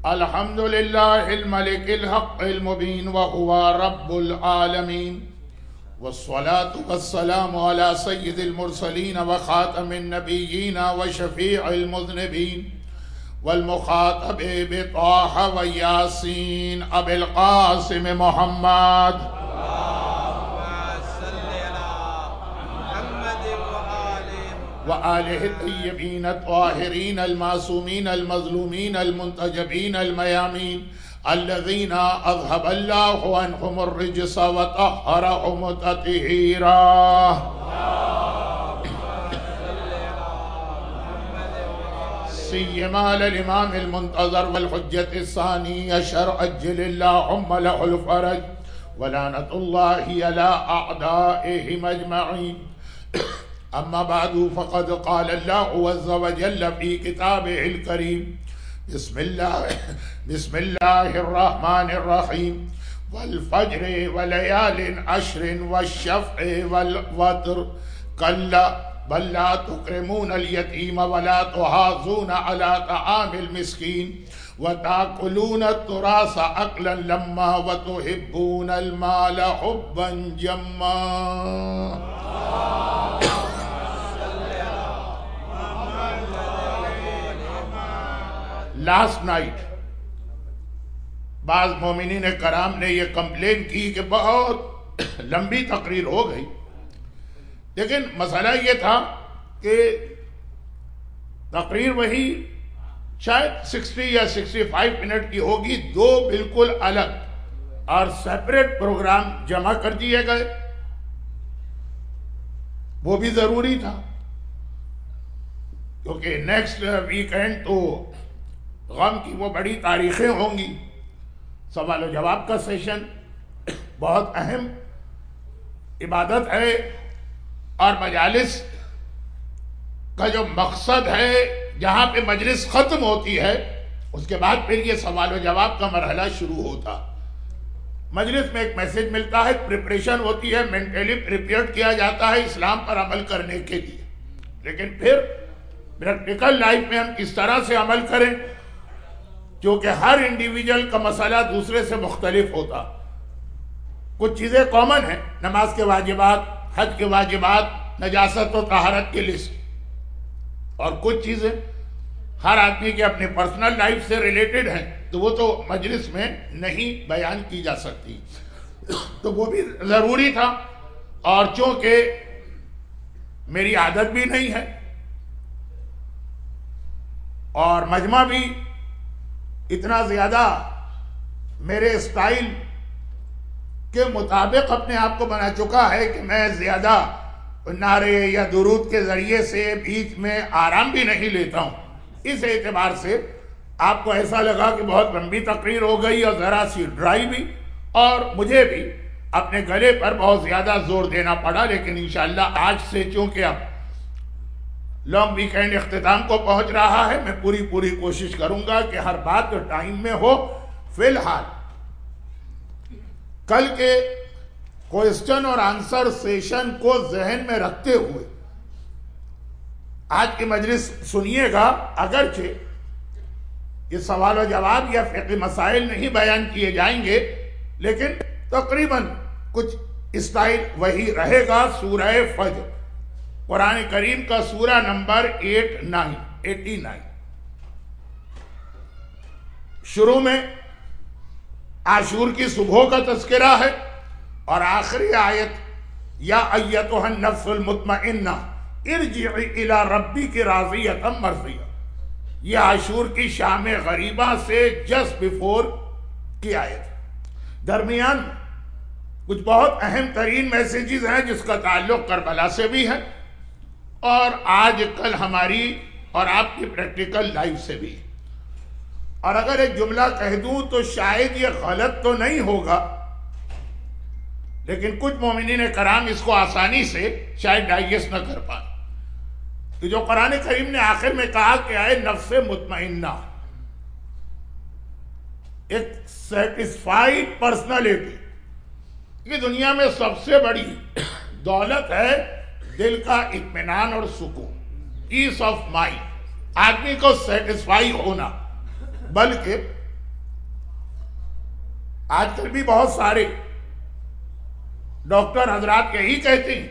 الحمد لله الملك الحق المبين وهو رب العالمين، والصلاة والسلام على سيد المرسلين وخاتم النبيين وشفيع المذنبين والمخاطب بطه وياسين أبي القاسم محمد وآله الطيبين الطاهرين المعصومين المظلومين المنتجبين الميامين الذين أذهب الله عنهم الرجس وطهرهم تطهيرا. سيما للإمام المنتظر والحجة الثاني شرع أجل اللهم له الفرج ولعنة الله على أعدائهم أجمعين. أما بعد فقد قال الله عز وجل في كتابه الكريم بسم الله الرحمن الرحيم والفجر وليال عشر والشفع والوتر كلا بل لا تكرمون اليتيم ولا تحاضون على طعام المسكين وتأكلون التراث أكلا لما وتحبون المال حبا جما. لاسٹ نائٹ بعض مومنین کرام نے یہ کمپلین کی کہ بہت لمبی تقریر ہو گئی، لیکن مسئلہ یہ تھا کہ تقریر وہی شاید 60 یا 65 منٹ کی ہوگی، دو بالکل الگ اور سیپریٹ پروگرام جمع کر دیے گئے، وہ بھی ضروری تھا کیونکہ نیکسٹ ویکینڈ تو غم کی وہ بڑی تاریخیں ہوں گی. سوال و جواب کا سیشن بہت اہم عبادت ہے، اور مجالس کا جو مقصد ہے جہاں پہ مجلس ختم ہوتی ہے اس کے بعد پھر یہ سوال و جواب کا مرحلہ شروع ہوتا. مجلس میں ایک میسج ملتا ہے، پریپریشن ہوتی ہے، مینٹلی پریپیئرڈ کیا جاتا ہے اسلام پر عمل کرنے کے لیے، لیکن پھر پریکٹیکل لائف میں ہم کس طرح سے عمل کریں، کیونکہ ہر انڈیویجل کا مسئلہ دوسرے سے مختلف ہوتا. کچھ چیزیں کامن ہیں، نماز کے واجبات، حج کے واجبات، نجاست و طہارت کی لسٹ، اور کچھ چیزیں ہر آدمی کے اپنے پرسنل لائف سے ریلیٹڈ ہیں تو وہ تو مجلس میں نہیں بیان کی جا سکتی، تو وہ بھی ضروری تھا. اور چونکہ میری عادت بھی نہیں ہے اور مجمع بھی اتنا زیادہ میرے اسٹائل کے مطابق اپنے آپ کو بنا چکا ہے کہ میں زیادہ نعرے یا درود کے ذریعے سے بیچ میں آرام بھی نہیں لیتا ہوں. اس اعتبار سے آپ کو ایسا لگا کہ بہت لمبی تقریر ہو گئی اور ذرا سی ڈرائی بھی، اور مجھے بھی اپنے گلے پر بہت زیادہ زور دینا پڑا، لیکن انشاءاللہ آج سے چونکہ اب لانگ ویکینڈ اختتام کو پہنچ رہا ہے، میں پوری کوشش کروں گا کہ ہر بات ٹائم میں ہو. فی الحال کل کے کوئسچن اور آنسر سیشن کو ذہن میں رکھتے ہوئے آج کی مجلس سنیے گا. اگرچہ یہ سوال و جواب یا فقہی مسائل نہیں بیان کیے جائیں گے، لیکن تقریباً کچھ اسٹائل وہی رہے گا. سورہ فجر، قرآن کریم کا سورہ نمبر 89. شروع میں عاشور کی صبح کا تذکرہ ہے، اور آخری آیت یا ایتھا النفس المطمئنہ ارجعی الی ربک راضیۃ مرضیہ، یہ عاشور کی شام غریبہ سے جسٹ بیفور کی آیت. درمیان کچھ بہت اہم ترین میسیجز ہیں جس کا تعلق کربلا سے بھی ہے، اور آج کل ہماری اور آپ کی پریکٹیکل لائف سے بھی. اور اگر ایک جملہ کہہ دوں تو شاید یہ غلط تو نہیں ہوگا، لیکن کچھ مومنین کرام اس کو آسانی سے شاید ڈائجسٹ نہ کر پائیں کہ جو قرآن کریم نے آخر میں کہا کہ اے نفس مطمئنہ، ایک سیٹسفائیڈ پرسنالٹی، یہ دنیا میں سب سے بڑی دولت ہے دل کا اطمینان اور سکون، پیس آف مائنڈ، آدمی کو سیٹسفائی ہونا. بلکہ آج کل بھی بہت سارے ڈاکٹر حضرات یہی کہتے ہیں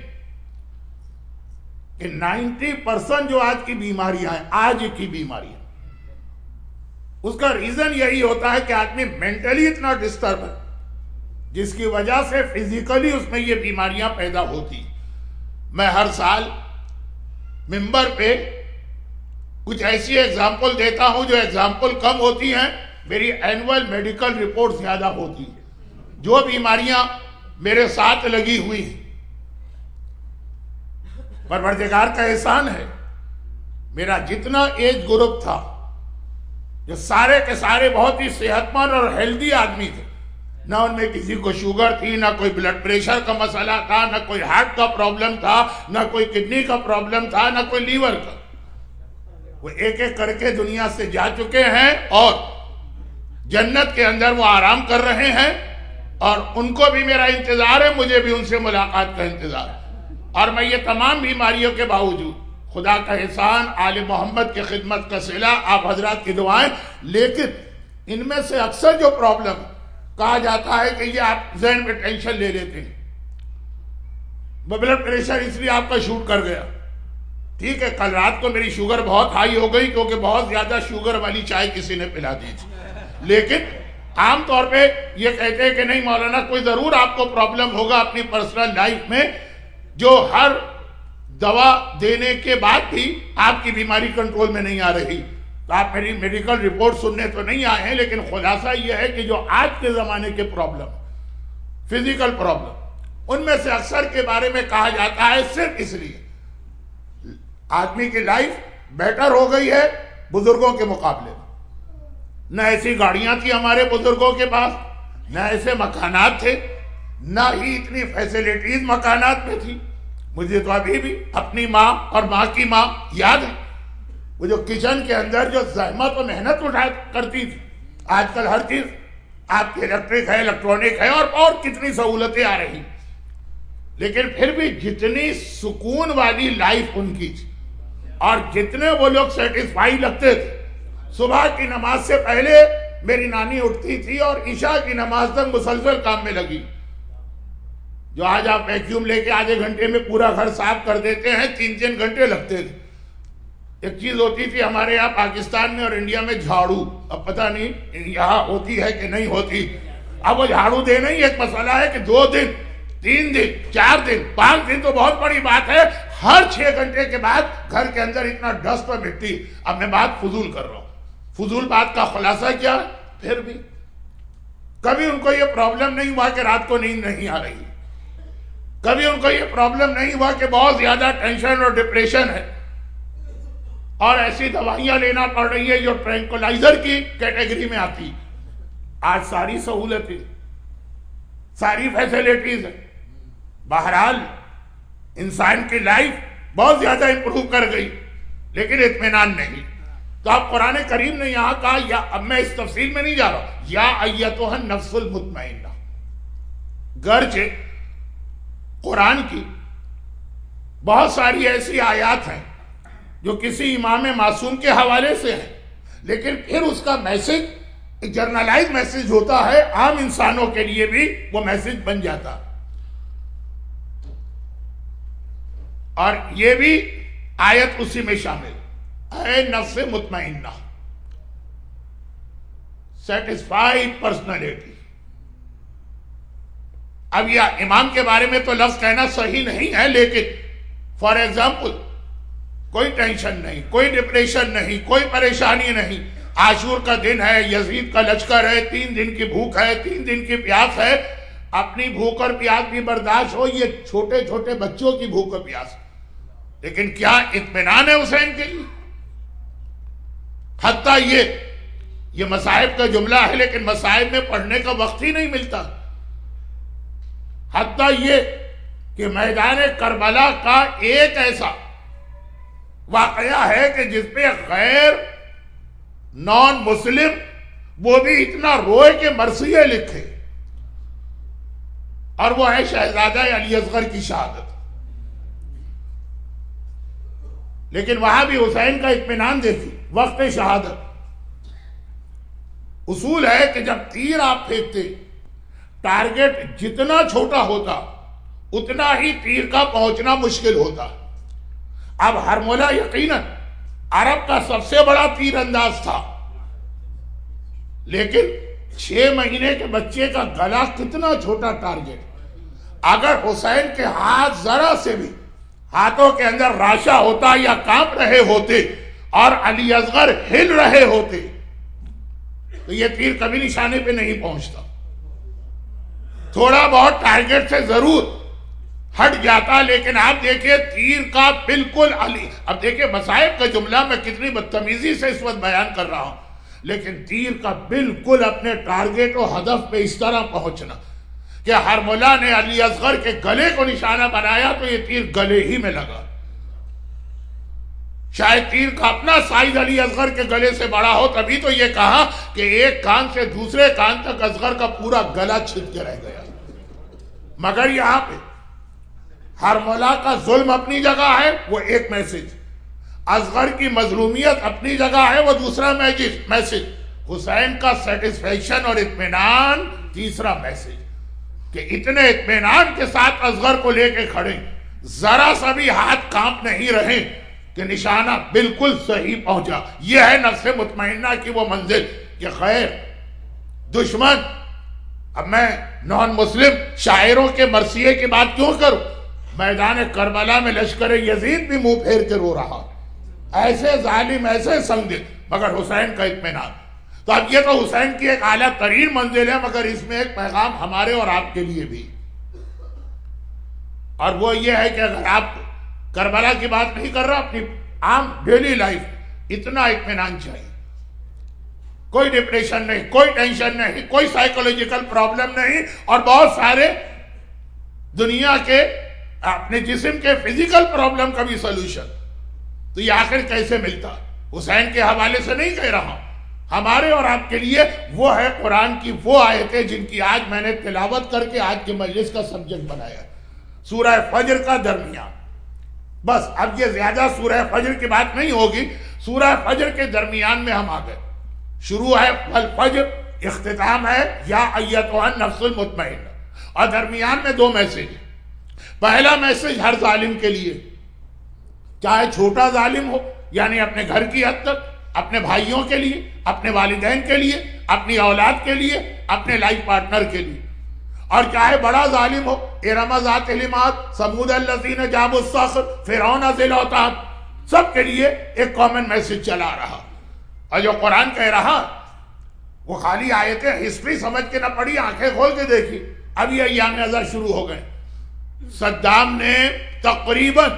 کہ 90% جو آج کی بیماریاں ہیں، آج کی بیماریاں، اس کا ریزن یہی ہوتا ہے کہ آدمی مینٹلی اتنا ڈسٹرب ہے، جس کی وجہ سے فزیکلی اس میں یہ بیماریاں پیدا ہوتی. میں ہر سال ممبر پہ کچھ ایسی ایگزامپل دیتا ہوں جو ایگزامپل کم ہوتی ہیں، میری اینول میڈیکل رپورٹ زیادہ ہوتی ہے. جو بیماریاں میرے ساتھ لگی ہوئی ہیں، پروردگار کا احسان ہے، میرا جتنا ایج گروپ تھا، جو سارے کے سارے بہت ہی صحت مند اور ہیلدی آدمی تھے، نہ ان میں کسی کو شوگر تھی، نہ کوئی بلڈ پریشر کا مسئلہ تھا، نہ کوئی ہارٹ کا پرابلم تھا، نہ کوئی کڈنی کا پرابلم تھا، نہ کوئی لیور کا. وہ ایک ایک کر کے دنیا سے جا چکے ہیں اور جنت کے اندر وہ آرام کر رہے ہیں، اور ان کو بھی میرا انتظار ہے، مجھے بھی ان سے ملاقات کا انتظار ہے. اور میں یہ تمام بیماریوں کے باوجود، خدا کا احسان، آل محمد کی خدمت کا صلہ، آپ حضرات کی دعائیں، لیکن ان میں سے اکثر جو پرابلم کہا جاتا ہے کہ یہ آپ ذہن میں ٹینشن لے لیتے ہیں، بلڈ پریشر اس لیے آپ کا شوٹ کر گیا. ٹھیک ہے، کل رات کو میری شوگر بہت ہائی ہو گئی کیونکہ بہت زیادہ شوگر والی چائے کسی نے پلا دی تھی. لیکن عام طور پہ یہ کہتے ہیں کہ نہیں مولانا، کوئی ضرور آپ کو پرابلم ہوگا اپنی پرسنل لائف میں، جو ہر دوا دینے کے بعد بھی آپ کی بیماری کنٹرول میں نہیں آ رہی. تو آپ میری میڈیکل رپورٹ سننے تو نہیں آئے ہیں، لیکن خلاصہ یہ ہے کہ جو آج کے زمانے کے پرابلم، فزیکل پرابلم، ان میں سے اکثر کے بارے میں کہا جاتا ہے صرف اس لیے آدمی کی لائف بیٹر ہو گئی ہے بزرگوں کے مقابلے میں. نہ ایسی گاڑیاں تھی ہمارے بزرگوں کے پاس، نہ ایسے مکانات تھے، نہ ہی اتنی فیسیلیٹیز مکانات میں تھی. مجھے تو ابھی بھی اپنی ماں اور ماں کی ماں یاد ہے، وہ جو کچن کے اندر جو زحمت و محنت اٹھا کرتی تھی. آج کل ہر چیز آپ کی الیکٹرک ہے، الیکٹرانک ہے، اور کتنی سہولتیں آ رہی، لیکن پھر بھی جتنی سکون والی لائف ان کی تھی، اور جتنے وہ لوگ سیٹسفائی لگتے تھے. صبح کی نماز سے پہلے میری نانی اٹھتی تھی اور عشاء کی نماز تک مسلسل کام میں لگی. جو آج آپ ویکیوم لے کے آدھے گھنٹے میں پورا گھر صاف کر دیتے ہیں، 3 گھنٹے لگتے تھے. ایک چیز ہوتی تھی ہمارے یہاں پاکستان میں اور انڈیا میں، جھاڑو. اب پتہ نہیں یہاں ہوتی ہے کہ نہیں ہوتی. اب وہ جھاڑو دینا ہی ایک مسئلہ ہے کہ 2 دن 3 دن 4 دن 5 دن تو بہت بڑی بات ہے، ہر 6 گھنٹے کے بعد گھر کے اندر اتنا ڈسٹ اور مٹی. اب میں بات فضول کر رہا ہوں، فضول بات کا خلاصہ کیا؟ پھر بھی کبھی ان کو یہ پرابلم نہیں ہوا کہ رات کو نیند نہیں آ رہی، کبھی ان کو یہ پرابلم نہیں ہوا کہ بہت زیادہ ٹینشن اور ڈپریشن ہے اور ایسی دوائیاں لینا پڑ رہی ہے جو ٹرینکولائزر کی کیٹیگری میں آتی. آج ساری سہولتیں، ساری فیسیلیٹیز ہیں. بہرحال انسان کی لائف بہت زیادہ امپروو کر گئی، لیکن اطمینان نہیں. تو اب قرآن کریم نے یہاں کہا، یا اب میں اس تفصیل میں نہیں جا رہا، یا ایتھا النفس المطمئنہ. گرچہ قرآن کی بہت ساری ایسی آیات ہیں جو کسی امام معصوم کے حوالے سے ہیں، لیکن پھر اس کا میسج ایک جرنلائز میسج ہوتا ہے، عام انسانوں کے لیے بھی وہ میسج بن جاتا. اور یہ بھی آیت اسی میں شامل، اے نفس مطمئنہ، سیٹسفائیڈ پرسنالٹی. اب یہ امام کے بارے میں تو لفظ کہنا صحیح نہیں ہے، لیکن فار ایگزامپل کوئی ٹینشن نہیں، کوئی ڈپریشن نہیں، کوئی پریشانی نہیں. عاشور کا دن ہے، یزید کا لشکر ہے، 3 دن کی بھوک ہے، 3 دن کی پیاس ہے. اپنی بھوک اور پیاس بھی برداشت ہو، یہ چھوٹے چھوٹے بچوں کی بھوک اور پیاس. لیکن کیا اطمینان ہے حسین کے لیے؟ حتیٰ یہ مصائب کا جملہ ہے، لیکن مصائب میں پڑھنے کا وقت ہی نہیں ملتا. حتیٰ یہ کہ میدان کربلا کا ایک ایسا واقعہ ہے کہ جس پہ غیر نان مسلم وہ بھی اتنا روئے کہ مرثیے لکھے، اور وہ ہے شہزادہ علی اصغر کی شہادت. لیکن وہاں بھی حسین کا اطمینان دیکھی وقت شہادت. اصول ہے کہ جب تیر آپ پھینکتے ٹارگٹ جتنا چھوٹا ہوتا اتنا ہی تیر کا پہنچنا مشکل ہوتا. اب ہرمولہ یقیناً عرب کا سب سے بڑا تیر انداز تھا، لیکن 6 مہینے کے بچے کا گلا کتنا چھوٹا ٹارگٹ. اگر حسین کے ہاتھ ذرا سے بھی ہاتھوں کے اندر راشا ہوتا یا کانپ رہے ہوتے اور علی اصغر ہل رہے ہوتے تو یہ تیر کبھی نشانے پہ نہیں پہنچتا. تھوڑا بہت ٹارگٹ سے ضرور ہٹ جاتا، لیکن آپ دیکھیں تیر کا بالکل علی. اب دیکھیں مصائب کا جملہ میں کتنی بدتمیزی سے اس وقت بیان کر رہا ہوں، لیکن تیر کا بالکل اپنے ٹارگٹ و ہدف پہ اس طرح پہنچنا کہ ہرملہ نے علی اصغر کے گلے کو نشانہ بنایا تو یہ تیر گلے ہی میں لگا. شاید تیر کا اپنا سائز علی اصغر کے گلے سے بڑا ہو، تبھی تو یہ کہا کہ ایک کان سے دوسرے کان تک اصغر کا پورا گلا چھپ کے رہ گیا. مگر یہاں پہ ہرملہ کا ظلم اپنی جگہ ہے، وہ ایک میسج. اصغر کی مظلومیت اپنی جگہ ہے، وہ دوسرا میسج. حسین کا سیٹسفیکشن اور اطمینان تیسرا میسج، کہ اتنے اطمینان کے ساتھ اصغر کو لے کے کھڑے، ذرا سا بھی ہاتھ کانپ نہیں رہے کہ نشانہ بالکل صحیح پہنچا. یہ ہے نفس مطمئنہ کی وہ منزل کہ خیر دشمن. اب میں نان مسلم شاعروں کے مرثیے کی بات کیوں کروں؟ میدان کربلا میں لشکر یزید بھی منہ پھیر کے رو رہا، ایسے ظالم ایسے سنگدل، مگر حسین کا اطمینان. تو اب یہ تو حسین کی ایک اعلیٰ ترین منزل ہے، مگر اس میں ایک پیغام ہمارے اور آپ کے لیے بھی، اور وہ یہ ہے کہ اگر آپ کربلا کی بات نہیں کر رہا، اپنی عام ڈیلی لائف اتنا اطمینان چاہیے. کوئی ڈپریشن نہیں، کوئی ٹینشن نہیں، کوئی سائیکولوجیکل پرابلم نہیں، اور بہت سارے دنیا کے اپنے جسم کے فزیکل پرابلم کا بھی سلوشن. تو یہ آخر کیسے ملتا؟ حسین کے حوالے سے نہیں کہہ رہا ہوں، ہمارے اور آپ کے لیے وہ ہے قرآن کی وہ آیتیں جن کی آج میں نے تلاوت کر کے آج کے مجلس کا سبجیکٹ بنایا. سورہ فجر کا درمیان. بس اب یہ زیادہ سورہ فجر کی بات نہیں ہوگی، سورہ فجر کے درمیان میں ہم آ گئے. شروع ہے الفجر، اختتام ہے یا ایتھا النفس المطمئنہ، اور درمیان میں 2 میسج. پہلا میسج ہر ظالم کے لیے، چاہے چھوٹا ظالم ہو، یعنی اپنے گھر کی حد تک، اپنے بھائیوں کے لیے، اپنے والدین کے لیے، اپنی اولاد کے لیے، اپنے لائف پارٹنر کے لیے، اور چاہے بڑا ظالم ہو، ارم ذات العماد، ثمود الذین جابوا الصخر، فرعون ذی الاوتاد، سب کے لیے ایک کامن میسج چلا رہا. اور جو قرآن کہہ رہا وہ خالی آیتیں ہسٹری سمجھ کے نہ پڑھی، آنکھیں کھول کے دیکھی. اب یہ ایام ازر شروع ہو گئے. صدام نے تقریباً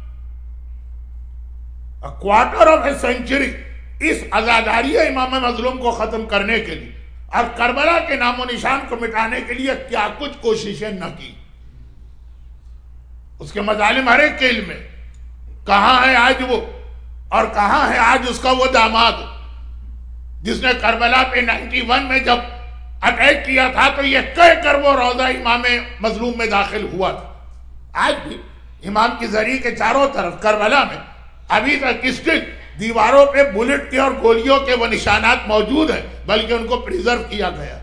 کوارٹر آف اے سینچری اس عزاداری امام مظلوم کو ختم کرنے کے لیے اور کربلا کے نام و نشان کو مٹانے کے لیے کیا کچھ کوششیں نہ کی. اس کے مظالم ہر ایک کے علم میں. کہاں ہے آج وہ، اور کہاں ہے آج اس کا وہ داماد جس نے کربلا پہ 91 میں جب اٹیک کیا تھا تو یہ کہہ کر وہ روضہ امام مظلوم میں داخل ہوا تھا. آج بھی امام کی زری کے چاروں طرف کربلا میں ابھی تک اسٹل دیواروں پہ بلٹ کے اور گولیوں کے وہ نشانات موجود ہیں، بلکہ ان کو پریزرو کیا گیا.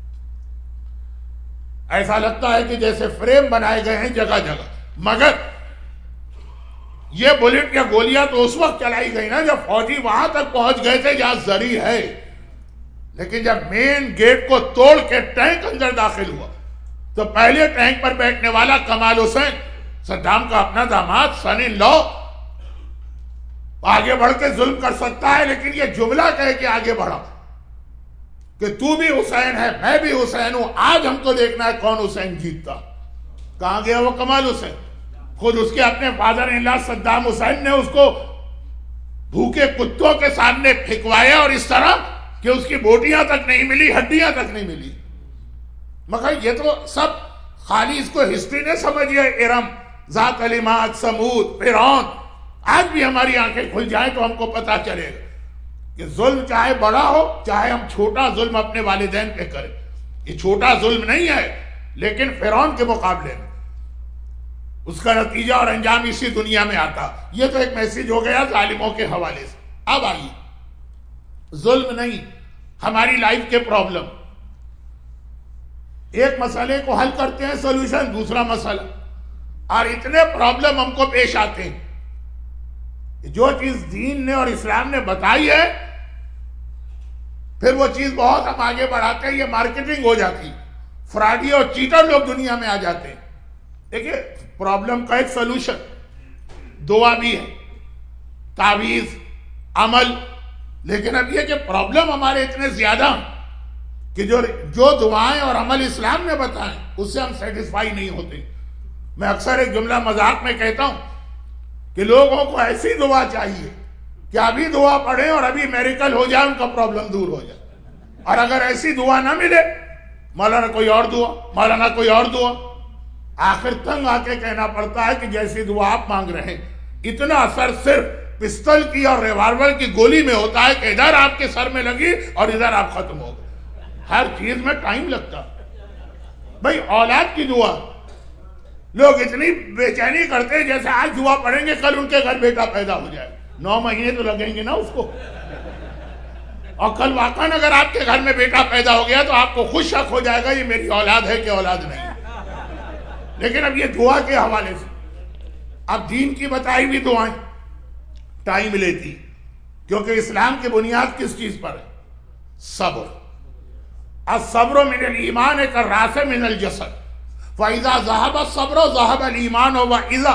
ایسا لگتا ہے کہ جیسے فریم بنائے گئے ہیں جگہ جگہ. مگر یہ بلٹ یا گولیاں تو اس وقت چلائی گئی نا جب فوجی وہاں تک پہنچ گئے تھے جہاں زری ہے، لیکن جب مین گیٹ کو توڑ کے ٹینک اندر داخل ہوا تو پہلے ٹینک پر بیٹھنے والا کمال حسین، صدام کا اپنا داماد، سن ان لا، آگے بڑھ کے ظلم کر سکتا ہے، لیکن یہ جملہ کہے کہ آگے بڑھا کہ تو بھی حسین ہے، میں بھی حسین ہوں، آج ہم کو دیکھنا ہے کون حسین جیتتا. کہاں گیا وہ کمال حسین؟ خود اس کے اپنے father in law Saddam Hussein نے اس کو بھوکے کتوں کے سامنے پھینکوایا، اور اس طرح کہ اس کی بوٹیاں تک نہیں ملی، ہڈیاں تک نہیں ملی. مگر یہ تو سب خالی اس کو ہسٹری نے سمجھیے. ارم ذات العماد، سمود، فرعون. آج بھی ہماری آنکھیں کھل جائیں تو ہم کو پتا چلے گا کہ ظلم چاہے بڑا ہو، چاہے ہم چھوٹا ظلم اپنے والدین پہ کریں، یہ چھوٹا ظلم نہیں ہے، لیکن فرعون کے مقابلے میں اس کا نتیجہ اور انجام اسی دنیا میں آتا. یہ تو ایک میسج ہو گیا ظالموں کے حوالے سے. اب آئیے، ظلم نہیں، ہماری لائف کے پرابلم. ایک مسئلے کو حل کرتے ہیں سولوشن دوسرا مسئلہ، اور اتنے پرابلم ہم کو پیش آتے ہیں۔ جو چیز دین نے اور اسلام نے بتائی ہے پھر وہ چیز بہت ہم آگے بڑھاتے ہیں، یہ مارکیٹنگ ہو جاتی، فراڈی اور چیٹر لوگ دنیا میں آ جاتے ہیں۔ دیکھیے پرابلم کا ایک سولوشن دعا بھی ہے، تعویذ، عمل، لیکن اب یہ کہ پرابلم ہمارے اتنے زیادہ کہ جو دعائیں اور عمل اسلام نے بتائیں اس سے ہم سیٹسفائی نہیں ہوتے۔ میں اکثر ایک جملہ مذاق میں کہتا ہوں کہ لوگوں کو ایسی دعا چاہیے کہ ابھی دعا پڑھیں اور ابھی میریکل ہو جائے، ان کا پرابلم دور ہو جائے، اور اگر ایسی دعا نہ ملے مولانا کوئی اور دعا، مولانا کوئی اور دعا، آخر تنگ آ کے کہنا پڑتا ہے کہ جیسی دعا آپ مانگ رہے ہیں اتنا اثر صرف پستل کی اور ریوالور کی گولی میں ہوتا ہے کہ ادھر آپ کے سر میں لگی اور ادھر آپ ختم ہو گئے۔ ہر چیز میں ٹائم لگتا۔ بھائی اولاد کی دعا لوگ اتنی بے چینی کرتے ہیں جیسے آج دعا پڑھیں گے کل ان کے گھر بیٹا پیدا ہو جائے، 9 مہینے تو لگیں گے نا اس کو، اور کل واقعاً اگر آپ کے گھر میں بیٹا پیدا ہو گیا تو آپ کو خود شک ہو جائے گا یہ میری اولاد ہے کہ اولاد نہیں۔ لیکن اب یہ دعا کے حوالے سے اب دین کی بتائی ہوئی دعائیں ٹائم لیتی، کیونکہ اسلام کی بنیاد کس چیز پر ہے؟ صبر۔ الصبر من الایمان کالراس من الجسد فاذا ذهب الصبر ذهب الایمان واذا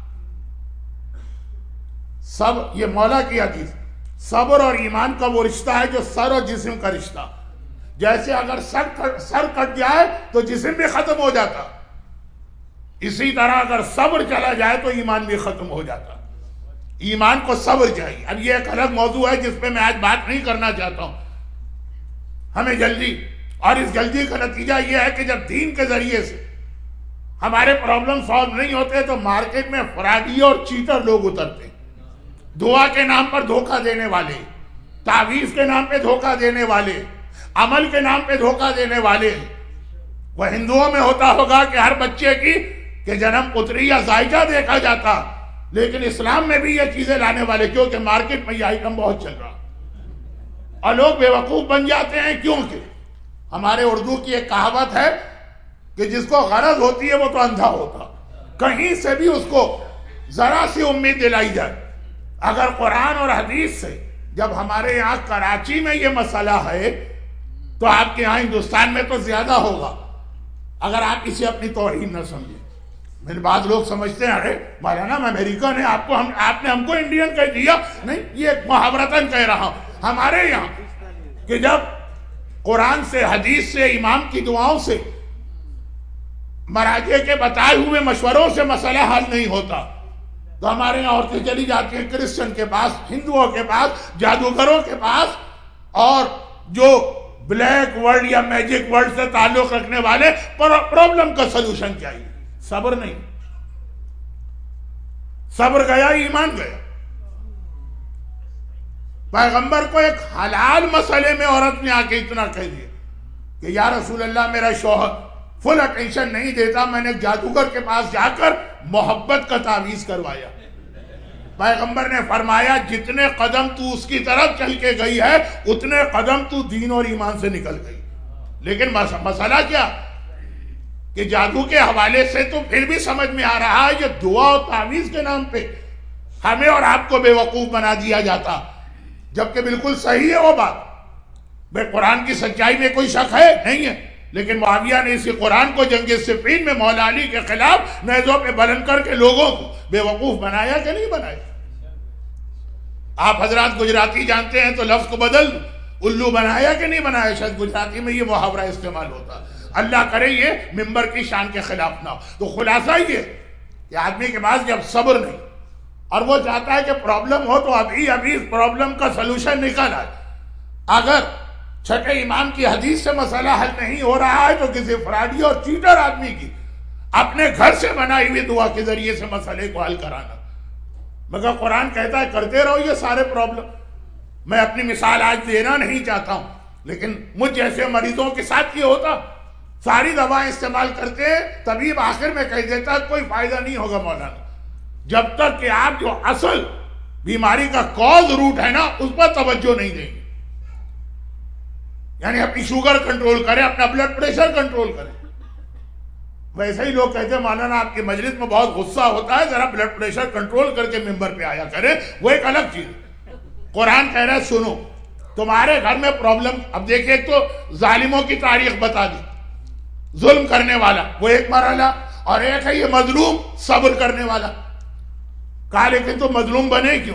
صبر، یہ مولا کی حدیث، صبر اور ایمان کا وہ رشتہ ہے جو سر اور جسم کا رشتہ، جیسے اگر سر کٹ جائے تو جسم بھی ختم ہو جاتا، اسی طرح اگر صبر چلا جائے تو ایمان بھی ختم ہو جاتا۔ ایمان کو صبر چاہیے۔ اب یہ ایک الگ موضوع ہے جس پہ میں آج بات نہیں کرنا چاہتا ہوں، ہمیں جلدی، اور اس جلدی کا نتیجہ یہ ہے کہ جب دین کے ذریعے سے ہمارے پرابلم سالو نہیں ہوتے تو مارکیٹ میں فراڈی اور چیٹر لوگ اترتے ہیں، دعا کے نام پر دھوکہ دینے والے، تعویذ کے نام پہ دھوکہ دینے والے، عمل کے نام پہ دھوکہ دینے والے۔ وہ ہندوؤں میں ہوتا ہوگا کہ ہر بچے کی کہ جنم پتری یا زائجہ دیکھا جاتا، لیکن اسلام میں بھی یہ چیزیں لانے والے، کیونکہ مارکیٹ میں یہ آئٹم بہت چل رہا، اور لوگ بیوقوف بن جاتے ہیں، کیونکہ ہمارے اردو کی ایک کہاوت ہے کہ جس کو غرض ہوتی ہے وہ تو اندھا ہوتا، کہیں سے بھی اس کو ذرا سی امید دلائی جائے۔ اگر قرآن اور حدیث سے، جب ہمارے یہاں کراچی میں یہ مسئلہ ہے تو آپ کے یہاں ہندوستان میں تو زیادہ ہوگا اگر آپ اسے اپنی توہین نہ سمجھیں۔ میرے بعض لوگ سمجھتے ہیں ارے مولانا میں امریکن ہے، آپ نے ہم کو انڈین کہہ دیا، نہیں، یہ محاورتاً کہہ رہا ہوں۔ ہمارے یہاں کہ جب قرآن سے، حدیث سے، امام کی دعاؤں سے، مراجع کے بتائے ہوئے مشوروں سے مسئلہ حل نہیں ہوتا تو ہمارے یہاں عورتیں چلی جاتی ہیں کرسچن کے پاس، ہندوؤں کے پاس، جادوگروں کے پاس، اور جو بلیک ورلڈ یا میجک ورلڈ سے تعلق رکھنے والے پرابلم کا سلوشن چاہیے، صبر نہیں۔ صبر گیا، ایمان گیا۔ پیغمبر کو ایک حلال مسئلے میں عورت نے آ کے اتنا کہہ دیا کہ یا رسول اللہ میرا شوہر فل اٹینشن نہیں دیتا، میں نے ایک جادوگر کے پاس جا کر محبت کا تعویذ کروایا۔ پیغمبر نے فرمایا جتنے قدم تو اس کی طرف چل کے گئی ہے اتنے قدم تو دین اور ایمان سے نکل گئی۔ لیکن مسئلہ کیا کہ جادو کے حوالے سے تو پھر بھی سمجھ میں آ رہا ہے یہ دعا اور تعویذ کے نام پہ ہمیں اور آپ کو بے وقوف بنا دیا جاتا، جبکہ بالکل صحیح ہے وہ بات۔ بھئی قرآن کی سچائی میں کوئی شک ہے نہیں ہے، لیکن معاویہ نے اسی قرآن کو جنگ صفین میں مولا علی کے خلاف نیزوں پہ بلند کر کے لوگوں کو بے وقوف بنایا کہ نہیں بنایا؟ آپ حضرات گجراتی جانتے ہیں تو لفظ کو بدل الو بنایا کہ نہیں بنایا؟ شاید گجراتی میں یہ محاورہ استعمال ہوتا، اللہ کرے یہ ممبر کی شان کے خلاف نہ ہو۔ تو خلاصہ یہ کہ آدمی کے پاس جب صبر نہیں اور وہ چاہتا ہے کہ پرابلم ہو تو ابھی اس پرابلم کا سلوشن نکال آئے، اگر چھٹے امام کی حدیث سے مسئلہ حل نہیں ہو رہا ہے تو کسی فراڈی اور چیٹر آدمی کی اپنے گھر سے بنائی ہوئی دعا کے ذریعے سے مسئلے کو حل کرانا۔ مگر قرآن کہتا ہے کرتے رہو یہ سارے پرابلم۔ میں اپنی مثال آج دینا نہیں چاہتا ہوں، لیکن مجھ جیسے مریضوں کے ساتھ یہ ہوتا، ساری دوائیں استعمال کرتے ہیں، طبیب آخر میں کہہ دیتا کوئی فائدہ نہیں ہوگا مولانا، جب تک کہ آپ جو اصل بیماری کا کاز روٹ ہے نا اس پر توجہ نہیں دیں گے۔ یعنی اپنی شوگر کنٹرول کریں، اپنا بلڈ پریشر کنٹرول کریں، ویسے ہی لوگ کہتے ہیں مولانا آپ کی مجلس میں بہت غصہ ہوتا ہے، ذرا بلڈ پریشر کنٹرول کر کے ممبر پہ آیا کرے، وہ ایک الگ چیز ہے۔ قرآن کہہ رہا ہے سنو، تمہارے گھر میں پرابلم، اب دیکھیں تو ظالموں کی تاریخ بتا دی، ظلم کرنے والا وہ ایک مرحلہ، اور ایک ہے یہ مظلوم صبر کرنے والا۔ کہا لیکن تو مظلوم بنے کیوں؟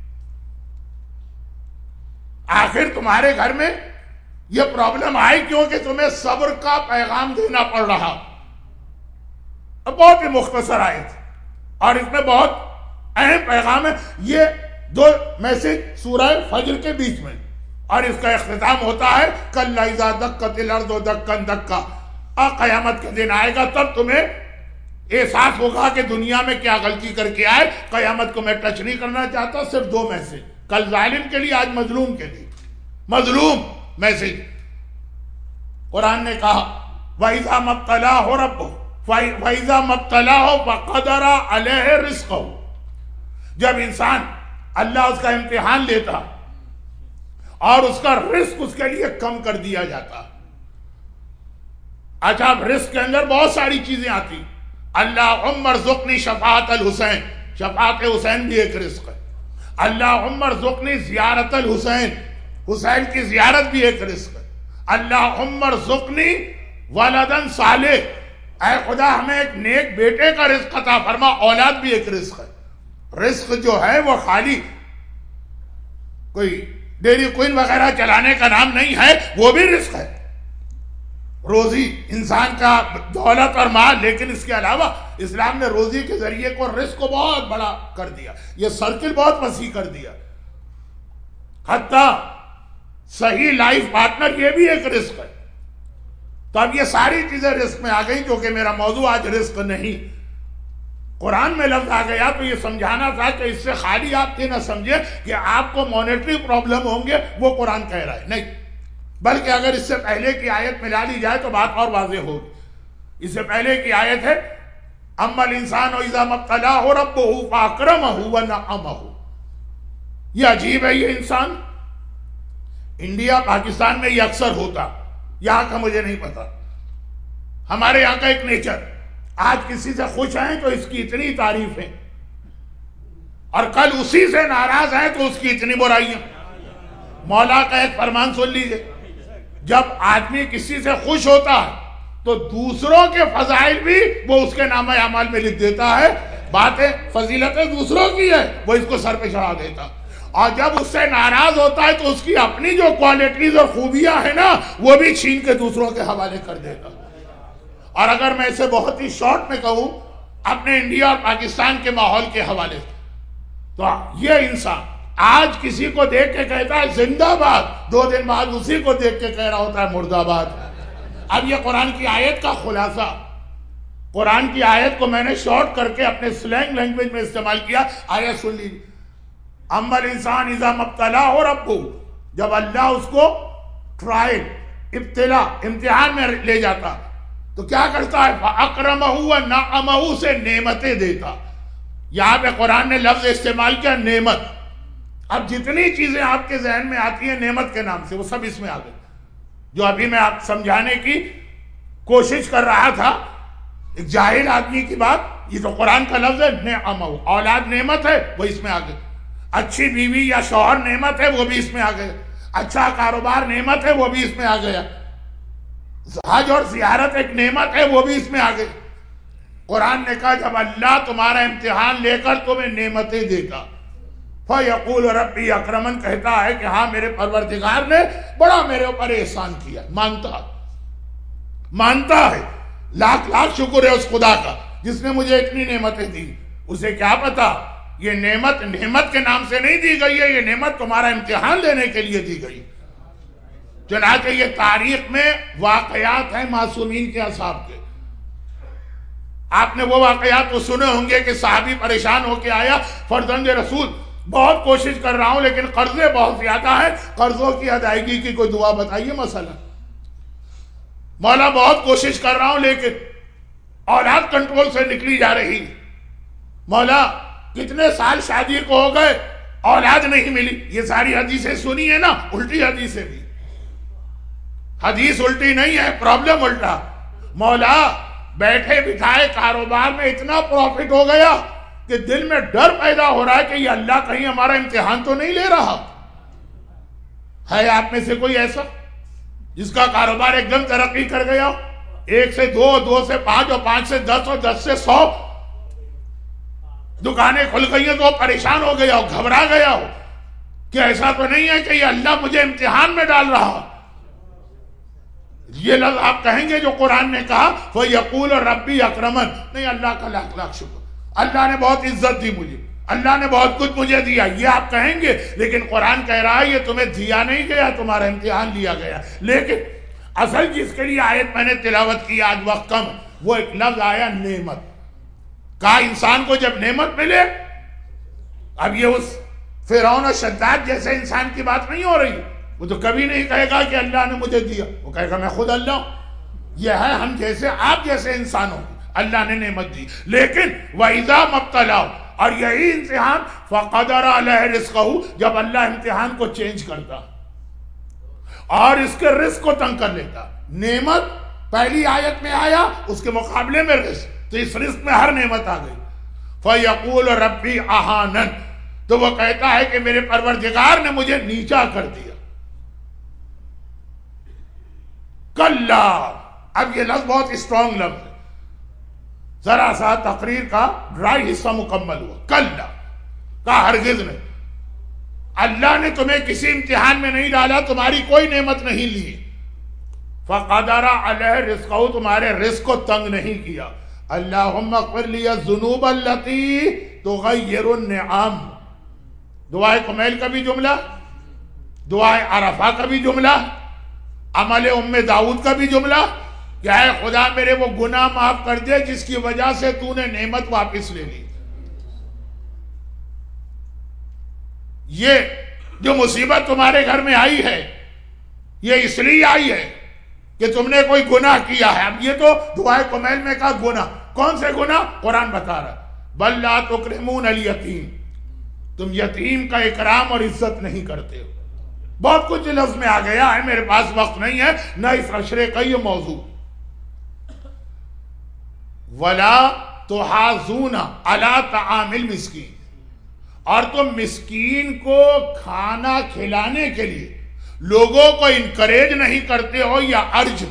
آخر تمہارے گھر میں یہ پرابلم آئی کیوں کہ تمہیں صبر کا پیغام دینا پڑ رہا۔ اب بہت ہی مختصر آیت اور اس میں بہت اہم پیغام ہے۔ یہ دو میسج سورہ فجر کے بیچ میں، اور اس کا اختتام ہوتا ہے کَلَّا اِذَا دَکَّتِ الْأَرْضُ دَکًّا دَکًّا۔ اور قیامت کے دن آئے گا تب تمہیں احساس ہوگا کہ دنیا میں کیا غلطی کر کے آئے۔ قیامت کو میں ٹچ نہیں کرنا چاہتا، صرف دو میسج، کل ظالم کے لیے، آج مظلوم کے لیے۔ مظلوم میسج، قرآن نے کہا وَإِذَا مَبْتَلَاهُ رَبُّهُ وَإِذَا مَبْتَلَاهُ فَقَدَرَ عَلَيْهِ رِزْقَهُ۔ جب انسان اللہ اس کا امتحان لیتا اور اس کا رزق اس کے لیے کم کر دیا جاتا۔ اچھا، اب رزق کے اندر بہت ساری چیزیں آتی۔ اللہم ارزقنی شفاعت الحسین، شفاعت حسین بھی ایک رزق ہے۔ اللہم ارزقنی زیارت الحسین، حسین کی زیارت بھی ایک رزق ہے۔ اللہم ارزقنی ولدن صالح، اے خدا ہمیں ایک نیک بیٹے کا رزق عطا فرما، اولاد بھی ایک رزق ہے۔ رزق جو ہے وہ خالی کوئی ڈیری کوئن وغیرہ چلانے کا نام نہیں ہے، وہ بھی رزق ہے۔ روزی انسان کا دولت اور مال، لیکن اس کے علاوہ اسلام نے روزی کے ذریعے کو، رزق کو بہت بڑا کر دیا، یہ سرکل بہت وسیع کر دیا۔ حتیٰ صحیح لائف پارٹنر یہ بھی ایک رزق ہے۔ تو اب یہ ساری چیزیں رزق میں آ گئیں، جو کہ میرا موضوع آج رزق نہیں۔ قرآن میں لفظ آ گیا تو یہ سمجھانا تھا کہ اس سے خالی آپ یہ نہ سمجھے کہ آپ کو مانیٹری پرابلم ہوں گے، وہ قرآن کہہ رہا ہے، نہیں، بلکہ اگر اس سے پہلے کی آیت ملا لی جائے تو بات اور واضح ہوگی۔ اس سے پہلے کی آیت ہے اما الانسان اذا مبتلاه ربه فاکرمه ونعمه۔ یہ عجیب ہے، یہ انسان انڈیا پاکستان میں یہ اکثر ہوتا، یہاں کا مجھے نہیں پتا۔ ہمارے یہاں کا ایک نیچر، آج کسی سے خوش ہیں تو اس کی اتنی تعریف ہے، اور کل اسی سے ناراض ہیں تو اس کی اتنی برائیاں۔ مولا کا ایک فرمان سن لیجئے، جب آدمی کسی سے خوش ہوتا ہے تو دوسروں کے فضائل بھی وہ اس کے نامہ اعمال میں لکھ دیتا ہے، باتیں فضیلتیں دوسروں کی ہے وہ اس کو سر پہ چڑھا دیتا، اور جب اس سے ناراض ہوتا ہے تو اس کی اپنی جو کوالٹیز اور خوبیاں ہیں نا وہ بھی چھین کے دوسروں کے حوالے کر دیتا۔ اور اگر میں اسے بہت ہی شارٹ میں کہوں اپنے انڈیا اور پاکستان کے ماحول کے حوالے سے، تو یہ انسان آج کسی کو دیکھ کے کہتا ہے زندہ باد، 2 دن بعد اسی کو دیکھ کے کہہ رہا ہوتا ہے مرد آباد۔ اب یہ قرآن کی آیت کا خلاصہ، قرآن کی آیت کو میں نے شارٹ کر کے اپنے سلینگ لینگویج میں استعمال کیا۔ آیت سن لیجیے، اما الانسان اذا مبتلاه ربه، جب اللہ اس کو ٹرائل، ابتلا، امتحان میں لے جاتا تو کیا کرتا ہے؟ فَأَكْرَمَهُ وَنَعَمَهُ، سے نعمتیں دیتا۔ یہاں پہ قرآن نے لفظ استعمال کیا نعمت۔ اب جتنی چیزیں آپ کے ذہن میں آتی ہیں نعمت کے نام سے وہ سب اس میں آ گئی، جو ابھی میں آپ سمجھانے کی کوشش کر رہا تھا۔ ایک جاہل آدمی کی بات، یہ تو قرآن کا لفظ ہے نعمہ، اولاد نعمت ہے وہ اس میں آ گئی، اچھی بیوی یا شوہر نعمت ہے وہ بھی اس میں آ گیا، اچھا کاروبار نعمت ہے وہ بھی اس میں آ گیا، حج اور زیارت ایک نعمت ہے وہ بھی اس میں آ گئی۔ قرآن نے کہا جب اللہ تمہارا امتحان لے کر تمہیں نعمتیں دے گا، فَيَقُولُ رَبِّي اکرمن، کہتا ہے کہ ہاں میرے پروردگار نے بڑا میرے اوپر احسان کیا، مانتا ہے، لاکھ لاکھ شکر ہے اس خدا کا جس نے مجھے اتنی نعمتیں دی۔ اسے کیا پتا یہ نعمت کے نام سے نہیں دی گئی ہے، یہ نعمت تمہارا امتحان لینے کے لیے دی گئی۔ چنانچہ یہ تاریخ میں واقعات ہیں معصومین کے اصحاب کے۔ آپ نے وہ واقعات تو سنے ہوں گے کہ صحابی پریشان ہو کے آیا، فرزند رسول بہت کوشش کر رہا ہوں لیکن قرضے بہت زیادہ ہیں، قرضوں کی ادائیگی کی کوئی دعا بتائیے مسئلہ۔ مولا بہت کوشش کر رہا ہوں لیکن اولاد کنٹرول سے نکلی جا رہی، مولا کتنے سال شادی کو ہو گئے اولاد نہیں ملی۔ یہ ساری حدیثیں سنی ہے نا، الٹی حدیثیں بھی، حدیث الٹی نہیں ہے، پرابلم الٹا۔ مولا بیٹھے بٹھائے کاروبار میں اتنا پروفٹ ہو گیا کہ دل میں ڈر پیدا ہو رہا ہے کہ یہ اللہ کہیں ہمارا امتحان تو نہیں لے رہا. ہے آپ میں سے کوئی ایسا جس کا کاروبار ایک دم ترقی کر گیا؟ 1 سے 2, 2 سے 5 اور 5 سے 10 اور 10 سے 100 دکانیں کھل گئی ہیں تو پریشان ہو گیا ہو, گھبرا گیا ہو کہ ایسا تو نہیں ہے کہ یہ اللہ مجھے امتحان میں ڈال رہا. یہ لفظ آپ کہیں گے جو قرآن نے کہا فَيَقُولُ رَبِّي أَكْرَمَنِ, نہیں اللہ کا لاکھ لاکھ شکر, اللہ نے بہت عزت دی مجھے, اللہ نے بہت کچھ مجھے دیا, یہ آپ کہیں گے. لیکن قرآن کہہ رہا ہے یہ تمہیں دیا نہیں گیا, تمہارا امتحان لیا گیا. لیکن اصل جس کے لیے آیت میں نے تلاوت کی, آج وقت کم, وہ ایک لفظ آیا نعمت کا. انسان کو جب نعمت ملے, اب یہ اس فرعون اور شداد جیسے انسان کی بات نہیں ہو رہی. وہ تو کبھی نہیں کہے گا کہ اللہ نے مجھے دیا, وہ کہے گا میں خود اللہ ہوں. یہ ہے ہم جیسے آپ جیسے انسانوں, اللہ نے نعمت دی. لیکن وَإِذَا مَبْتَلَاهُ, اور یہی امتحان فَقَدَرَ عَلَيْهِ رِزْقَهُ, جب اللہ امتحان کو چینج کرتا اور اس کے رزق کو تنگ کر لیتا. نعمت پہلی آیت میں آیا, اس کے مقابلے میں رزق, تو اس رزق میں ہر نعمت آ گئی. فَيَقُولُ رَبِّي أَهَانَنِ, تو وہ کہتا ہے کہ میرے پروردگار نے مجھے نیچا کر دیا. کلا, اب یہ لفظ بہت اسٹرانگ لفظ ہے, ذرا سا تقریر کا ڈرائی حصہ مکمل ہوا. کلا کا ہرگز نہیں, اللہ نے تمہیں کسی امتحان میں نہیں ڈالا, تمہاری کوئی نعمت نہیں لی. فقدر علیہ رزقہ, تمہارے رزق کو تنگ نہیں کیا. اللہم اغفر لی الذنوب التی تغیر النعام, دعائے کمیل کا بھی جملہ, دعائے عرفہ کا بھی جملہ, عمل داؤد کا بھی جملہ کہ اے خدا میرے وہ گناہ معاف کر دے جس کی وجہ سے تو نے نعمت واپس لے لی. یہ جو مصیبت تمہارے گھر میں آئی ہے یہ اس لیے آئی ہے کہ تم نے کوئی گناہ کیا ہے. اب یہ تو دعائے کمیل میں کہا گناہ, کون سے گناہ؟ قرآن بتا رہا ہے بل لا تکرمون الیتیم, تم یتیم کا اکرام اور عزت نہیں کرتے ہو. بہت کچھ لفظ میں آ گیا ہے, میرے پاس وقت نہیں ہے نہ اس عشرے کا یہ موضوع. ولا تحاضون علی طعام المسکین, اور تم مسکین کو کھانا کھلانے کے لیے لوگوں کو انکریج نہیں کرتے ہو یا ارج.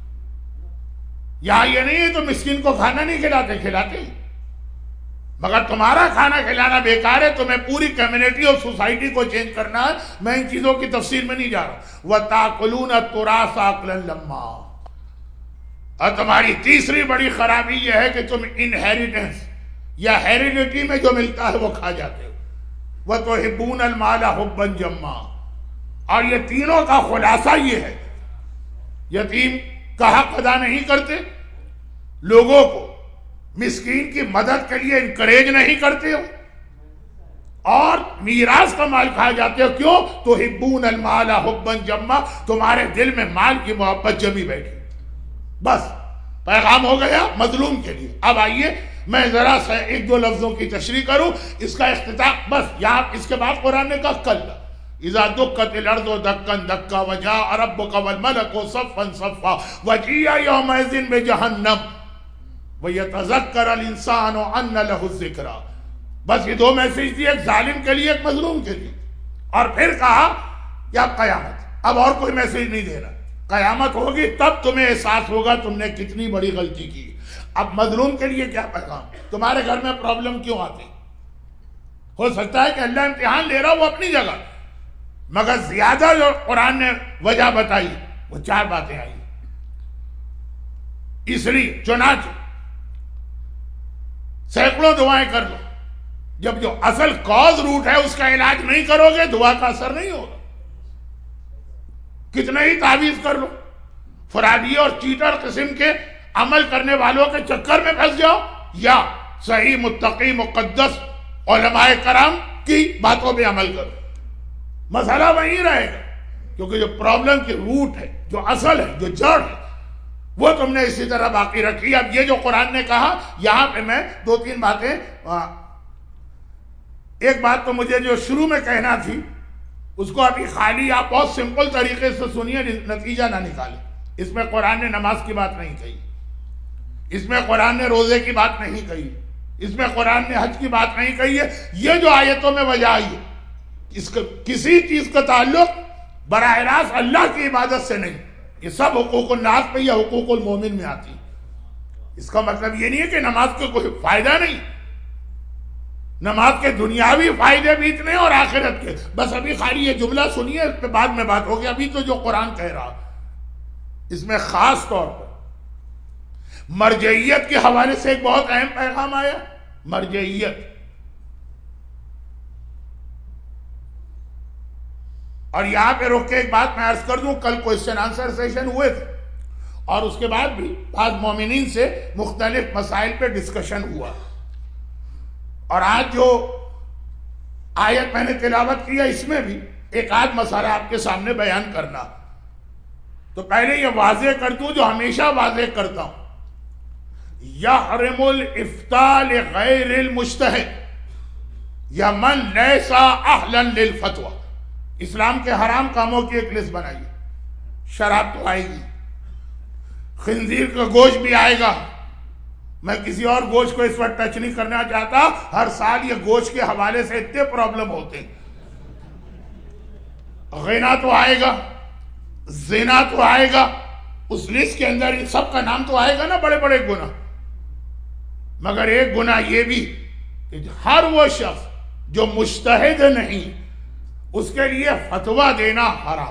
یہاں یہ نہیں ہے تو مسکین کو کھانا نہیں کھلاتے, کھلاتے, مگر تمہارا کھانا کھلانا بیکار ہے. تمہیں پوری کمیونٹی اور سوسائٹی کو چینج کرنا ہے. میں ان چیزوں کی تفصیل میں نہیں جا رہا. وَتَأْكُلُونَ التُّرَاثَ أَكْلًا لَمًّا, اور تمہاری تیسری بڑی خرابی یہ ہے کہ تم انہیریٹنس یا ہیریڈیٹی میں جو ملتا ہے وہ کھا جاتے ہو. وَتُحِبُّونَ الْمَالَ حُبًّا جَمًّا, اور یہ تینوں کا خلاصہ یہ ہے, یتیم کا حق ادا نہیں کرتے, لوگوں کو مسکین کی مدد کے لیے انکریج نہیں کرتے ہو, اور میراث کا مال کھا جاتے ہو. کیوں؟ تحبون المال حبا جما, تمہارے دل میں مال کی محبت جمی بیٹھی. بس پیغام ہو گیا مظلوم کے لیے. اب آئیے میں ذرا سا 1-2 لفظوں کی تشریح کروں, اس کا اختتام. بس یہاں اس کے بعد قرآن نے کہا کل اذا دکت الارض دکا دکا وجاء ربک والملک صفا صفا وجیء یومئذ بجہنم وَيَتَذَكَّرَ الْإِنسَانُ أَنَّ لَهُ الذِّكْرَى. بس یہ 2 میسیج دی, ایک ظالم کے لیے ایک مظلوم کے لیے. اور پھر کہا کہ اب قیامت, اب اور کوئی میسیج نہیں دینا, قیامت ہوگی تب تمہیں احساس ہوگا تم نے کتنی بڑی غلطی کی. اب مظلوم کے لیے کیا پیغام؟ تمہارے گھر میں پرابلم کیوں آتی؟ ہو سکتا ہے کہ اللہ امتحان لے رہا وہ اپنی جگہ, مگر زیادہ جو قرآن نے وجہ بتائی وہ 4 باتیں آئی. اس لیے چنانچہ سینکڑوں دعائیں کر لو, جب جو اصل کاز روٹ ہے اس کا علاج نہیں کرو گے دعا کا اثر نہیں ہوگا. کتنے ہی تعویذ کر لو, فرادی اور چیٹر قسم کے عمل کرنے والوں کے چکر میں پھنس جاؤ, یا صحیح متقی مقدس علماء کرام کی باتوں پہ عمل کرو, مسئلہ وہیں رہے گا. کیونکہ جو پرابلم کی روٹ ہے, جو اصل ہے, جو جڑ ہے, وہ تم نے اسی طرح باقی رکھی. اب یہ جو قرآن نے کہا, یہاں پہ میں 2-3 باتیں, ایک بات تو مجھے جو شروع میں کہنا تھی اس کو ابھی خالی آپ بہت سمپل طریقے سے سنیے, نتیجہ نہ نکالیں. اس میں قرآن نے نماز کی بات نہیں کہی, اس میں قرآن نے روزے کی بات نہیں کہی، اس میں قرآن نے حج کی بات نہیں کہی ہے. یہ جو آیتوں میں وجہ آئی ہے اس کا کسی چیز کا تعلق براہ راست اللہ کی عبادت سے نہیں، یہ سب حقوق الناس پہ یا حقوق المومن میں آتی. اس کا مطلب یہ نہیں ہے کہ نماز کا کوئی فائدہ نہیں، نماز کے دنیاوی فائدے بھی اتنے اور آخرت کے. بس ابھی خالی یہ جملہ سنیے، اس پہ بعد میں بات ہوگی. ابھی تو جو قرآن کہہ رہا اس میں خاص طور پر مرجعیت کے حوالے سے ایک بہت اہم پیغام آیا. مرجعیت، اور یہاں پہ رک کے ایک بات میں عرض کر دوں، کل کوئسچن آنسر سیشن ہوئے تھے اور اس کے بعد بھی بعض مومنین سے مختلف مسائل پہ ڈسکشن ہوا، اور آج جو آیت میں نے تلاوت کیا اس میں بھی ایک آدھ مسئلہ آپ کے سامنے بیان کرنا. تو پہلے یہ واضح کر دوں جو ہمیشہ واضح کرتا ہوں، یحرم الافطاء لغیر المجتہد یا من لیسا اہلا للفتوی. اسلام کے حرام کاموں کی ایک لسٹ بنائی. شراب تو آئے گی، خنزیر کا گوشت بھی آئے گا. میں کسی اور گوشت کو اس وقت ٹچ نہیں کرنا چاہتا، ہر سال یہ گوشت کے حوالے سے اتنے پرابلم ہوتے ہیں. غنا تو آئے گا، زنا تو آئے گا، اس لسٹ کے اندر ان سب کا نام تو آئے گا نا، بڑے بڑے گناہ. مگر ایک گناہ یہ بھی کہ ہر وہ شخص جو مجتہد نہیں اس کے لیے فتویٰ دینا حرام.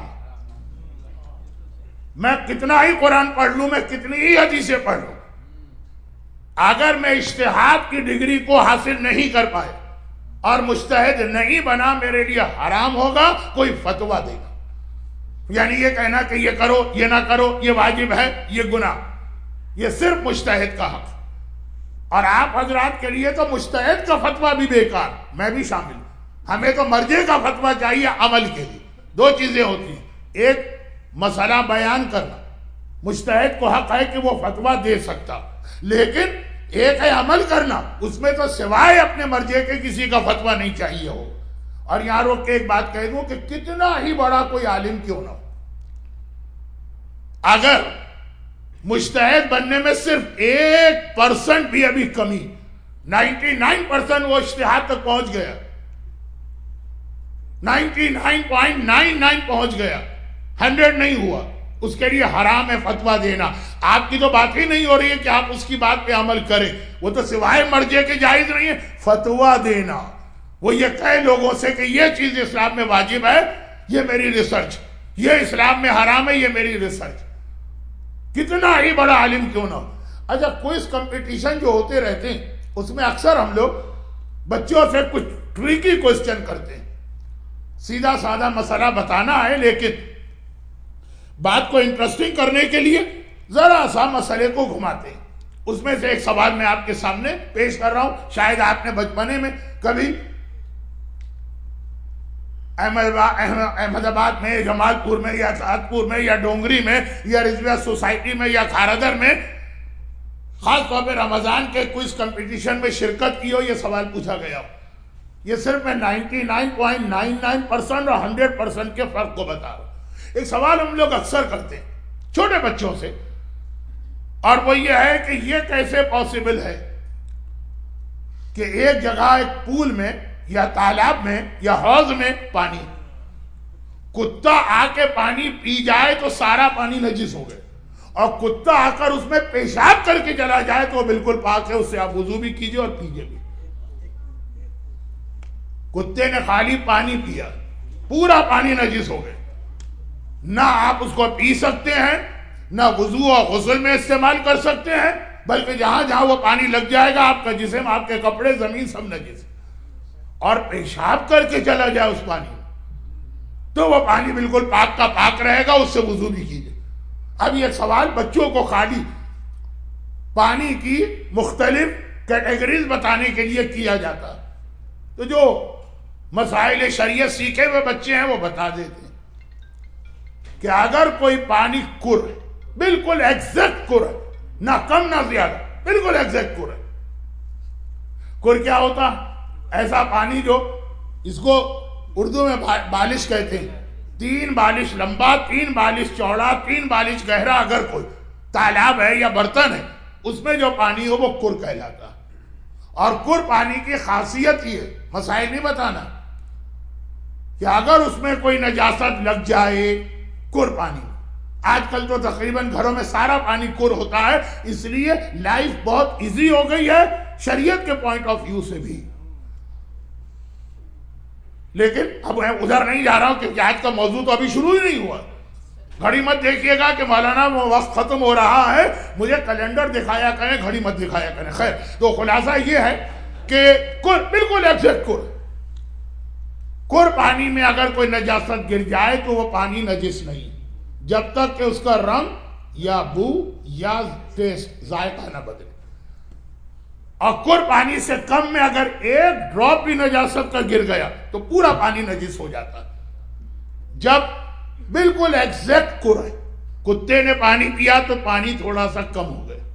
میں کتنا ہی قرآن پڑھ لوں، میں کتنی ہی حدیثیں پڑھ لوں، اگر میں اجتہاد کی ڈگری کو حاصل نہیں کر پائے اور مجتہد نہیں بنا، میرے لیے حرام ہوگا کوئی فتویٰ دے گا. یعنی یہ کہنا کہ یہ کرو، یہ نہ کرو، یہ واجب ہے، یہ گناہ، یہ صرف مجتہد کا حق. اور آپ حضرات کے لیے تو مجتہد کا فتویٰ بھی بیکار، میں بھی شامل ہوں. ہمیں تو مرجع کا فتویٰ چاہیے عمل کے لیے. دو چیزیں ہوتی ہیں، ایک مسئلہ بیان کرنا، مجتہد کو حق ہے کہ وہ فتویٰ دے سکتا، لیکن ایک ہے عمل کرنا، اس میں تو سوائے اپنے مرجع کے کسی کا فتویٰ نہیں چاہیے ہو. اور یہاں روک کے ایک بات کہہ دوں کہ کتنا ہی بڑا کوئی عالم کیوں نہ ہو، اگر مجتہد بننے میں صرف 1% بھی ابھی کمی، 99% وہ اجتہاد تک پہنچ گیا، 99.99 پہنچ گیا، 100 نہیں ہوا، اس کے لیے حرام ہے فتویٰ دینا. آپ کی تو بات ہی نہیں ہو رہی ہے کہ آپ اس کی بات پہ عمل کریں، وہ تو سوائے مرجع کے جائز نہیں ہے فتویٰ دینا. وہ یہ کہے لوگوں سے کہ یہ چیز اسلام میں واجب ہے، یہ میری ریسرچ، یہ اسلام میں حرام ہے، یہ میری ریسرچ. کتنا ہی بڑا عالم کیوں نہ ہو. اچھا کوئز کمپٹیشن جو ہوتے رہتے ہیں اس میں اکثر ہم لوگ بچوں سے کچھ ٹریکی کوسچن کرتے ہیں. سیدھا سادہ مسئلہ بتانا ہے لیکن بات کو انٹرسٹنگ کرنے کے لیے ذرا سا مسئلے کو گھماتے ہیں. اس میں سے ایک سوال میں آپ کے سامنے پیش کر رہا ہوں. شاید آپ نے بچپنے میں کبھی احمد آباد میں، جمال پور میں، یا سعد پور میں، یا ڈونگری میں، یا رضویہ سوسائٹی میں، یا کھارادر میں خاص طور پہ رمضان کے کوئز کمپٹیشن میں شرکت کی ہو، یہ سوال پوچھا گیا ہو. یہ صرف میں 99.99% اور 100% کے فرق کو بتا رہا ہوں. ایک سوال ہم لوگ اکثر کرتے ہیں چھوٹے بچوں سے، اور وہ یہ ہے کہ یہ کیسے پاسبل ہے کہ ایک جگہ ایک پول میں یا تالاب میں یا حوض میں پانی، کتا آ کے پانی پی جائے تو سارا پانی نجس ہو گئے، اور کتا آ کر اس میں پیشاب کر کے چلا جائے تو وہ بالکل پاک ہے، اس سے آپ وضو بھی کیجئے اور پیجئے بھی. کتے نے خالی پانی پیا، پورا پانی نجس ہو گئے. نہ آپ اس کو پی سکتے ہیں، نہ وضو اور غسل میں استعمال کر سکتے ہیں، بلکہ جہاں جہاں وہ پانی لگ جائے گا آپ کا جسم، آپ کے کپڑے، زمین سب نجس. اور پیشاب کر کے چلا جائے اس پانی میں تو وہ پانی بالکل پاک کا پاک رہے گا، اس سے وضو بھی کیجئے. اب یہ سوال بچوں کو خالی پانی کی مختلف کیٹیگریز بتانے کے لیے کیا جاتا. تو جو مسائل شریعت سیکھے ہوئے بچے ہیں وہ بتا دیتے ہیں کہ اگر کوئی پانی کر، بالکل ایگزیکٹ کر، نہ کم نہ زیادہ، بالکل ایگزیکٹ کر ہے. کر کیا ہوتا؟ ایسا پانی جو اس کو اردو میں بالش کہتے ہیں، 3 بالش لمبا، 3 بالش چوڑا، 3 بالش گہرا. اگر کوئی تالاب ہے یا برتن ہے اس میں جو پانی ہو وہ کر کہلاتا ہے. اور کر پانی کی خاصیت یہ ہے، مسائل نہیں بتانا، کہ اگر اس میں کوئی نجاست لگ جائے کر پانی، آج کل تو تقریباً گھروں میں سارا پانی کر ہوتا ہے، اس لیے لائف بہت ایزی ہو گئی ہے شریعت کے پوائنٹ آف ویو سے بھی. لیکن اب میں ادھر نہیں جا رہا ہوں کیونکہ آج کا موضوع تو ابھی شروع ہی نہیں ہوا. گھڑی مت دیکھیے گا کہ مولانا وہ وقت ختم ہو رہا ہے، مجھے کیلنڈر دکھایا کریں، گھڑی مت دکھایا کریں. خیر، تو خلاصہ یہ ہے کہ کر بالکل ایگزیکٹ کر پانی میں اگر کوئی نجاست گر جائے تو وہ پانی نجس نہیں، جب تک کہ اس کا رنگ یا بو یا ٹیسٹ ذائقہ نہ بدلے. اور کر پانی سے کم میں اگر ایک ڈراپ بھی نجاست کا گر گیا تو پورا پانی نجس ہو جاتا ہے. جب بالکل ایگزیکٹ کر ہے، کتے نے پانی پیا تو پانی تھوڑا سا کم ہو گیا،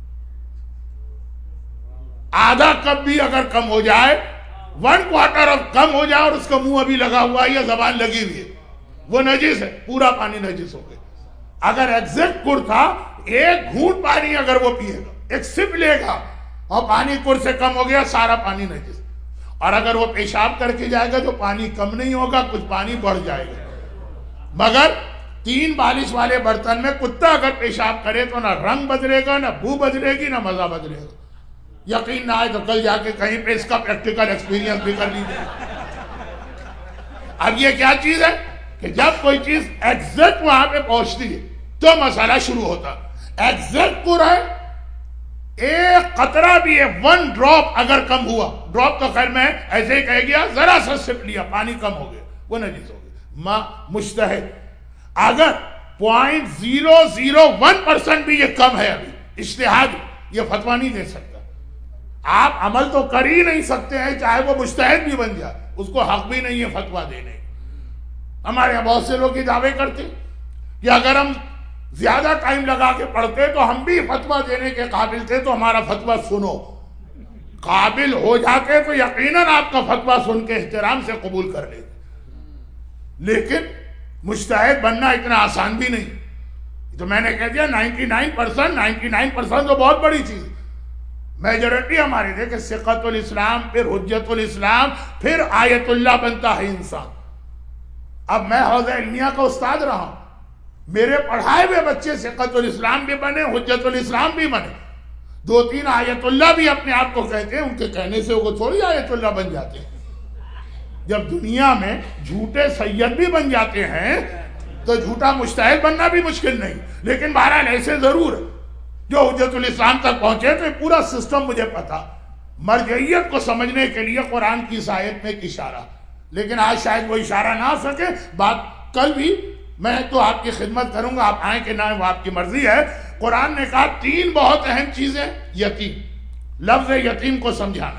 آدھا کپ بھی اگر کم ہو جائے، 1/4 آف کم ہو جائے اور اس کا منہ ابھی لگا ہوا ہے یا زبان لگی ہوئی ہے، وہ نجس ہے، پورا پانی نجس ہو گیا. اگر ایگزیکٹ کر تھا، ایک گھونٹ پانی اگر وہ پیے گا، ایک سپ لے گا اور پانی کر سے کم ہو گیا، سارا پانی نجس. اور اگر وہ پیشاب کر کے جائے گا تو پانی کم نہیں ہوگا، کچھ پانی بڑھ جائے گا. مگر 3 بالش والے برتن میں کتا اگر پیشاب کرے تو نہ رنگ بدلے گا، نہ بو بدلے گی، نہ مزہ بدلے گا. یقین نہ آئے تو کل جا کے کہیں پہ اس کا پریکٹیکل ایکسپیرینس بھی کر لیجیے. اب یہ کیا چیز ہے کہ جب کوئی چیز ایگزیکٹ وہاں پہ پہنچتی ہے تو مسئلہ شروع ہوتا. ایگزیکٹ کر ہے، ایک قطرہ بھی ہے، 1 ڈراپ اگر کم ہوا، ڈراپ تو خیر میں ایسے ہی کہہ گیا، ذرا سا سپ لیا، پانی کم ہو گیا، وہ نجس ہو گیا. مجتہد اگر 0.001% بھی یہ کم ہے، ابھی اجتہاد یہ فتویٰ نہیں دے سکتا. آپ عمل تو کر ہی نہیں سکتے ہیں چاہے وہ مجتہد بھی بن جائے، اس کو حق بھی نہیں ہے فتویٰ دینے. ہمارے یہاں بہت سے لوگ یہ دعوے کرتے کہ اگر ہم زیادہ ٹائم لگا کے پڑھتے تو ہم بھی فتویٰ دینے کے قابل تھے، تو ہمارا فتویٰ سنو. قابل ہو جاتے تو یقیناً آپ کا فتویٰ سن کے احترام سے قبول کر لیتے. لیکن مجتہد بننا اتنا آسان بھی نہیں. تو میں نے کہہ دیا 99% تو بہت بڑی چیز. میجورٹی ہماری تھے کہ ثقت الاسلام، پھر حجت الاسلام، پھر آیت اللہ بنتا ہے انسان. اب میں حوزہ علمیہ کا استاد رہا ہوں، میرے پڑھائے ہوئے بچے ثقت الاسلام بھی بنے، حجت الاسلام بھی بنے. 2-3 آیت اللہ بھی اپنے آپ کو کہتے ہیں، ان کے کہنے سے وہ تھوڑی آیت اللہ بن جاتے ہیں. جب دنیا میں جھوٹے سید بھی بن جاتے ہیں تو جھوٹا مجتہد بننا بھی مشکل نہیں. لیکن بہرحال ایسے ضرور ہے جو حجت الاسلام تک پہنچے. تو پورا سسٹم مجھے پتا. مرجعیت کو سمجھنے کے لیے قرآن کی اس آیت میں ایک اشارہ، لیکن آج شاید وہ اشارہ نہ آ سکے. بات کل بھی میں تو آپ کی خدمت کروں گا، آپ آئیں کہ نہ وہ آپ کی مرضی ہے. قرآن نے کہا 3 بہت اہم چیزیں. یتیم، لفظ یتیم کو سمجھانا،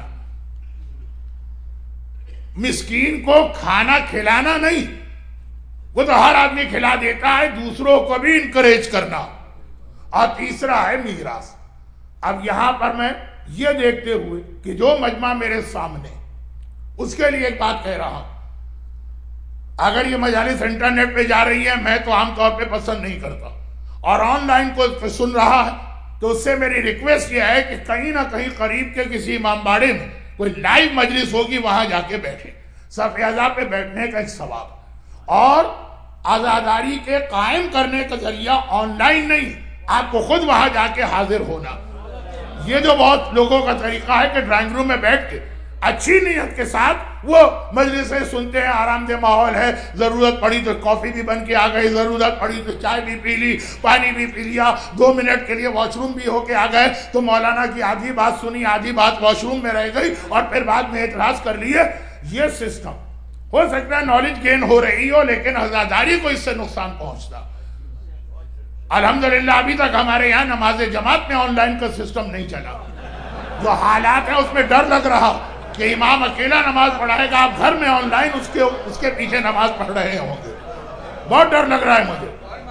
مسکین کو کھانا کھلانا نہیں، وہ تو ہر آدمی کھلا دیتا ہے، دوسروں کو بھی انکریج کرنا. اور تیسرا ہے میراث. اب یہاں پر میں یہ دیکھتے ہوئے کہ جو مجمع میرے سامنے، اس کے لیے ایک بات کہہ رہا ہوں. اگر یہ مجالس انٹرنیٹ پہ جا رہی ہے، میں تو عام طور پہ پسند نہیں کرتا، اور آن لائن کو سن رہا ہے، تو اس سے میری ریکویسٹ یہ ہے کہ کہیں نہ کہیں قریب کے کسی امام باڑے میں کوئی لائیو مجلس ہوگی، وہاں جا کے بیٹھے. صف اعلیٰ پہ بیٹھنے کا ایک ثواب، اور عزاداری کے قائم کرنے کا ذریعہ آن لائن نہیں، آپ کو خود وہاں جا کے حاضر ہونا. یہ جو بہت لوگوں کا طریقہ ہے کہ ڈرائنگ روم میں بیٹھ کے اچھی نیت کے ساتھ وہ مجلسیں سنتے ہیں، آرام دہ ماحول ہے، ضرورت پڑی تو کافی بھی بن کے آ گئی، ضرورت پڑی تو چائے بھی پی لی، پانی بھی پی لیا، 2 منٹ کے لیے واش روم بھی ہو کے آ گئے، تو مولانا کی آدھی بات سنی، آدھی بات واش روم میں رہ گئی، اور پھر بعد میں اعتراض کر لیے. یہ سسٹم ہو سکتا ہے نالج گین ہو رہی ہو، لیکن عزاداری کو اس سے نقصان پہنچتا. الحمدللہ ابھی تک ہمارے یہاں نماز جماعت میں آن لائن کا سسٹم نہیں چلا. جو حالات ہیں اس میں ڈر لگ رہا کہ امام اکیلا نماز پڑھائے گا، آپ گھر میں آن لائن اس کے پیچھے نماز پڑھ رہے ہوں گے. بہت ڈر لگ رہا ہے مجھے.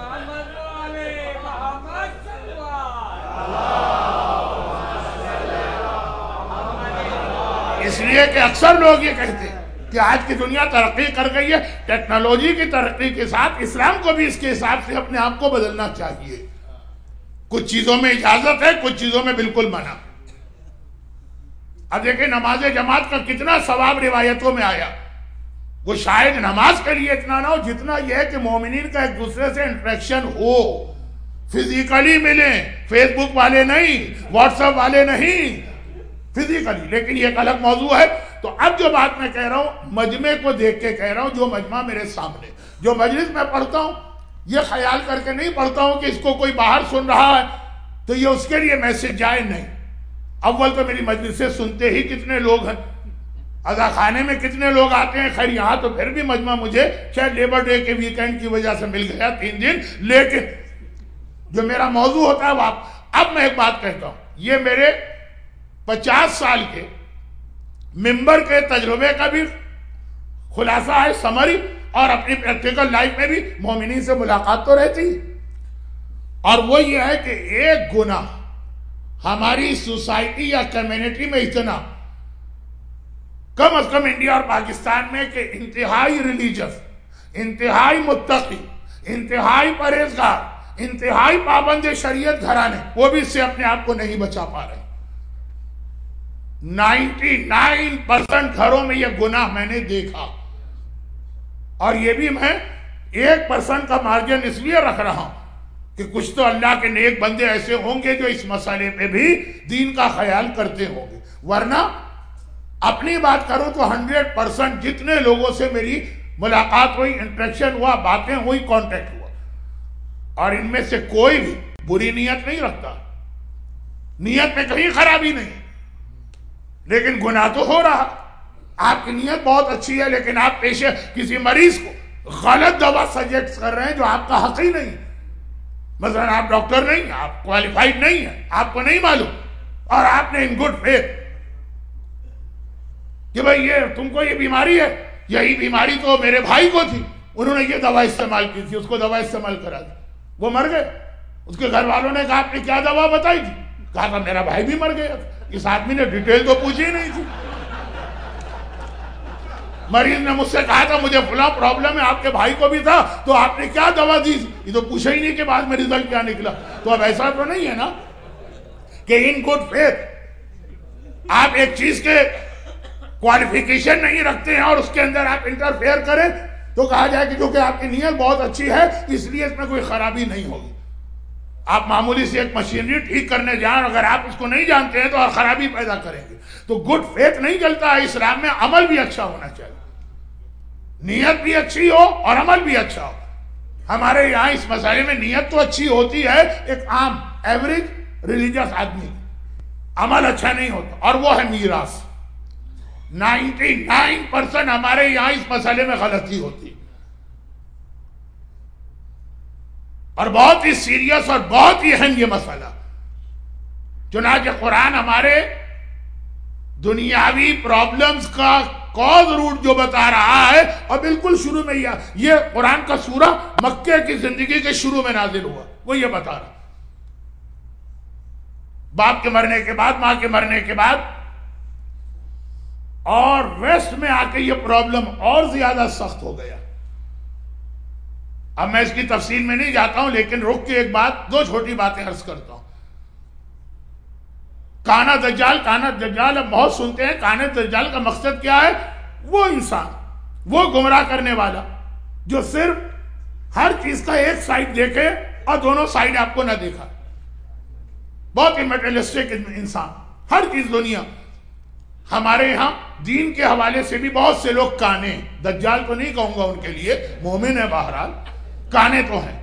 اس لیے کہ اکثر لوگ یہ کہتے ہیں کہ آج کی دنیا ترقی کر گئی ہے، ٹیکنالوجی کی ترقی کے ساتھ اسلام کو بھی اس کے حساب سے اپنے آپ کو بدلنا چاہیے. کچھ چیزوں میں اجازت ہے، کچھ چیزوں میں بالکل منع۔ اب دیکھیں نماز جماعت کا کتنا ثواب روایتوں میں آیا، وہ شاید نماز کے لیے اتنا نہ ہو جتنا یہ ہے کہ مومنین کا ایک دوسرے سے انٹریکشن ہو، فزیکلی ملیں، فیس بک والے نہیں، واٹس ایپ والے نہیں، فزیکلی۔ لیکن یہ ایک الگ موضوع ہے۔ تو اب جو بات میں کہہ رہا ہوں مجمع کو دیکھ کے کہہ رہا ہوں، جو مجمع میرے سامنے، جو مجلس میں پڑھتا ہوں، یہ خیال کر کے نہیں پڑھتا ہوں کہ اس کو کوئی باہر سن رہا ہے تو یہ اس کے لیے میسج جائے، نہیں۔ اول تو میری مجلس سے سنتے ہی کتنے لوگ ہیں، اذا خانے میں کتنے لوگ آتے ہیں، خیر یہاں تو پھر بھی مجمع مجھے شاید لیبر ڈے کے ویکینڈ کی وجہ سے مل گیا 3 دن، لیکن جو میرا موضوع ہوتا ہے وہ اب میں ایک بات کہتا ہوں، یہ میرے 50 سال کے ممبر کے تجربے کا بھی خلاصہ ہے، سمری، اور اپنی پریکٹیکل لائف میں بھی مومنین سے ملاقات تو رہتی، اور وہ یہ ہے کہ ایک گناہ ہماری سوسائٹی یا کمیونٹی میں اتنا، کم از کم انڈیا اور پاکستان میں، کہ انتہائی ریلیجس، انتہائی متقی، انتہائی پرہیزگار، انتہائی پابند شریعت گھرانے، وہ بھی اس سے اپنے آپ کو نہیں بچا پا رہے۔ 99% گھروں میں یہ گناہ میں نے دیکھا، اور یہ بھی میں 1% کا مارجن اس لیے رکھ رہا ہوں کہ کچھ تو اللہ کے نیک بندے ایسے ہوں گے جو اس مسئلے پہ بھی دین کا خیال کرتے ہوں گے، ورنہ اپنی بات کروں تو 100% جتنے لوگوں سے میری ملاقات ہوئی، انٹریکشن ہوا، باتیں ہوئی، کانٹیکٹ ہوا، اور ان میں سے کوئی بھی بری نیت نہیں رکھتا، نیت میں کہیں خرابی نہیں، لیکن گناہ تو ہو رہا۔ آپ کی نیت بہت اچھی ہے لیکن آپ پیشے کسی مریض کو غلط دوا سجیسٹ کر رہے ہیں جو آپ کا حق ہی نہیں، مثلا آپ ڈاکٹر نہیں، آپ کوالیفائڈ نہیں ہیں، آپ کو نہیں معلوم، اور آپ نے ان گڈ فیتھ کہ بھئی یہ تم کو یہ بیماری ہے، یہی بیماری تو میرے بھائی کو تھی، انہوں نے یہ دوا استعمال کی تھی، اس کو دوا استعمال کرا دی، وہ مر گئے۔ اس کے گھر والوں نے کہا آپ نے کیا دوا بتائی تھی؟ کہا تھا میرا بھائی بھی مر گیا۔ اس آدمی نے ڈیٹیل تو پوچھی ہی نہیں تھی۔ مریض نے مجھ سے کہا تھا مجھے فلاں پرابلم ہے، آپ کے بھائی کو بھی تھا، تو آپ نے کیا دوا دی؟ یہ تو پوچھا ہی نہیں کہ بعد میں رزلٹ کیا نکلا۔ تو اب ایسا تو نہیں ہے نا کہ ان گڈ فیتھ آپ ایک چیز کے کوالیفیکیشن نہیں رکھتے ہیں اور اس کے اندر آپ انٹرفیئر کریں تو کہا جائے کہ جو کہ آپ کی نیت بہت اچھی ہے اس لیے اس میں کوئی خرابی نہیں ہوگی۔ آپ معمولی سے ایک مشینری ٹھیک کرنے جائیں، اگر آپ اس کو نہیں جانتے ہیں تو اور خرابی پیدا کریں گے، تو گڈ فیتھ نہیں چلتا ہے اسلام میں۔ عمل بھی اچھا ہونا چاہیے، نیت بھی اچھی ہو اور عمل بھی اچھا ہو۔ ہمارے یہاں اس مسئلے میں نیت تو اچھی ہوتی ہے ایک عام ایوریج ریلیجس آدمی، عمل اچھا نہیں ہوتا، اور وہ ہے میراث۔ 99% ہمارے یہاں اس مسئلے میں غلطی ہوتی، اور بہت ہی سیریس اور بہت ہی اہم یہ مسئلہ۔ چنانچہ قرآن ہمارے دنیاوی پرابلمز کا کاز روٹ جو بتا رہا ہے، اور بالکل شروع میں یہ قرآن کا سورہ مکے کی زندگی کے شروع میں نازل ہوا، وہ یہ بتا رہا باپ کے مرنے کے بعد، ماں کے مرنے کے بعد، اور ویسٹ میں آ کے یہ پرابلم اور زیادہ سخت ہو گیا۔ اب میں اس کی تفصیل میں نہیں جاتا ہوں، لیکن رک کے ایک بات، دو چھوٹی باتیں عرض کرتا ہوں۔ کانا دجال اب بہت سنتے ہیں۔ کانا دجال کا مقصد کیا ہے؟ وہ انسان، وہ گمراہ کرنے والا جو صرف ہر چیز کا ایک سائڈ دیکھے اور دونوں سائڈ آپ کو نہ دیکھا، بہت ہی میٹریلسٹک انسان، ہر چیز دنیا۔ ہمارے یہاں دین کے حوالے سے بھی بہت سے لوگ کانے، دجال تو نہیں کہوں گا ان کے لیے، مومن ہے بہرحال، کانے تو ہیں۔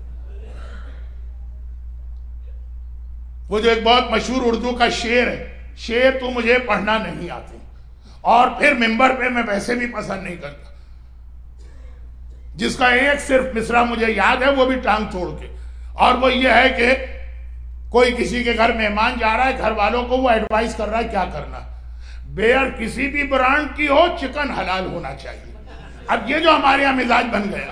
وہ جو ایک بہت مشہور اردو کا شعر ہے، شعر تو مجھے پڑھنا نہیں آتے، اور پھر ممبر پہ میں ویسے بھی پسند نہیں کرتا، جس کا ایک صرف مصرع مجھے یاد ہے وہ بھی ٹانگ توڑ کے، اور وہ یہ ہے کہ کوئی کسی کے گھر مہمان جا رہا ہے، گھر والوں کو وہ ایڈوائز کر رہا ہے کیا کرنا، بیئر کسی بھی برانڈ کی ہو، چکن حلال ہونا چاہیے۔ اب یہ جو ہمارے یہاں مزاج بن گیا،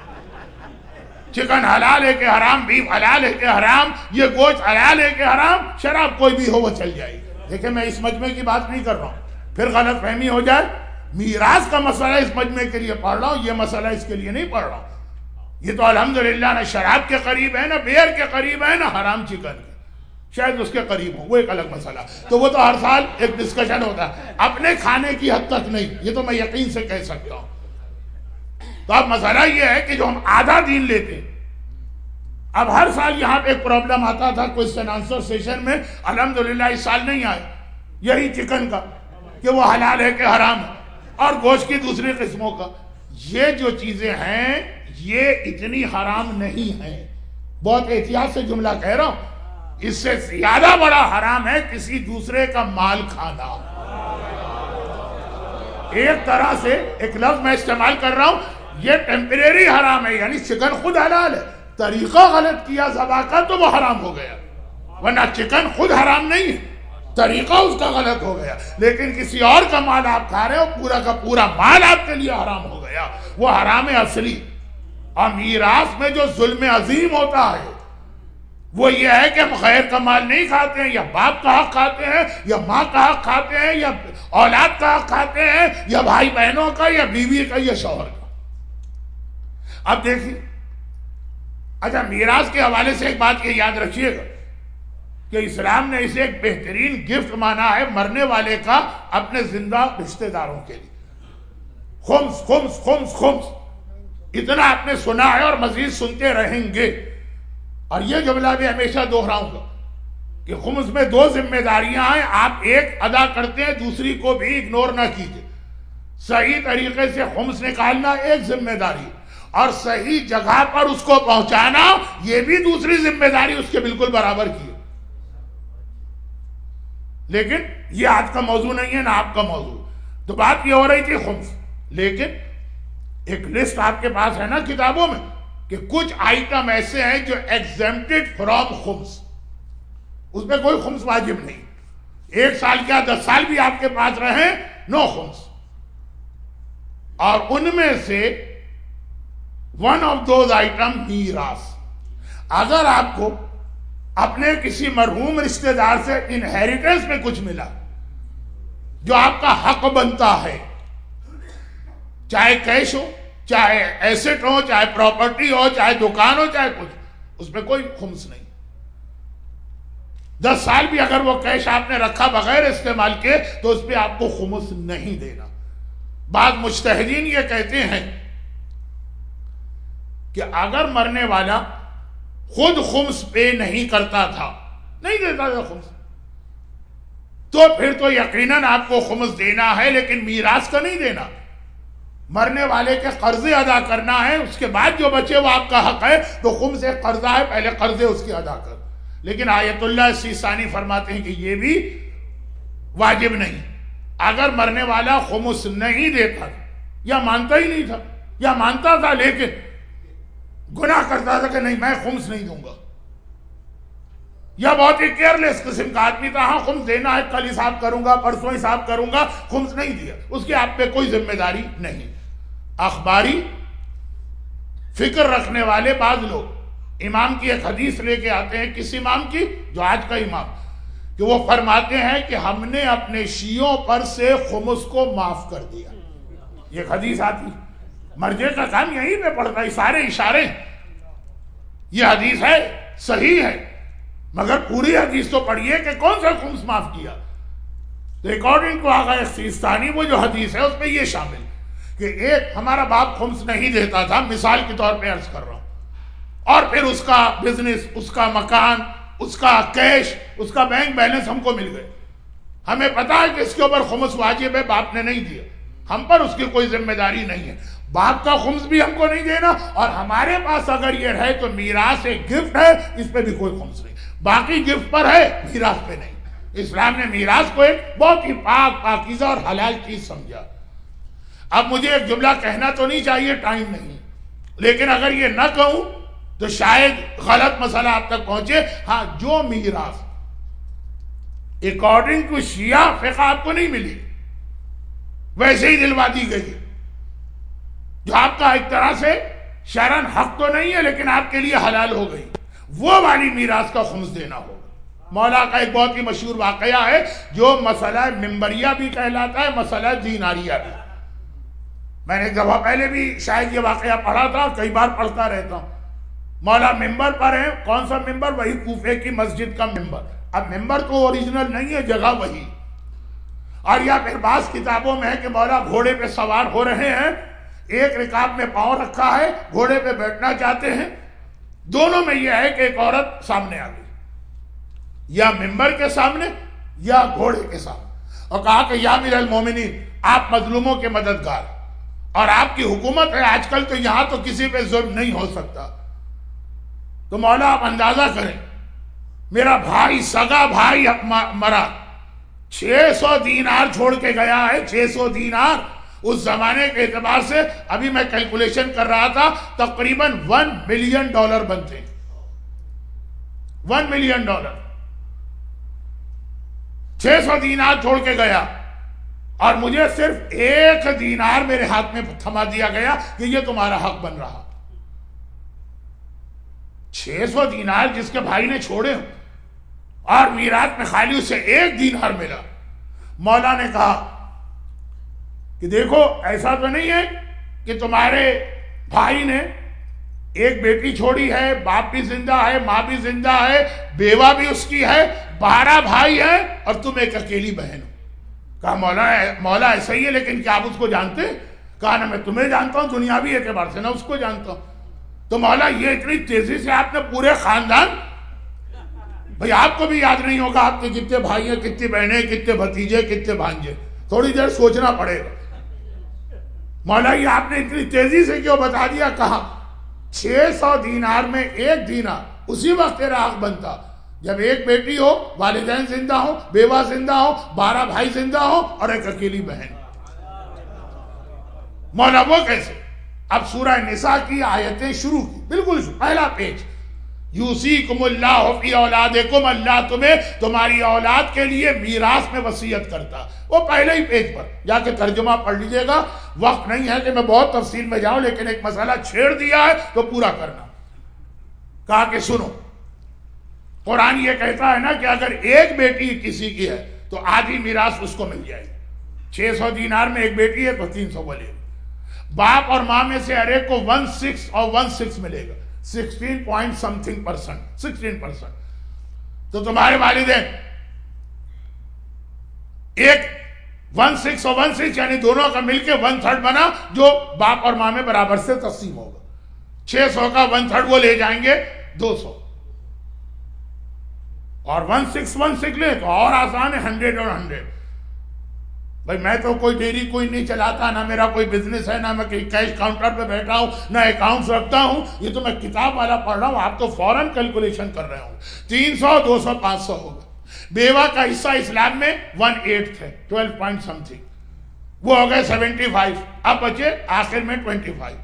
چکن حلال ہے کہ حرام، بیف حلال ہے کہ حرام، یہ گوشت حلال ہے کہ حرام، شراب کوئی بھی ہو وہ چل جائے گی۔ دیکھیں میں اس مجمع کی بات نہیں کر رہا ہوں، پھر غلط فہمی ہو جائے۔ میراث کا مسئلہ اس مجمع کے لیے پڑھ رہا ہوں، یہ مسئلہ اس کے لیے نہیں پڑھ رہا ہوں۔ یہ تو الحمدللہ نہ شراب کے قریب ہے، نہ بیئر کے قریب ہے، نہ حرام چکن کے، شاید اس کے قریب ہو، وہ ایک الگ مسئلہ، تو وہ تو ہر سال ایک ڈسکشن ہوتا ہے، اپنے کھانے کی حد تک نہیں، یہ تو میں یقین سے کہہ سکتا ہوں۔ تو اب مسئلہ یہ ہے کہ جو ہم آدھا دین لیتے ہیں، اب ہر سال یہاں پہ ایک پرابلم آتا تھا کوئسچن آنسر سیشن میں، الحمدللہ اس سال نہیں آئے، یہی چکن کا کہ وہ حلال ہے کہ حرام ہے، اور گوشت کی دوسری قسموں کا۔ یہ جو چیزیں ہیں یہ اتنی حرام نہیں ہیں، بہت احتیاط سے جملہ کہہ رہا ہوں، اس سے زیادہ بڑا حرام ہے کسی دوسرے کا مال کھانا۔ ایک طرح سے ایک لفظ میں استعمال کر رہا ہوں، یہ ٹیمپریری حرام ہے، یعنی چکن خود حلال ہے، طریقہ غلط کیا ذبح کا تو وہ حرام ہو گیا، ورنہ چکن خود حرام نہیں ہے، طریقہ اس کا غلط ہو گیا، لیکن کسی اور کا مال آپ کھا رہے ہو، پورا کا پورا مال آپ کے لیے حرام ہو گیا، وہ حرام اصلی۔ اور میراث میں جو ظلم عظیم ہوتا ہے وہ یہ ہے کہ ہم غیر کا مال نہیں کھاتے ہیں، یا باپ کا حق کھاتے ہیں، یا ماں کا حق کھاتے ہیں، یا اولاد کا حق کھاتے ہیں، یا بھائی بہنوں کا، یا بیوی کا، یا شوہر کا۔ اب دیکھیے، اچھا میراث کے حوالے سے ایک بات یہ یاد رکھیے گا کہ اسلام نے اسے ایک بہترین گفٹ مانا ہے مرنے والے کا اپنے زندہ رشتہ داروں کے لیے۔ خمس خمس خمس خمس، اتنا آپ نے سنا ہے اور مزید سنتے رہیں گے، اور یہ جملہ بھی ہمیشہ دہراؤں گا کہ خمس میں دو ذمہ داریاں ہیں، آپ ایک ادا کرتے ہیں، دوسری کو بھی اگنور نہ کیجیے۔ صحیح طریقے سے خمس نکالنا ایک ذمہ داری، اور صحیح جگہ پر اس کو پہنچانا یہ بھی دوسری ذمہ داری اس کے بالکل برابر کی ہے۔ لیکن یہ آج کا موضوع نہیں ہے نہ آپ کا موضوع، تو بات یہ ہو رہی تھی خمس، لیکن ایک لسٹ آپ کے پاس ہے نا کتابوں میں کہ کچھ آئٹم ایسے ہیں جو ایگزمپٹڈ فرام خمس، اس میں کوئی خمس واجب نہیں، 1 سال کیا 10 سال بھی آپ کے پاس رہیں نو خمس، اور ان میں سے ون آف دوز آئٹم میراث۔ اگر آپ کو اپنے کسی مرحوم رشتہ دار سے انہیریٹنس میں کچھ ملا جو آپ کا حق بنتا ہے، چاہے کیش ہو، چاہے ایسٹ ہو، چاہے پراپرٹی ہو، چاہے دکان ہو، چاہے کچھ، اس میں کوئی خمس نہیں۔ 10 سال بھی اگر وہ کیش آپ نے رکھا بغیر استعمال کے تو اس پہ آپ کو خمس نہیں دینا۔ بعض مجتہدین یہ کہتے ہیں کہ اگر مرنے والا خود خمس پے نہیں کرتا تھا، نہیں دیتا تھا خمس، تو پھر تو یقیناً آپ کو خمس دینا ہے، لیکن میراث کا نہیں دینا۔ مرنے والے کے قرضے ادا کرنا ہے، اس کے بعد جو بچے وہ آپ کا حق ہے، تو خمس ایک قرضہ ہے، پہلے قرضے اس کے ادا کر۔ لیکن آیت اللہ سیستانی فرماتے ہیں کہ یہ بھی واجب نہیں۔ اگر مرنے والا خمس نہیں دیتا، یا مانتا ہی نہیں تھا، یا مانتا تھا لیکن گناہ کرتا تھا کہ نہیں میں خمس نہیں دوں گا، یا بہت ہی کیئرلیس قسم کا آدمی تھا، ہاں خمس دینا ہے، کل حساب کروں گا، پرسوں حساب کروں گا، خمس نہیں دیا، اس کی آپ پہ کوئی ذمہ داری نہیں۔ اخباری فکر رکھنے والے بعض لوگ امام کی ایک حدیث لے کے آتے ہیں، کس امام کی؟ جو آج کا امام، کہ وہ فرماتے ہیں کہ ہم نے اپنے شیعوں پر سے خمس کو معاف کر دیا۔ یہ حدیث آتی، مرجع کا کام یہیں پہ پڑتا ہے، سارے اشارے، یہ حدیث ہے، صحیح ہے، مگر پوری حدیث تو پڑھیے کہ کون سا خمس معاف کیا۔ تو اکارڈنگ ٹو آغا سیستانی وہ جو حدیث ہے اس میں یہ شامل کہ ایک ہمارا باپ خمس نہیں دیتا تھا، مثال کے طور پہ عرض کر رہا ہوں، اور پھر اس کا بزنس، اس کا مکان، اس کا کیش، اس کا بینک بیلنس ہم کو مل گئے، ہمیں پتا ہے کہ اس کے اوپر خمس واجب ہے، باپ نے نہیں دیا، ہم پر اس کی کوئی ذمہ داری نہیں ہے، باپ کا خمس بھی ہم کو نہیں دینا، اور ہمارے پاس اگر یہ رہے تو میراث ایک گفٹ ہے، اس پہ بھی کوئی خمس نہیں، باقی گفٹ پر ہے، میراث پہ نہیں۔ اسلام نے میراث کو ایک بہت ہی پاک، پاکیزہ اور حلال چیز سمجھا۔ اب مجھے ایک جملہ کہنا تو نہیں چاہیے، ٹائم نہیں، لیکن اگر یہ نہ کہوں تو شاید غلط مسئلہ آپ تک پہنچے۔ ہاں، جو میراث اکارڈنگ ٹو شیعہ فقہ آپ کو نہیں ملی، ویسے ہی دلوا دی گئی، جو آپ کا ایک طرح سے شرعاً حق تو نہیں ہے لیکن آپ کے لیے حلال ہو گئی، وہ والی میراث کا خمس دینا ہوگا۔ مولا کا ایک بہت ہی مشہور واقعہ ہے جو مسئلہ ممبریہ بھی کہلاتا ہے، مسئلہ دیناریہ بھی۔ میں نے ایک دفعہ پہلے بھی شاید یہ واقعہ پڑھا تھا، کئی بار پڑھتا رہتا ہوں. مولا ممبر پر ہیں. کون سا ممبر؟ وہی کوفے کی مسجد کا ممبر. اب ممبر تو اوریجنل نہیں ہے، جگہ وہی. اور یا پھر بعض کتابوں میں ہے کہ مولا گھوڑے پہ سوار ہو رہے ہیں، ایک رکاب میں پاؤں رکھا ہے، گھوڑے پہ بیٹھنا چاہتے ہیں. دونوں میں یہ ہے کہ ایک عورت سامنے آ گئی، یا ممبر کے سامنے یا گھوڑے کے سامنے، اور کہا کہ یا امیر المومنین، آپ مظلوموں کے مددگار اور آپ کی حکومت ہے آج کل، تو یہاں تو کسی پہ ظلم نہیں ہو سکتا. تو مولا آپ اندازہ کریں، میرا بھائی، سگا بھائی مرا، 600 دینار چھوڑ کے گیا ہے. 600 دینار اس زمانے کے اعتبار سے، ابھی میں کیلکولیشن کر رہا تھا، تقریباً $1 ملین بنتے ہیں. $1 ملین. 600 دینار چھوڑ کے گیا، اور مجھے صرف 1 دینار میرے ہاتھ میں تھما دیا گیا کہ یہ تمہارا حق بن رہا. 600 دینار جس کے بھائی نے چھوڑے ہوں، اور میراث میں خالی اسے 1 دینار ملا. مولا نے کہا کہ دیکھو، ایسا تو نہیں ہے کہ تمہارے بھائی نے ایک بیٹی چھوڑی ہے، باپ بھی زندہ ہے، ماں بھی زندہ ہے، بیوہ بھی اس کی ہے، 12 بھائی ہیں، اور تم ایک اکیلی بہن ہو. کہا مولا ایسا ہی ہے، لیکن کیا آپ اس کو جانتے؟ کہا نہ میں تمہیں جانتا ہوں دنیاوی اعتبار سے، نہ اس کو جانتا ہوں. تو مولا یہ اتنی تیزی سے آپ نے پورے خاندان، بھئی آپ کو بھی یاد نہیں ہوگا آپ کے کتنے بھائی ہیں، کتنی بہنیں، کتنے بھتیجے، کتنے بھانجے، تھوڑی دیر سوچنا پڑے گا. مولا یہ آپ نے اتنی تیزی سے کیوں بتا دیا؟ کہا 600 دینار میں 1 دینار اسی وقت تیرا حق بنتا جب ایک بیٹی ہو، والدین زندہ ہو، بیوہ زندہ ہو، 12 بھائی زندہ ہو، اور ایک اکیلی بہن. مولا وہ کیسے؟ اب سورہ نساء کی آیتیں شروع کی، بالکل پہلا پیج، یوصیکم اللہ فی اولادکم، اللہ تمہیں تمہاری اولاد کے لیے میراث میں وصیت کرتا. وہ پہلے ہی پیج پر جا کے ترجمہ پڑھ لیجئے گا. وقت نہیں ہے کہ میں بہت تفصیل میں جاؤں، لیکن ایک مسئلہ چھیڑ دیا ہے تو پورا کرنا. کہا کہ سنو، قرآن یہ کہتا ہے نا کہ اگر ایک بیٹی کسی کی ہے تو آدھی میراث اس کو مل جائے گی. 600 دینار میں ایک بیٹی ہے تو 300 بولے گی. باپ اور ماں میں سے ہر ایک کو 1/6 اور 1/6 ملے گا، 16% تو تمہارے والدین ایک 1/6 اور 1/6 یعنی دونوں کا مل کے 1/3 بنا، جو باپ اور ماں میں برابر سے تقسیم ہوگا. 600 کا 1/3 وہ لے جائیں گے 200، اور 1/6 لے تو اور آسان ہے، 100 اور 100. بھائی میں تو کوئی ڈیری کوئی نہیں چلاتا، نہ میرا کوئی بزنس ہے، نہ میں کیش کاؤنٹر پہ بیٹھا ہوں، نہ اکاؤنٹس رکھتا ہوں. یہ تو میں کتاب والا پڑھ رہا ہوں، آپ تو فوراً کیلکولیشن کر رہے ہوں. 300 200 500 ہوگا. بیوہ کا حصہ اسلام میں 1/8 ہے، 12 پوائنٹ سمتھنگ، وہ ہو گئے 75. اب بچے آخر میں 25.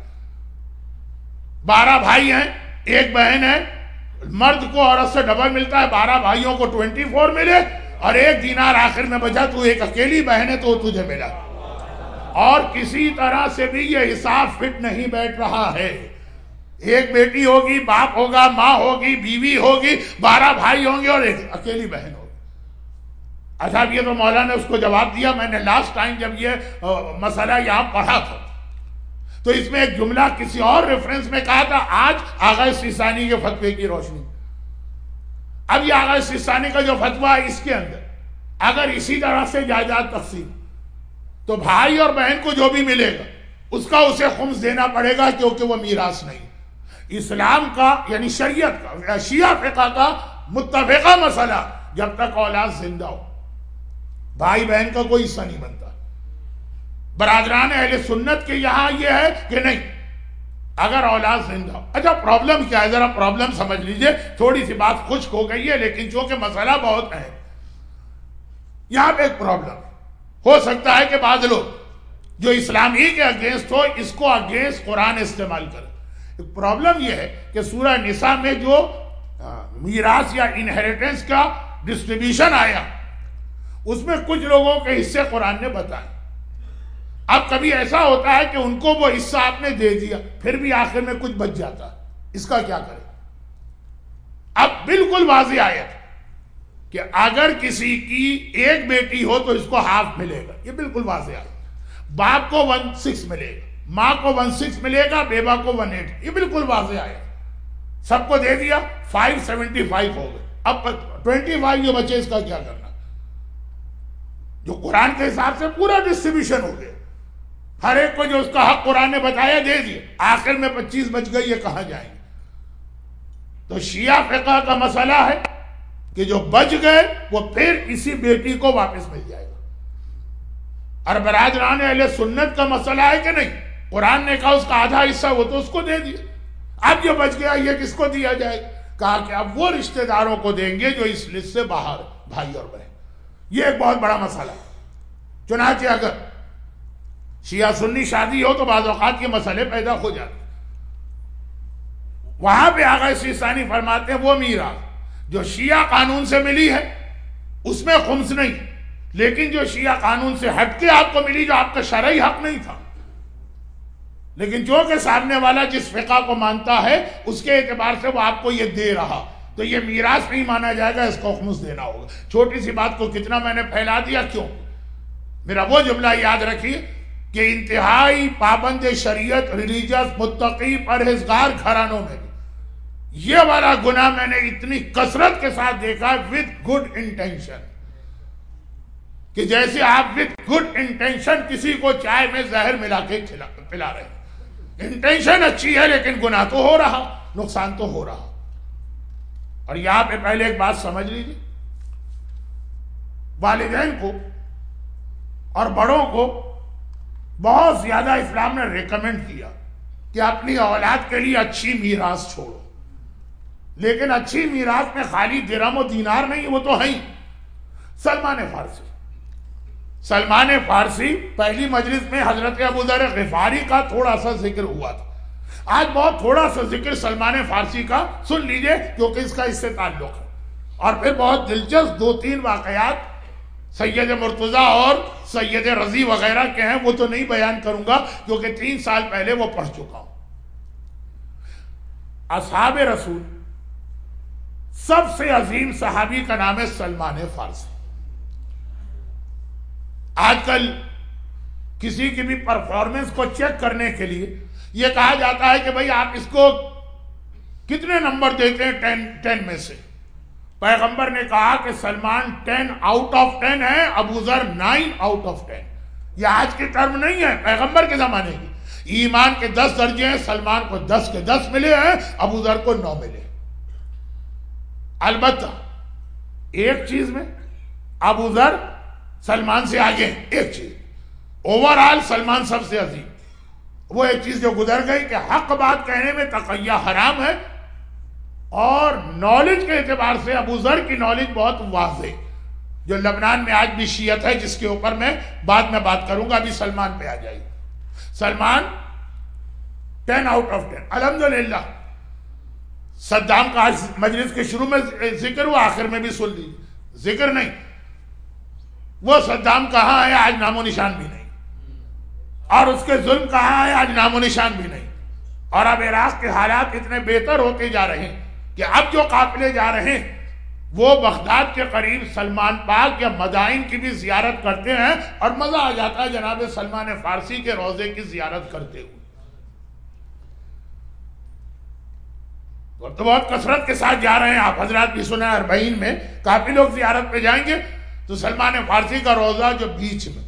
12 بھائی ہیں، ایک بہن ہے. مرد کو عورت سے ڈبل ملتا ہے، 12 بھائیوں کو 24 ملے، اور 1 دینار آخر میں بچا. تو ایک اکیلی بہن ہے تو تجھے ملا. اور کسی طرح سے بھی یہ حساب فٹ نہیں بیٹھ رہا ہے. ایک بیٹی ہوگی، باپ ہوگا، ماں ہوگی، بیوی ہوگی، 12 بھائی ہوں گے، اور ایک اکیلی بہن ہوگی. اچھا یہ تو مولا نے اس کو جواب دیا. میں نے لاسٹ ٹائم جب یہ مسئلہ یہاں پڑھا تھا تو اس میں ایک جملہ کسی اور ریفرنس میں کہا تھا، آج آغا سیستانی کے فتوے کی روشنی. اب یہ آغا سیستانی کا جو فتویٰ ہے، اس کے اندر اگر اسی طرح سے جائیداد تقسیم تو بھائی اور بہن کو جو بھی ملے گا اس کا اسے خمس دینا پڑے گا، کیونکہ وہ میراث نہیں. اسلام کا یعنی شریعت کا، شیعہ فقہ کا متفقہ مسئلہ، جب تک اولاد زندہ ہو بھائی بہن کا کوئی حصہ نہیں بنتا. برادران اہل سنت کے یہاں یہ ہے کہ نہیں، اگر اولاد زندہ ہو. اچھا پرابلم کیا ہے؟ ذرا پرابلم سمجھ لیجئے. تھوڑی سی بات خشک ہو گئی ہے، لیکن چونکہ مسئلہ بہت ہے، یہاں پہ ایک پرابلم ہو سکتا ہے کہ بعض لوگ جو اسلام ہی کے اگینسٹ ہو، اس کو اگینسٹ قرآن استعمال کریں. ایک پرابلم یہ ہے کہ سورہ نساء میں جو میراث یا انہیریٹنس کا ڈسٹریبیوشن آیا، اس میں کچھ لوگوں کے حصے قرآن نے بتائے. اب کبھی ایسا ہوتا ہے کہ ان کو وہ حصہ آپ نے دے دیا، پھر بھی آخر میں کچھ بچ جاتا ہے، اس کا کیا کریں؟ اب بالکل واضح آیت کہ اگر کسی کی ایک بیٹی ہو تو اس کو ہاف ملے گا، یہ بالکل واضح آیت. باپ کو 1/6 ملے گا، ماں کو 1/6 ملے گا، بیوہ کو 1/8. یہ بالکل واضح آیا. سب کو دے دیا، 575 ہو گئے. اب 25 جو بچے اس کا کیا کرنا؟ جو قرآن کے حساب سے پورا ڈسٹریبیوشن ہو گیا، ہر ایک کو جو اس کا حق قرآن نے بتایا دے دیے. آخر میں 25 بچ گئی، یہ کہاں جائیں گے؟ تو شیعہ فقہ کا مسئلہ ہے کہ جو بچ گئے وہ پھر اسی بیٹی کو واپس مل جائے گا. اور برادران اہل سنت کا مسئلہ ہے کہ نہیں، قرآن نے کہا اس کا آدھا حصہ وہ تو اس کو دے دیا. اب جو بچ گیا یہ کس کو دیا جائے گا؟ کہا کہ اب وہ رشتہ داروں کو دیں گے جو اس لسٹ سے باہر، بھائی اور بہن. یہ ایک بہت بڑا مسئلہ ہے. چنانچہ اگر شیعہ سنی شادی ہو تو بعض اوقات یہ مسئلے پیدا ہو جاتے. وہاں پہ آغا سیستانی فرماتے ہیں وہ میراث جو شیعہ قانون سے ملی ہے اس میں خمس نہیں، لیکن جو شیعہ قانون سے ہٹ کے آپ کو ملی، جو آپ کا شرعی حق نہیں تھا، لیکن جو کہ سامنے والا جس فقہ کو مانتا ہے اس کے اعتبار سے وہ آپ کو یہ دے رہا، تو یہ میراث نہیں مانا جائے گا، اس کو خمس دینا ہوگا. چھوٹی سی بات کو کتنا میں نے پھیلا دیا. کیوں؟ میرا وہ جملہ یاد رکھیے کہ انتہائی پابند شریعت، ریلیجس، متقی، پرہیزگار گھرانوں میں یہ والا گناہ میں نے اتنی کثرت کے ساتھ دیکھا وتھ گڈ انٹینشن، کہ جیسے آپ وتھ گڈ انٹینشن کسی کو چائے میں زہر ملا کے پلا رہے ہیں. انٹینشن اچھی ہے لیکن گناہ تو ہو رہا، نقصان تو ہو رہا. اور یہاں پہ پہلے ایک بات سمجھ لیجیے، والدین کو اور بڑوں کو بہت زیادہ اسلام نے ریکمینڈ کیا کہ اپنی اولاد کے لیے اچھی میراث چھوڑو، لیکن اچھی میراث میں خالی درہم و دینار نہیں، وہ تو ہیں. سلمان فارسی پہلی مجلس میں حضرت ابو ذر غفاری کا تھوڑا سا ذکر ہوا تھا. آج بہت تھوڑا سا ذکر سلمان فارسی کا سن لیجئے کیونکہ اس کا اس سے تعلق ہے. اور پھر بہت دلچسپ 2-3 واقعات سید مرتضیٰ اور سید رضی وغیرہ کے ہیں، وہ تو نہیں بیان کروں گا کیونکہ 3 سال پہلے وہ پڑھ چکا ہوں. اصحاب رسول سب سے عظیم صحابی کا نام ہے سلمان فارسی. آج کل کسی کی بھی پرفارمنس کو چیک کرنے کے لیے یہ کہا جاتا ہے کہ بھئی آپ اس کو کتنے نمبر دیتے ہیں 10 میں سے. پیغمبر نے کہا کہ سلمان 10 آؤٹ آف 10 ہے، ابو ذر 9 آؤٹ آف 10. یہ آج کی ٹرم نہیں ہے، پیغمبر کے زمانے کی. ایمان کے 10 درجے ہیں، سلمان کو 10 کے 10 ملے ہیں، ابو ذر کو 9 ملے. البتہ ایک چیز میں ابو ذر سلمان سے آگے ہیں، ایک چیز اوورآل سلمان سب سے عظیم. وہ ایک چیز جو گزر گئی کہ حق بات کہنے میں تقیہ حرام ہے، اور نالج کے اعتبار سے ابو ذر کی نالج بہت واضح، جو لبنان میں آج بھی شیعت ہے جس کے اوپر میں بعد میں بات کروں گا. ابھی سلمان پہ آ جائے. سلمان 10 آؤٹ آف 10 الحمدللہ. صدام کا آج مجلس کے شروع میں ذکر ہوا، آخر میں بھی سن لیجیے. ذکر نہیں، وہ صدام کہاں ہے آج نام و نشان بھی نہیں، اور اس کے ظلم کہاں ہے آج نام و نشان بھی نہیں. اور اب عراق کے حالات اتنے بہتر ہوتے جا رہے ہیں کہ اب جو قافلے جا رہے ہیں وہ بغداد کے قریب سلمان پاک یا مدائن کی بھی زیارت کرتے ہیں، اور مزہ آ جاتا ہے جناب سلمان فارسی کے روضے کی زیارت کرتے ہوئے. تو بہت کثرت کے ساتھ جا رہے ہیں. آپ حضرات بھی سنا ہے 40 میں کافی لوگ زیارت پہ جائیں گے تو سلمان فارسی کا روضہ جو بیچ میں،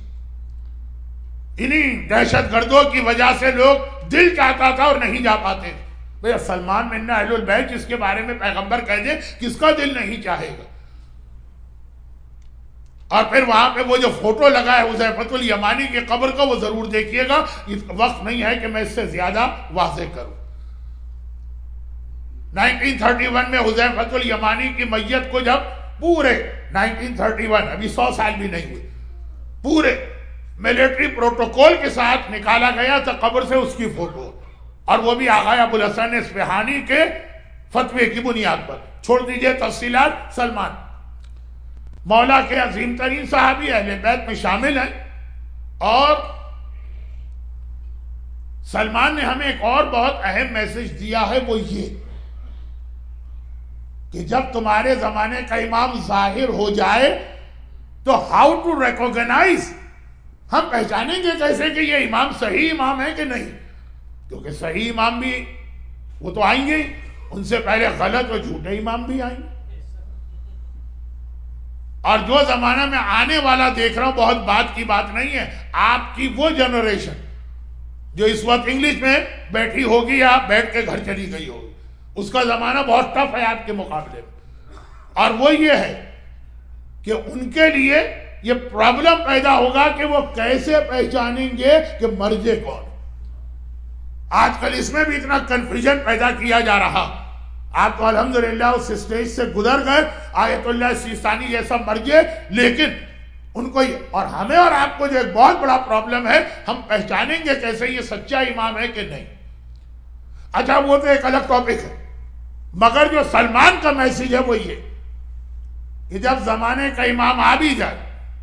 انہی دہشت گردوں کی وجہ سے لوگ دل چاہتا تھا اور نہیں جا پاتے. بھئی سلمان منا اہل البیت جس کے بارے میں پیغمبر کہہ دے کس کا دل نہیں چاہے گا. اور پھر وہاں پہ وہ جو فوٹو لگا ہے حذیفۃ الیمانی کی قبر کا، وہ ضرور دیکھیے گا. وقت نہیں ہے کہ میں اس سے زیادہ واضح کروں. 1931 میں حذیفۃ الیمانی کی میت کو جب پورے 1931 ابھی 100 سال بھی نہیں ہوئے، پورے ملٹری پروٹوکول کے ساتھ نکالا گیا تھا قبر سے اس کی فوٹو، اور وہ بھی آغا ابو الحسن اصفہانی کے فتوے کی بنیاد پر. چھوڑ دیجئے تفصیلات. سلمان مولا کے عظیم ترین صحابی اہل بیت میں شامل ہیں. اور سلمان نے ہمیں ایک اور بہت اہم میسج دیا ہے، وہ یہ کہ جب تمہارے زمانے کا امام ظاہر ہو جائے تو ہاؤ ٹو ریکوگنائز ہم پہچانیں گے کیسے کہ یہ امام صحیح امام ہے کہ نہیں؟ کیونکہ صحیح امام بھی وہ تو آئیں گے ہی، ان سے پہلے غلط اور جھوٹے امام بھی آئیں گے. اور جو زمانہ میں آنے والا دیکھ رہا ہوں، بہت بات کی بات نہیں ہے، آپ کی وہ جنریشن جو اس وقت انگلش میں بیٹھی ہوگی یا بیٹھ کے گھر چلی گئی ہوگی، اس کا زمانہ بہت ٹف ہے آپ کے مقابلے میں. اور وہ یہ ہے کہ ان کے لیے یہ پرابلم پیدا ہوگا کہ وہ کیسے پہچانیں گے کہ مرجع کون. آج کل اس میں بھی اتنا کنفیوژن پیدا کیا جا رہا. آپ تو الحمدللہ اس اسٹیج سے گزر گئے، آیت اللہ سیستانی جیسا مرجع، لیکن ان کو اور ہمیں اور آپ کو جو ایک بہت بڑا پرابلم ہے، ہم پہچانیں گے کیسے یہ سچا امام ہے کہ نہیں. اچھا وہ تو ایک الگ ٹاپک ہے، مگر جو سلمان کا میسج ہے وہ یہ کہ جب زمانے کا امام آ بھی جائے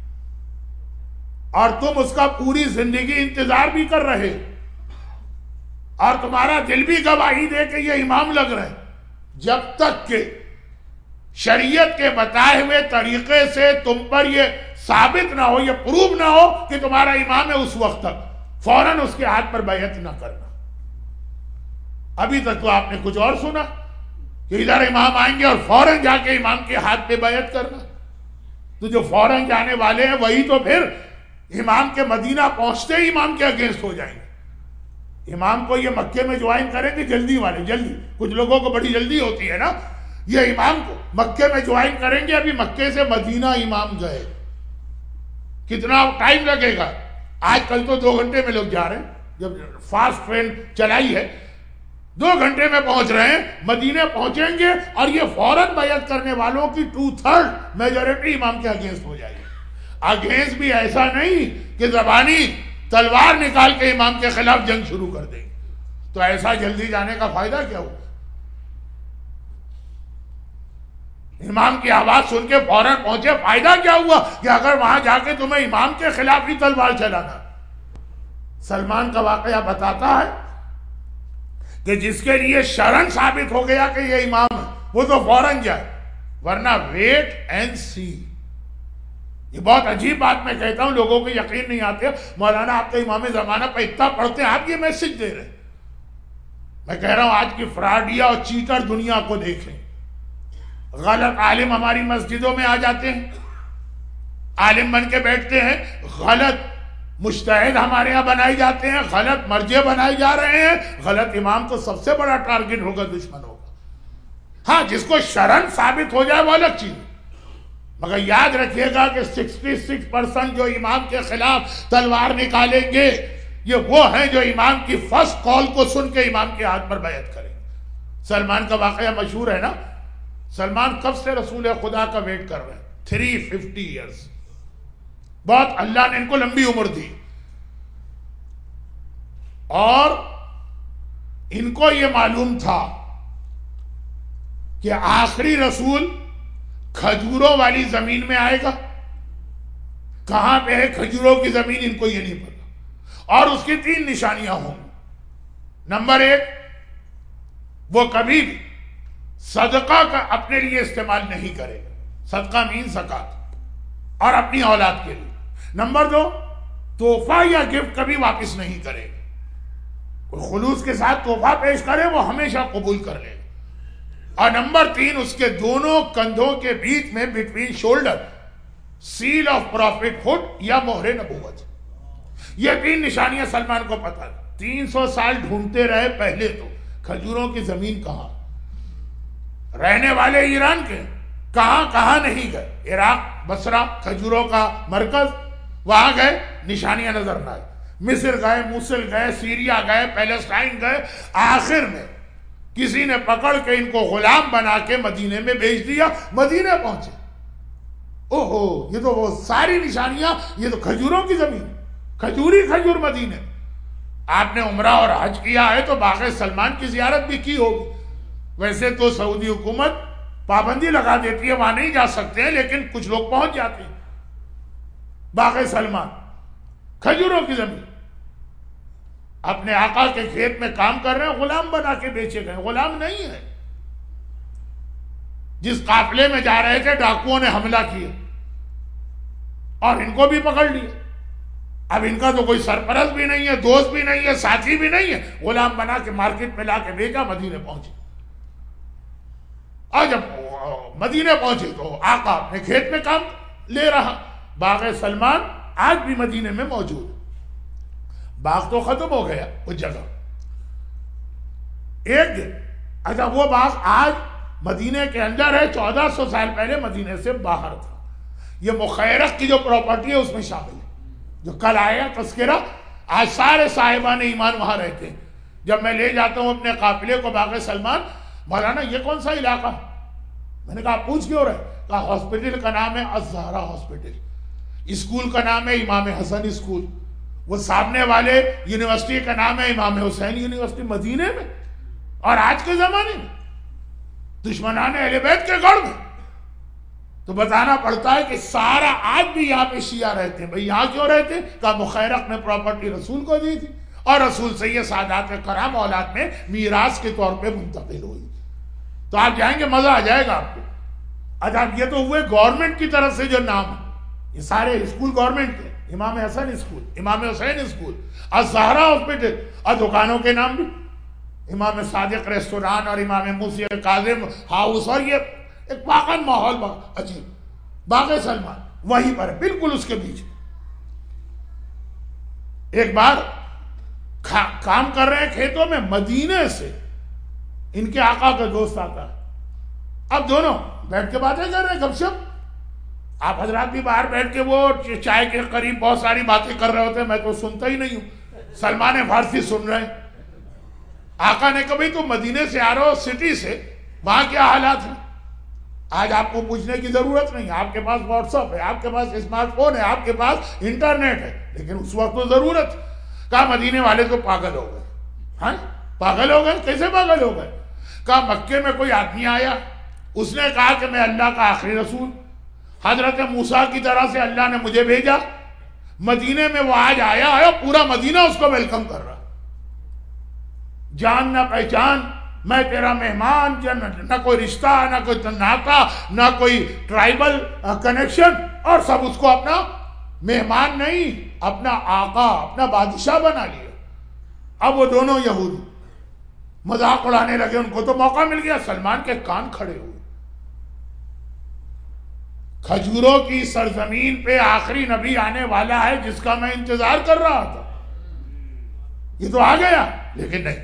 اور تم اس کا پوری زندگی انتظار بھی کر رہے اور تمہارا دل بھی گواہی دے کہ یہ امام لگ رہے ہیں، جب تک کہ شریعت کے بتائے ہوئے طریقے سے تم پر یہ ثابت نہ ہو، یہ پروف نہ ہو کہ تمہارا امام ہے، اس وقت تک فوراً اس کے ہاتھ پر بیعت نہ کرنا. ابھی تک تو آپ نے کچھ اور سنا کہ ادھر امام آئیں گے اور فوراً جا کے امام کے ہاتھ پہ بیعت کرنا. تو جو فوراً جانے والے ہیں وہی تو پھر امام کے مدینہ پہنچتے ہی امام کے اگینسٹ ہو جائیں گے. امام کو یہ مکے میں جوائن کریں گے جلدی والے، جلدی، کچھ لوگوں کو بڑی جلدی ہوتی ہے نا، یہ امام کو مکے میں جوائن کریں گے. ابھی مکے سے مدینہ امام گئے، کتنا ٹائم لگے گا؟ آج کل تو 2 گھنٹے میں لوگ جا رہے ہیں، جب فاسٹ ٹرین چلائی ہے 2 گھنٹے میں پہنچ رہے ہیں، مدینے پہنچیں گے اور یہ فوراً بیعت کرنے والوں کی 2/3 میجورٹی امام کے اگینسٹ ہو جائے گی. اگینسٹ بھی ایسا نہیں کہ زبانی تلوار نکال کے امام کے خلاف جنگ شروع کر دیں. تو ایسا جلدی جانے کا فائدہ کیا ہوا؟ امام کی آواز سن کے فوراً پہنچے، فائدہ کیا ہوا کہ اگر وہاں جا کے تمہیں امام کے خلاف ہی تلوار چلانا. سلمان کا واقعہ بتاتا ہے کہ جس کے لیے شرن ثابت ہو گیا کہ یہ امام ہے وہ تو فوراً جائے، ورنہ ویٹ اینڈ سی. یہ بہت عجیب بات میں کہتا ہوں، لوگوں کو یقین نہیں آتے. مولانا آپ تو امام زمانہ پہ اتنا پڑھتے ہیں، آپ یہ میسج دے رہے ہیں. میں کہہ رہا ہوں آج کی فراڈیا اور چیٹر دنیا کو دیکھیں. غلط عالم ہماری مسجدوں میں آ جاتے ہیں، عالم بن کے بیٹھتے ہیں، غلط مجتہد ہمارے یہاں بنائے جاتے ہیں، غلط مرجع بنائے جا رہے ہیں. غلط امام تو سب سے بڑا ٹارگٹ ہوگا دشمنوں کا. ہاں جس کو شرن ثابت ہو جائے وہ الگ چیز، مگر یاد رکھیے گا کہ 66% جو امام کے خلاف تلوار نکالیں گے یہ وہ ہیں جو امام کی فرسٹ کال کو سن کے امام کے ہاتھ پر بیعت کریں. سلمان کا واقعہ مشہور ہے نا. سلمان کب سے رسول خدا کا ویٹ کر رہے ہیں؟ 350 ایئرز. بہت اللہ نے ان کو لمبی عمر دی، اور ان کو یہ معلوم تھا کہ آخری رسول کھجوروں والی زمین میں آئے گا. کہاں پہ ہے کھجوروں کی زمین ان کو یہ نہیں پتا، اور اس کی 3 نشانیاں ہوں. نمبر 1، وہ کبھی بھی صدقہ کا اپنے لیے استعمال نہیں کرے گا. صدقہ مین زکات، اور اپنی اولاد کے لیے. نمبر 2، تحفہ یا گفٹ کبھی واپس نہیں کرے گا. کوئی خلوص کے ساتھ تحفہ پیش کرے وہ ہمیشہ قبول کر لے گا. اور نمبر 3، اس کے دونوں کندھوں کے بیچ میں between shoulder seal of prophethood یا مہر نبوت. یہ 3 نشانیاں سلمان کو پتا. 300 سال ڈھونڈتے رہے. پہلے تو کھجوروں کی زمین کہاں، رہنے والے ایران کے کہاں نہیں گئے. عراق بصرہ کھجوروں کا مرکز، وہاں گئے نشانیاں نظر نہ آئی. مصر گئے، موصل گئے، سیریا گئے، پیلسٹائن گئے. آخر میں کسی نے پکڑ کے ان کو غلام بنا کے مدینے میں بھیج دیا. مدینے پہنچے، اوہو یہ تو وہ ساری نشانیاں، یہ تو کھجوروں کی زمین، کھجوری کھجور مدینے. آپ نے عمرہ اور حج کیا ہے تو باغ سلمان کی زیارت بھی کی ہوگی. ویسے تو سعودی حکومت پابندی لگا دیتی ہے، وہاں نہیں جا سکتے ہیں، لیکن کچھ لوگ پہنچ جاتے ہیں. باغ سلمان کھجوروں کی زمین، اپنے آقا کے کھیت میں کام کر رہے ہیں، غلام بنا کے بیچے گئے. غلام نہیں ہے. جس قافلے میں جا رہے تھے ڈاکوؤں نے حملہ کیا اور ان کو بھی پکڑ لیا. اب ان کا تو کوئی سرپرست بھی نہیں ہے، دوست بھی نہیں ہے، ساتھی بھی نہیں ہے، غلام بنا کے مارکیٹ میں لا کے بھیجا، مدینے پہنچے۔ اور جب مدینے پہنچے تو آقا اپنے کھیت میں کام لے رہا۔ باغ سلمان آج بھی مدینے میں موجود ہے۔ باغ تو ختم ہو گیا اس جگہ، ایک دن اچھا وہ باغ آج مدینے کے اندر ہے، 1400 سال پہلے مدینے سے باہر تھا۔ یہ مخیرق کی جو پراپرٹی ہے اس میں شامل ہے، جو کل آیا تذکرہ۔ آج سارے صاحبان ایمان وہاں رہتے ہیں۔ جب میں لے جاتا ہوں اپنے قافلے کو باغ سلمان، مولانا یہ کون سا علاقہ؟ میں نے کہا پوچھ کیوں رہے؟ کہا ہاسپٹل کا نام ہے الزہرا ہاسپٹل، اسکول کا نام ہے امام حسن اسکول، وہ سامنے والے یونیورسٹی کا نام ہے امام حسین یونیورسٹی مدینے میں۔ اور آج کے زمانے میں دشمنان اہل بیت کے گڑھ میں تو بتانا پڑتا ہے کہ سارا آج بھی یہاں پہ شیعہ رہتے ہیں۔ بھئی یہاں کیوں رہتے ہیں؟ کہا مخیرق نے پراپرٹی رسول کو دی تھی، اور رسول سے یہ سادات کرام اولاد میں میراث کے طور پہ منتقل ہوئی۔ تو آپ جائیں گے مزہ آ جائے گا آپ کو۔ اچھا یہ تو ہوئے گورنمنٹ کی طرف سے جو نام ہے، یہ سارے اسکول گورنمنٹ کے، امام حسن اسکول، امام حسین اسکول، الزہرا ہاسپٹل، اور دکانوں کے نام بھی امام صادق ریسٹوران اور امام موسی کاظم ہاؤس، اور یہ ایک پاکن ماحول عجیب۔ باغ سلمان وہیں پر ہے، بالکل اس کے بیچ۔ ایک بار کام کر رہے ہیں کھیتوں میں، مدینے سے ان کے آقا کا دوست آتا ہے۔ اب دونوں بیٹھ کے باتیں کر رہے ہیں، گپ شپ۔ آپ حضرات بھی باہر بیٹھ کے وہ چائے کے قریب بہت ساری باتیں کر رہے ہوتے ہیں، میں تو سنتا ہی نہیں ہوں، سلمان فارسی سن رہے ہیں۔ آقا نے کبھی تو مدینے سے آ رہے ہو، سٹی سے، وہاں کیا حالات ہیں؟ آج آپ کو پوچھنے کی ضرورت نہیں، آپ کے پاس واٹس ایپ ہے، آپ کے پاس اسمارٹ فون ہے، آپ کے پاس انٹرنیٹ ہے، لیکن اس وقت تو ضرورت۔ کہا مدینے والے تو پاگل ہو گئے۔ ہاں پاگل ہو گئے؟ کیسے پاگل ہو گئے؟ کہا مکے میں کوئی آدمی آیا، اس نے کہا کہ میں اللہ کا آخری رسول، حضرت موسیٰ کی طرح سے اللہ نے مجھے بھیجا۔ مدینے میں وہ آج آیا، پورا مدینہ اس کو ویلکم کر رہا، جان نہ پہچان، میں تیرا مہمان، نہ کوئی رشتہ، نہ کوئی ناتا، نہ کوئی ٹرائبل کنیکشن، اور سب اس کو اپنا مہمان نہیں، اپنا آقا، اپنا بادشاہ بنا لیا۔ اب وہ دونوں یہودی مذاق اڑانے لگے، ان کو تو موقع مل گیا، سلمان کے کان کھڑے ہوئے۔ کھجوروں کی سرزمین پہ آخری نبی آنے والا ہے جس کا میں انتظار کر رہا تھا، یہ تو آ گیا، لیکن نہیں،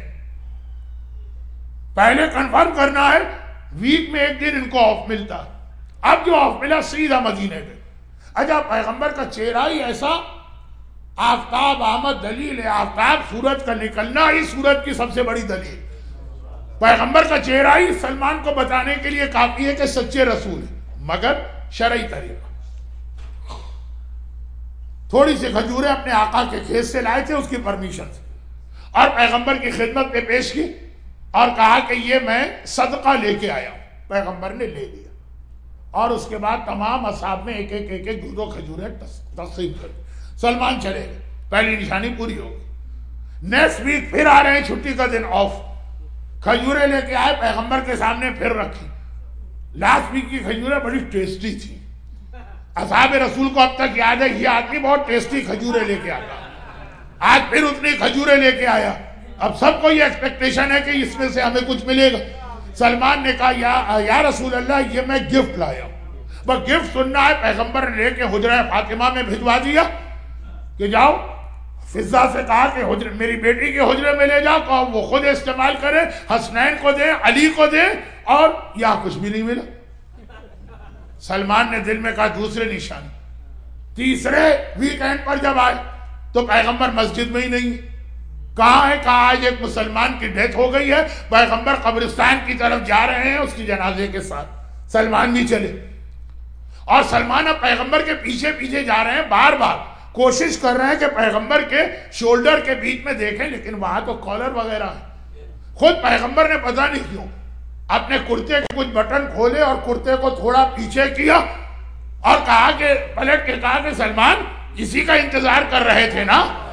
پہلے کنفرم کرنا ہے۔ ویک میں ایک دن ان کو آف ملتا، اب جو آف ملا سیدھا مدینے میں۔ اچھا پیغمبر کا چہرہ ہی ایسا، آفتاب آمد دلیل ہے، آفتاب سورج کا نکلنا ہی سورج کی سب سے بڑی دلیل۔ پیغمبر کا چہرہ ہی سلمان کو بتانے کے لیے کافی ہے کہ سچے رسول ہیں، مگر شرعی طریقہ۔ تھوڑی سی کھجوریں اپنے آقا کے کھیت سے لائے تھے اس کی پرمیشن سے، اور پیغمبر کی خدمت میں پیش کی، اور کہا کہ یہ میں صدقہ لے کے آیا ہوں۔ پیغمبر نے لے لیا، اور اس کے بعد تمام اصحاب میں ایک ایک دو کھجوریں تقسیم کر دی۔ سلمان چلے گئے، پہلی نشانی پوری ہو گئی۔ نیکسٹ ویک پھر آ رہے ہیں، چھٹی کا دن آف، کھجوریں لے کے آئے، پیغمبر کے سامنے پھر رکھی۔ لاسٹ ویک کی کھجوریں بڑی ٹیسٹی تھی، اصحاب رسول کو اب تک یاد ہے یہ آدمی بہت ٹیسٹی کھجوریں لے کے آتا۔ آج پھر اتنی کھجوریں لے کے آیا، اب سب کو یہ ایکسپیکٹیشن ہے کہ اس میں سے ہمیں کچھ ملے گا۔ سلمان نے کہا یا رسول اللہ یہ میں گفٹ لایا ہوں، بس گفٹ سننا ہے۔ پیغمبر نے لے کے حجرہ فاطمہ میں بھجوا دیا کہ جاؤ، فضہ سے کہا کہ میری بیٹی کے حجرے میں لے جاؤ، کہا وہ خود استعمال کرے، حسنین کو دے، علی کو دے، اور یہاں کچھ بھی نہیں ملا۔ سلمان نے دل میں کہا دوسرے نشانی۔ تیسرے ویکینڈ پر جب آئے تو پیغمبر مسجد میں ہی نہیں، کہاں ہے؟ کہا آج ایک مسلمان کی ڈیتھ ہو گئی ہے، پیغمبر قبرستان کی طرف جا رہے ہیں اس کی جنازے کے ساتھ۔ سلمان بھی چلے، اور سلمان اب پیغمبر کے پیچھے پیچھے جا رہے ہیں، بار بار کوشش کر رہے ہیں کہ پیغمبر کے شولڈر کے بیچ میں دیکھیں، لیکن وہاں تو کالر وغیرہ ہے۔ خود پیغمبر نے پتہ نہیں کیوں اپنے کرتے کے کچھ بٹن کھولے اور کرتے کو تھوڑا پیچھے کیا، اور کہا کہ پلٹ کے کہا کہ سلمان اسی کا انتظار کر رہے تھے نا،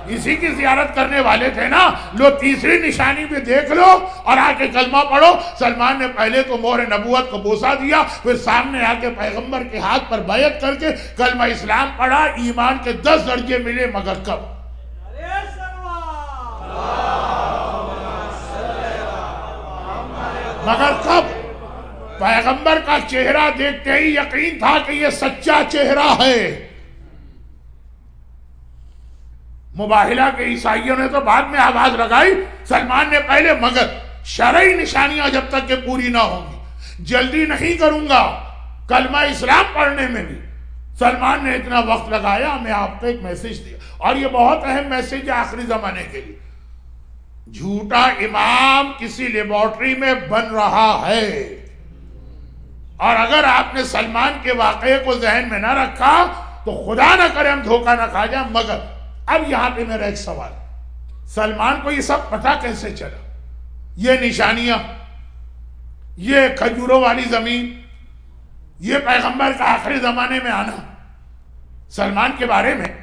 اسی کی زیارت کرنے والے تھے نا. لو تیسری نشانی بھی دیکھ لو اور آ کے کلمہ پڑھو. سلمان نے پہلے تو مہر نبوت کو بوسہ دیا, پھر سامنے آ کے پیغمبر کے ہاتھ پر بیعت کر کے کلمہ اسلام پڑھا. ایمان کے 10 درجے ملے, مگر کب؟ مگر کب؟ پیغمبر کا چہرہ دیکھتے ہی یقین تھا کہ یہ سچا چہرہ ہے. مباہلہ کے عیسائیوں نے تو بعد میں آواز لگائی, سلمان نے پہلے. مگر شرعی نشانیاں جب تک کہ پوری نہ ہوں گی جلدی نہیں کروں گا. کلمہ اسلام پڑھنے میں بھی سلمان نے اتنا وقت لگایا. میں آپ کو ایک میسج دیا, اور یہ بہت اہم میسج ہے آخری زمانے کے لیے. جھوٹا امام کسی لیبارٹری میں بن رہا ہے, اور اگر آپ نے سلمان کے واقعے کو ذہن میں نہ رکھا تو خدا نہ کرے ہم دھوکہ نہ کھا جائیں. مگر اب یہاں پہ میرا ایک سوال, سلمان کو یہ سب پتہ کیسے چلا؟ یہ نشانیاں, یہ کھجوروں والی زمین, یہ پیغمبر کا آخری زمانے میں آنا. سلمان کے بارے میں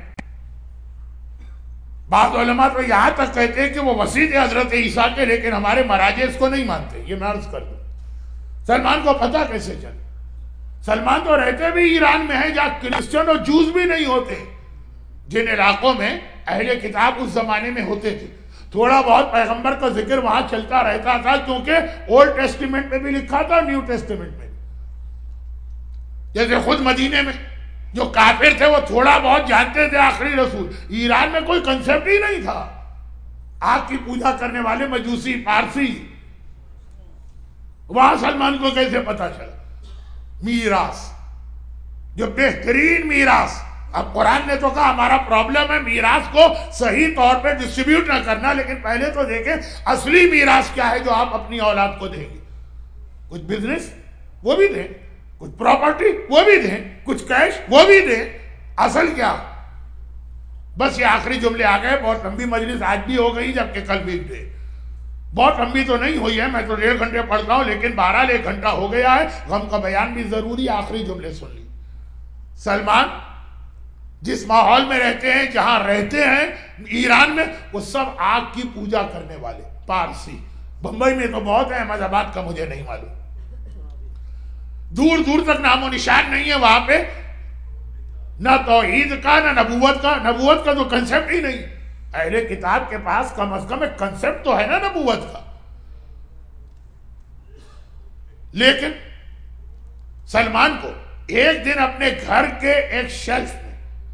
بعض علماء تو یہاں تک کہتے ہیں کہ وہ وسیط حضرت عیسیٰ کے, لیکن ہمارے مراجع اس کو نہیں مانتے. یہ میں عرض کر دوں, سلمان کو پتہ کیسے چلا؟ سلمان تو رہتے بھی ایران میں ہیں جہاں کرسچن اور جوز بھی نہیں ہوتے, جن علاقوں میں اہل کتاب اس زمانے میں ہوتے تھے. تھوڑا بہت پیغمبر کا ذکر وہاں چلتا رہتا تھا, کیونکہ اولڈ ٹیسٹیمنٹ میں بھی لکھا تھا, نیو ٹیسٹیمنٹ میں. جیسے خود مدینے میں جو کافر تھے وہ تھوڑا بہت جانتے تھے آخری رسول. ایران میں کوئی کنسیپٹ ہی نہیں تھا. آگ کی پوجا کرنے والے مجوسی, پارسی, وہاں سلمان کو کیسے پتا چلا؟ میراث, جو بہترین میراث. اب قرآن نے تو کہا ہمارا پرابلم ہے میراث کو صحیح طور پہ ڈسٹریبیوٹ نہ کرنا, لیکن پہلے تو دیکھیں اصلی میراث کیا ہے جو آپ اپنی اولاد کو دیں گے. کچھ بزنس وہ بھی دیں, کچھ پراپرٹی وہ بھی دیں, کچھ کیش وہ بھی دیں. اصل کیا؟ بس یہ آخری جملے آ گئے. بہت لمبی مجلس آج بھی ہو گئی, جبکہ کل بھی دے. بہت لمبی تو نہیں ہوئی ہے, میں تو 1.5 گھنٹے پڑھتا ہوں, لیکن 1 گھنٹہ ہو گیا ہے. غم کا بیان بھی ضروری. آخری جملے سن لی. سلمان جس ماحول میں رہتے ہیں, جہاں رہتے ہیں ایران میں, وہ سب آگ کی پوجا کرنے والے پارسی. بمبئی میں تو بہت ہے, احمد آباد کا مجھے نہیں معلوم. دور دور تک نام و نشان نہیں ہے وہاں پہ, نہ توحید کا نہ نبوت کا. نبوت کا تو کنسیپٹ ہی نہیں. اہل کتاب کے پاس کم از کم ایک کنسیپٹ تو ہے نا نبوت کا. لیکن سلمان کو ایک دن اپنے گھر کے ایک شیلف میں,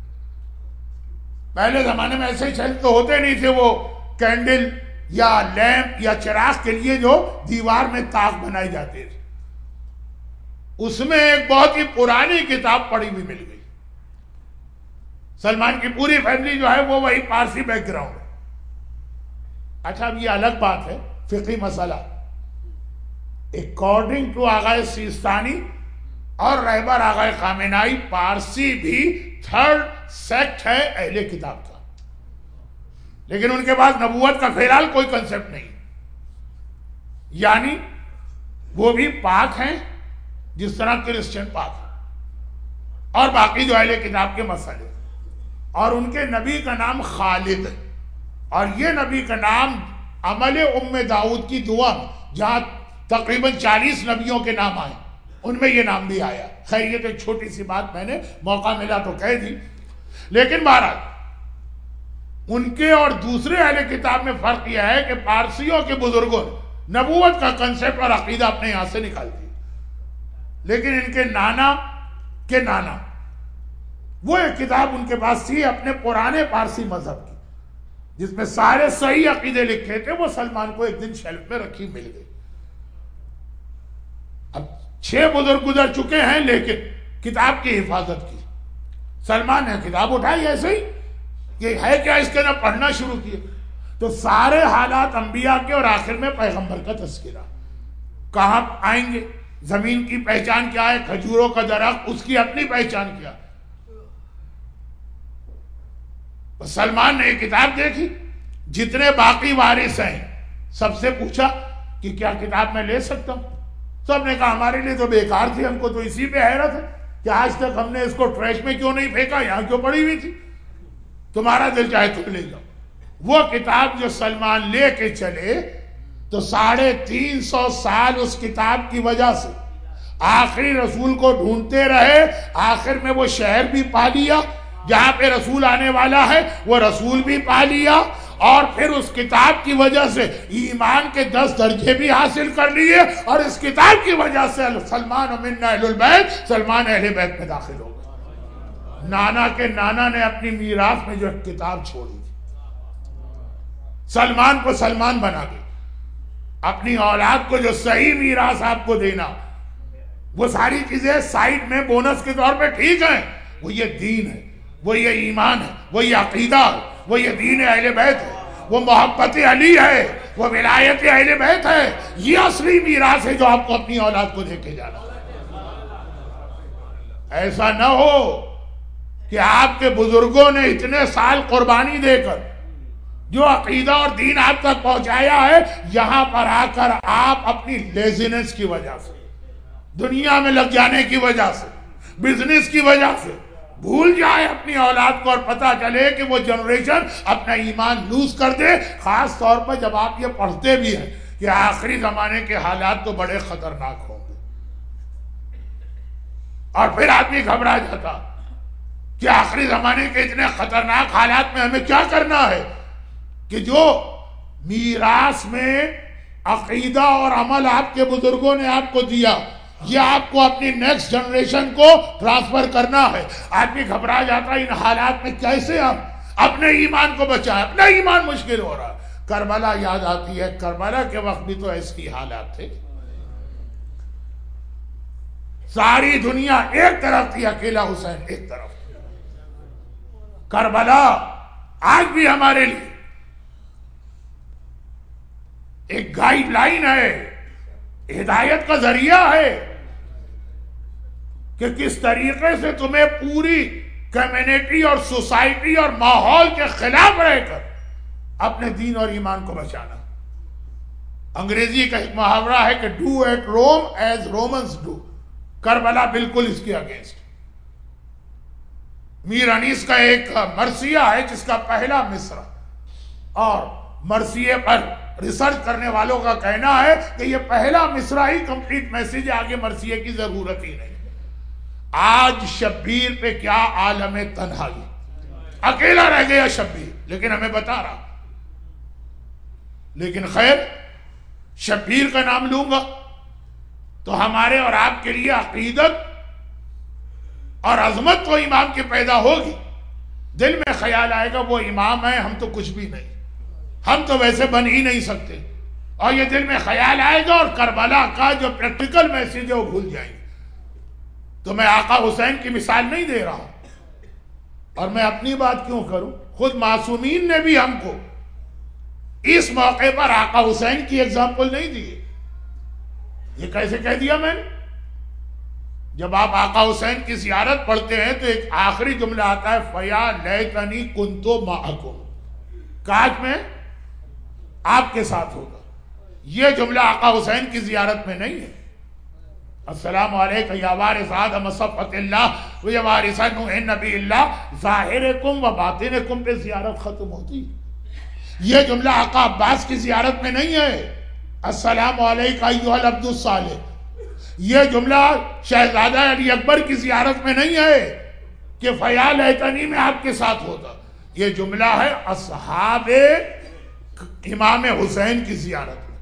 پہلے زمانے میں ایسے شیلف تو ہوتے نہیں تھے, وہ کینڈل یا لیمپ یا چراغ کے لیے جو دیوار میں تاک بنائے جاتے تھے, اس میں ایک بہت ہی پرانی کتاب پڑھی ہوئی مل گئی. سلمان کی پوری فیملی جو ہے وہ وہی پارسی بیک گراؤنڈ ہے. اچھا اب یہ الگ بات ہے, فقہی مسئلہ. اکارڈنگ ٹو آغا سیستانی اور رہبر آغا خامنائی, پارسی بھی 3rd سیکٹ ہے اہل کتاب کا, لیکن ان کے پاس نبوت کا فی الحال کوئی کنسیپٹ نہیں. یعنی وہ بھی پاک ہیں جس طرح کرسچن پاک ہیں, اور باقی جو اہل کتاب کے مسئلے. اور ان کے نبی کا نام خالد ہے, اور یہ نبی کا نام عمل داؤد کی دعا, جہاں تقریباً 40 نبیوں کے نام آئے, ان میں یہ نام بھی آیا. خیر یہ تو ایک چھوٹی سی بات میں نے موقع ملا تو کہہ دی. لیکن بہرحال ان کے اور دوسرے اہل کتاب میں فرق یہ ہے کہ پارسیوں کے بزرگوں نے نبوت کا کنسیپٹ اور عقیدہ اپنے یہاں سے نکال دیا, لیکن ان کے نانا کے نانا وہ ایک کتاب ان کے پاس تھی اپنے پرانے پارسی مذہب کی, جس میں سارے صحیح عقیدے لکھے تھے. وہ سلمان کو ایک دن شیلف میں رکھی مل گئی. اب 6 بزرگ گزر چکے ہیں, لیکن کتاب کی حفاظت کی. سلمان نے کتاب اٹھائی ایسے ہی, یہ ہے کیا, اس کے نہ پڑھنا شروع کیے تو سارے حالات انبیاء کے اور آخر میں پیغمبر کا تذکرہ. کہاں آئیں گے, زمین کی پہچان کیا ہے, کھجوروں کا درخت, اس کی اپنی پہچان کیا. سلمان نے ایک کتاب دیکھی, جتنے باقی وارث ہیں سب سے پوچھا کہ کیا کتاب میں لے سکتا ہوں. سب نے کہا ہمارے لیے تو بیکار تھی, ہم کو تو اسی پہ حیرت ہے کہ آج تک ہم نے اس کو ٹریش میں کیوں نہیں پھینکا, یہاں کیوں پڑی ہوئی تھی, تمہارا دل چاہے تم لے جاؤ. وہ کتاب جو سلمان لے کے چلے تو 350 سال اس کتاب کی وجہ سے آخری رسول کو ڈھونڈتے رہے. آخر میں وہ شہر بھی پا لیا جہاں پہ رسول آنے والا ہے, وہ رسول بھی پا لیا, اور پھر اس کتاب کی وجہ سے ایمان کے 10 درجے بھی حاصل کر لیے, اور اس کتاب کی وجہ سے سلمان منا اہل البیت, سلمان اہل بیت میں داخل ہو گئے. نانا کے نانا نے اپنی میراث میں جو کتاب چھوڑی, سلمان کو سلمان بنا کے اپنی اولاد کو جو صحیح میراث آپ کو دینا, وہ ساری چیزیں سائڈ میں بونس کے طور پہ ٹھیک ہیں, وہ یہ دین ہے, وہ یہ ایمان ہے, وہ یہ عقیدہ ہے, وہ یہ دین اہل بیت ہے, وہ محبت علی ہے, وہ ولایت اہل بیت ہے. یہ اصلی میراث ہے جو آپ کو اپنی اولاد کو دے کے جانا. ایسا نہ ہو کہ آپ کے بزرگوں نے اتنے سال قربانی دے کر جو عقیدہ اور دین آپ تک پہنچایا ہے, یہاں پر آ کر آپ اپنی لیزینس کی وجہ سے, دنیا میں لگ جانے کی وجہ سے, بزنس کی وجہ سے بھول جائے اپنی اولاد کو, اور پتہ چلے کہ وہ جنریشن اپنا ایمان لوز کر دے. خاص طور پر جب آپ یہ پڑھتے بھی ہیں کہ آخری زمانے کے حالات تو بڑے خطرناک ہوں گے, اور پھر آدمی گھبرا جاتا کہ آخری زمانے کے اتنے خطرناک حالات میں ہمیں کیا کرنا ہے, کہ جو میراث میں عقیدہ اور عمل آپ کے بزرگوں نے آپ کو دیا, یہ آپ کو اپنی نیکسٹ جنریشن کو ٹرانسفر کرنا ہے. آدمی گھبرا جاتا ہے ان حالات میں کیسے ہم اپنے ایمان کو بچائیں, اپنا ایمان مشکل ہو رہا ہے. کربلا یاد آتی ہے, کربلا کے وقت بھی تو ایسی حالات تھے, ساری دنیا ایک طرف تھی, اکیلا حسین ایک طرف. کربلا آج بھی ہمارے لیے ایک گائیڈ لائن ہے, ہدایت کا ذریعہ ہے کہ کس طریقے سے تمہیں پوری کمیونٹی اور سوسائٹی اور ماحول کے خلاف رہ کر اپنے دین اور ایمان کو بچانا. انگریزی کا ایک محاورہ ہے کہ do at Rome as Romans do. Karbala بالکل اس کے اگینسٹ. میر انیس کا ایک مرثیہ ہے جس کا پہلا مصرع, اور مرثیے پر ریسرچ کرنے والوں کا کہنا ہے کہ یہ پہلا مصرع ہی کمپلیٹ میسج ہے, آگے مرثیے کی ضرورت ہی نہیں. آج شبیر پہ کیا عالم تنہائی, اکیلا رہ گیا شبیر, لیکن ہمیں بتا رہا. لیکن خیر, شبیر کا نام لوں گا تو ہمارے اور آپ کے لیے عقیدت اور عظمت تو امام کی پیدا ہوگی. دل میں خیال آئے گا وہ امام ہے, ہم تو کچھ بھی نہیں, ہم تو ویسے بن ہی نہیں سکتے, اور یہ دل میں خیال آئے گا, اور کربلا کا جو پریکٹیکل میسج ہے وہ بھول جائیں گے. تو میں آقا حسین کی مثال نہیں دے رہا ہوں, اور میں اپنی بات کیوں کروں, خود معصومین نے بھی ہم کو اس موقع پر آقا حسین کی ایگزامپل نہیں دی. یہ کیسے کہہ دیا میں نے؟ جب آپ آقا حسین کی زیارت پڑھتے ہیں تو ایک آخری جملہ آتا ہے, فیا لیتنی کنتو معکم, کاش میں آپ کے ساتھ ہوگا. یہ جملہ آقا حسین کی زیارت میں نہیں ہے. السلام علیکم یا وارث آدم صفوت اللہ و یا وارث نوح نبی اللہ, ظاہرکم و باطنکم پہ زیارت ختم ہوتی. یہ جملہ آقا عباس کی زیارت میں نہیں ہے, السلام علیکم ایھا العبد الصالح. یہ جملہ شہزادہ علی اکبر کی زیارت میں نہیں ہے کہ فیا لیتنی میں آپ کے ساتھ ہوتا. یہ جملہ ہے اصحاب امام حسین کی زیارت میں.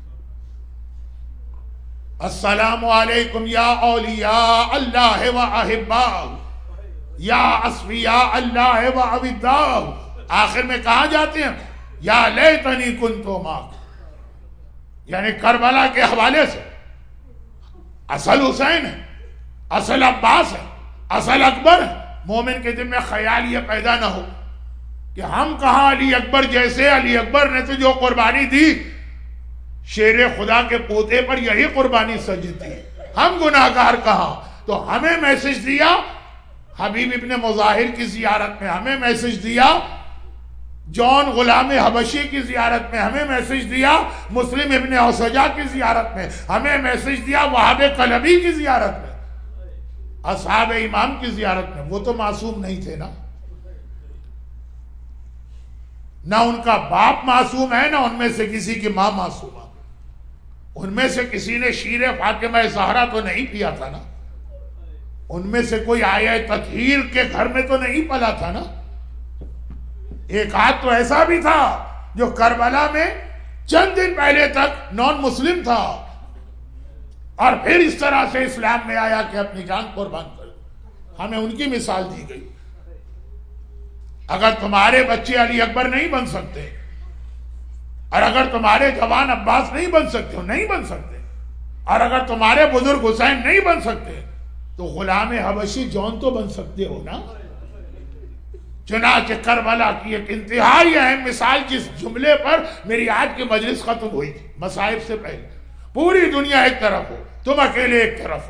السلام علیکم یا اولیاء اللہ و احباء, یا اصفیاء اللہ و اوداء. آخر میں کہاں جاتے ہیں, یا لیتنی کنتو معک, یعنی کربلا کے حوالے سے اصل حسین ہے, اصل عباس ہے, اصل اکبر ہے. مومن کے دل میں خیال یہ پیدا نہ ہو کہ ہم کہاں علی اکبر جیسے, علی اکبر نے تو جو قربانی دی شیر خدا کے پوتے پر یہی قربانی سجدتی, ہم گناہگار کہاں. تو ہمیں میسج دیا حبیب ابن مظاہر کی زیارت میں, ہمیں میسج دیا جون غلام حبشی کی زیارت میں, ہمیں میسج دیا مسلم ابن اوسجا کی زیارت میں, ہمیں میسج دیا وہاب قلبی کی زیارت میں, اصحاب امام کی زیارت میں. وہ تو معصوم نہیں تھے نا, نہ ان کا باپ معصوم ہے، نہ ان میں سے کسی کی ماں معصومہ. ان میں سے کسی نے شیر فاطمہ زہرا تو نہیں پیا تھا نا، ان میں سے کوئی آیا تطہیر کے گھر میں تو نہیں پلا تھا نا. ایک آدھ تو ایسا بھی تھا جو کربلا میں چند دن پہلے تک نان مسلم تھا اور پھر اس طرح سے اسلام میں آیا کہ اپنی جان قربان کر. ہمیں ان کی مثال دی گئی. اگر تمہارے بچے علی اکبر نہیں بن سکتے اور اگر تمہارے جوان عباس نہیں بن سکتے، نہیں بن سکتے، اور اگر تمہارے بزرگ حسین نہیں بن سکتے تو غلام حبشی جون تو بن سکتے ہو نا. چنانچہ کربلا کی ایک انتہائی اہم مثال جس جملے پر میری آج کی مجلس ختم ہوئی تھی مصائب سے پہلے. پوری دنیا ایک طرف ہو، تم اکیلے ایک طرف ہو.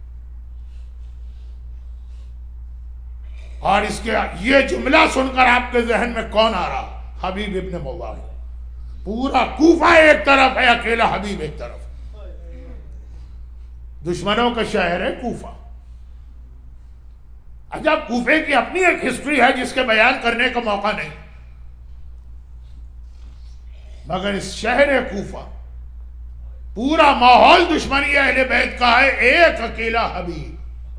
اور اس کے یہ جملہ سن کر آپ کے ذہن میں کون آ رہا؟ حبیب ابن مظاہر. پورا کوفہ ایک طرف ہے، اکیلا حبیب ایک طرف. دشمنوں کا شہر ہے کوفہ. عجب، کوفے کی اپنی ایک ہسٹری ہے جس کے بیان کرنے کا موقع نہیں، مگر اس شہر کوفہ پورا ماحول دشمنی اہل بیت کا ہے. ایک اکیلا حبیب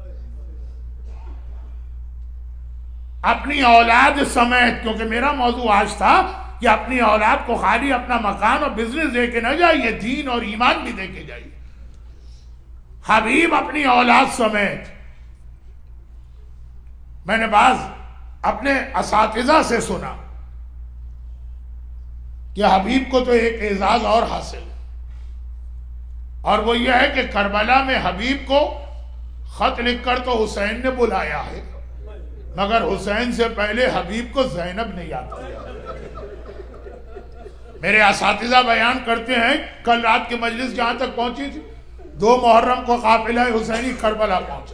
اپنی اولاد سمیت، کیونکہ میرا موضوع آج تھا کہ اپنی اولاد کو خالی اپنا مکان اور بزنس دے کے نہ جائیے، دین اور ایمان بھی دے کے جائیے. حبیب اپنی اولاد سمیت. میں نے بعض اپنے اساتذہ سے سنا کہ حبیب کو تو ایک اعزاز اور حاصل، اور وہ یہ ہے کہ کربلا میں حبیب کو خط لکھ کر تو حسین نے بلایا ہے، مگر حسین سے پہلے حبیب کو زینب نے یاد کیا. میرے اساتذہ بیان کرتے ہیں کل رات کی مجلس جہاں تک پہنچی تھی، 2 محرم کو قافلہ حسینی کربلا پہنچا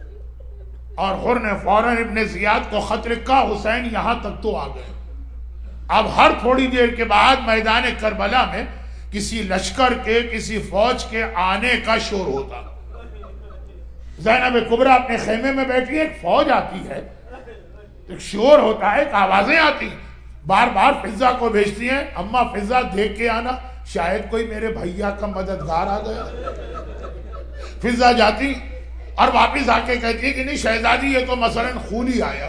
اور حر نے فوراً ابن زیاد کو خط لکھا، حسین یہاں تک تو آ گئے. اب ہر تھوڑی دیر کے بعد میدان کربلا میں کسی لشکر کے، کسی فوج کے آنے کا شور ہوتا. زینب کبریٰ اپنے خیمے میں بیٹھی ہے، ایک فوج آتی ہے، ایک شور ہوتا ہے، ایک آوازیں آتی، بار بار فضہ کو بھیجتی ہیں، اماں فضہ دیکھ کے آنا، شاید کوئی میرے بھیا کا مددگار آ گیا. فضہ جاتی اور واپس آ کے کہتی ہے کہ نہیں شہزادی یہ تو مثلا خولی آیا،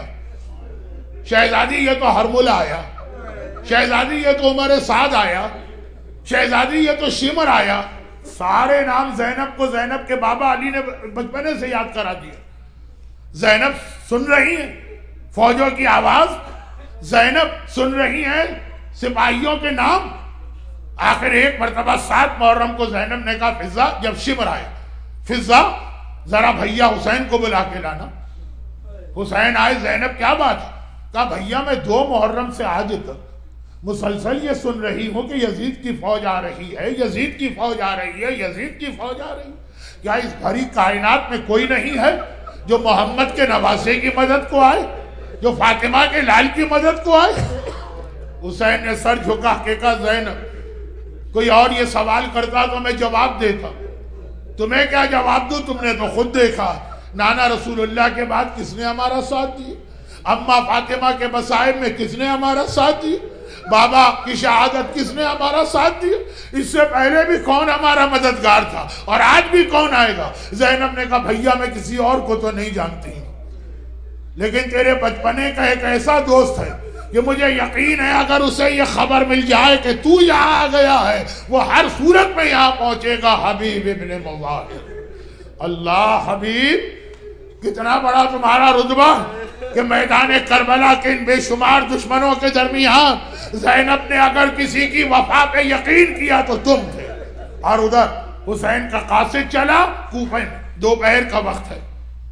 شہزادی یہ تو ہرملہ آیا، شہزادی یہ تو عمر سعد آیا، شہزادی یہ تو شمر آیا. سارے نام زینب کو زینب کے بابا علی نے بچپنے سے یاد کرا دیا. زینب سن رہی ہیں فوجوں کی آواز، زینب سن رہی ہیں سپاہیوں کے نام. آخر ایک مرتبہ 7 محرم کو زینب نے کہا فضہ، جب شمر آیا، فضہ ذرا بھیا حسین کو بلا کے لانا. حسین آئے، زینب کیا بات ہے؟ کہا بھیا میں 2 محرم سے آج تک مسلسل یہ سن رہی ہوں کہ یزید کی فوج آ رہی ہے، یزید کی فوج آ رہی ہے، یزید کی فوج آ رہی ہے. کیا اس بھری کائنات میں کوئی نہیں ہے جو محمد کے نواسے کی مدد کو آئے، جو فاطمہ کے لال کی مدد کو آئے؟ حسین نے سر جھکا کے کہا زینب کوئی اور یہ سوال کرتا تو میں جواب دیتا، تمہیں کیا جواب دوں، تم نے تو خود دیکھا نانا رسول اللہ کے بعد کس نے ہمارا ساتھ دیا، اماں فاطمہ کے مصائب میں کس نے ہمارا ساتھ دیا، بابا کی شہادت کس نے ہمارا ساتھ دیا، اس سے پہلے بھی کون ہمارا مددگار تھا اور آج بھی کون آئے گا؟ زینب نے کہا بھیا میں کسی اور کو تو نہیں جانتی، لیکن تیرے بچپنے کا ایک ایسا دوست ہے کہ مجھے یقین ہے اگر اسے یہ خبر مل جائے کہ تو یہاں آ گیا ہے وہ ہر صورت میں یہاں پہنچے گا. حبیب ابن مظاہر. اللہ حبیب کتنا بڑا تمہارا رتبہ کہ میدان کربلا کے ان بے شمار دشمنوں کے درمیان زینب نے اگر کسی کی وفا پہ یقین کیا تو تم تھے. اور ادھر حسین کا قاصد چلا کوفہ میں، دوپہر کا وقت ہے.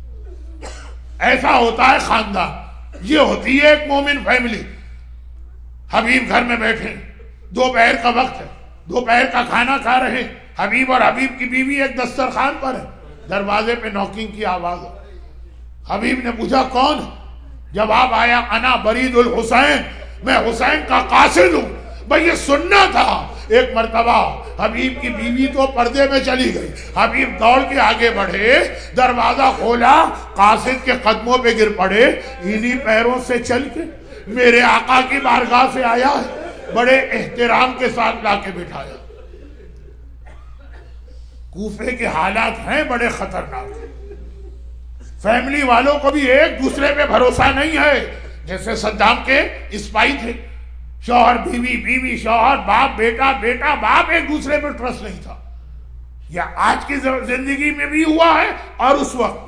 ایسا ہوتا ہے خاندان، یہ ہوتی ہے ایک مومن فیملی. حبیب گھر میں بیٹھے، دوپہر کا وقت ہے، دوپہر کا کھانا کھا رہے، حبیب اور حبیب کی بیوی ایک دسترخوان پر ہے. دروازے پہ نوکنگ کی آواز. حبیب نے پوچھا کون؟ جواب آیا انا برید الحسین، میں حسین کا قاصد ہوں. بھئی یہ سننا تھا. ایک مرتبہ حبیب کی بیوی تو پردے میں چلی گئی، حبیب دوڑ کے آگے بڑھے، دروازہ کھولا، قاصد کے قدموں پہ گر پڑے، انہی پیروں سے چل کے میرے آقا کی بارگاہ سے آیا ہے، بڑے احترام کے ساتھ لا کے بٹھایا۔ کوفے کے حالات ہیں بڑے خطرناک، فیملی والوں کو بھی ایک دوسرے پہ بھروسہ نہیں ہے، جیسے صدام کے اسپائی تھے، شوہر بیوی، بیوی شوہر، باپ بیٹا، بیٹا باپ، ایک دوسرے پہ ٹرسٹ نہیں تھا۔ یہ آج کی زندگی میں بھی ہوا ہے، اور اس وقت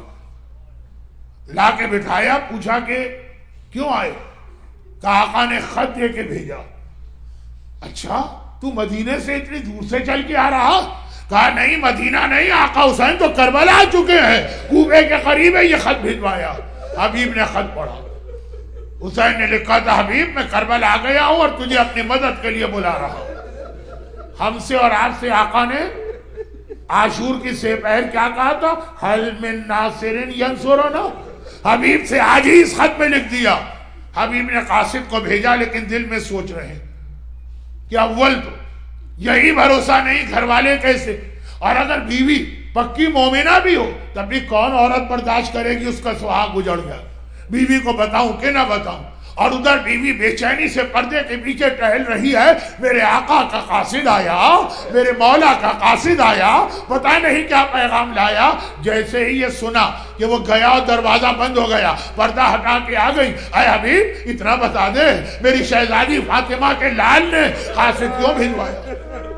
لا کے بٹھایا، پوچھا کہ کیوں آئے؟ کہا آقا نے خط دے کے بھیجا۔ اچھا تو مدینے سے اتنی دور سے چل کے آ رہا؟ کہا نہیں مدینہ نہیں، آقا حسین تو کربلا آ چکے ہیں، کوفے کے قریب ہے، یہ خط بھجوایا۔ حبیب نے خط پڑھا، حسین نے لکھا تھا حبیب میں کربلا آ گیا ہوں اور تجھے اپنی مدد کے لیے بلا رہا ہوں۔ ہم سے اور آپ سے آقا نے عاشور کی سے پہر کیا کہا تھا؟ حل من ناصر ینصرنا، حبیب سے آج ہی اس خط میں لکھ دیا۔ حبیب نے قاصد کو بھیجا، لیکن دل میں سوچ رہے ہیں کہ اول تو یہی بھروسہ نہیں، گھر والے کیسے، اور اگر بیوی پکی مومنہ بھی ہو تب بھی کون عورت برداشت کرے گی اس کا سہاگ اجڑ گیا، بیوی کو بتاؤں کہ نہ بتاؤں؟ اور ادھر بیوی بے چینی سے پردے کے پیچھے ٹہل رہی ہے، میرے آقا کا قاصد آیا، میرے مولا کا قاصد آیا، پتہ نہیں کیا پیغام لایا۔ جیسے ہی یہ سنا کہ وہ گیا اور دروازہ بند ہو گیا، پردہ ہٹا کے آ گئی، اے حبیب اتنا بتا دے میری شہزادی فاطمہ کے لال نے قاصد کیوں بھجوایا؟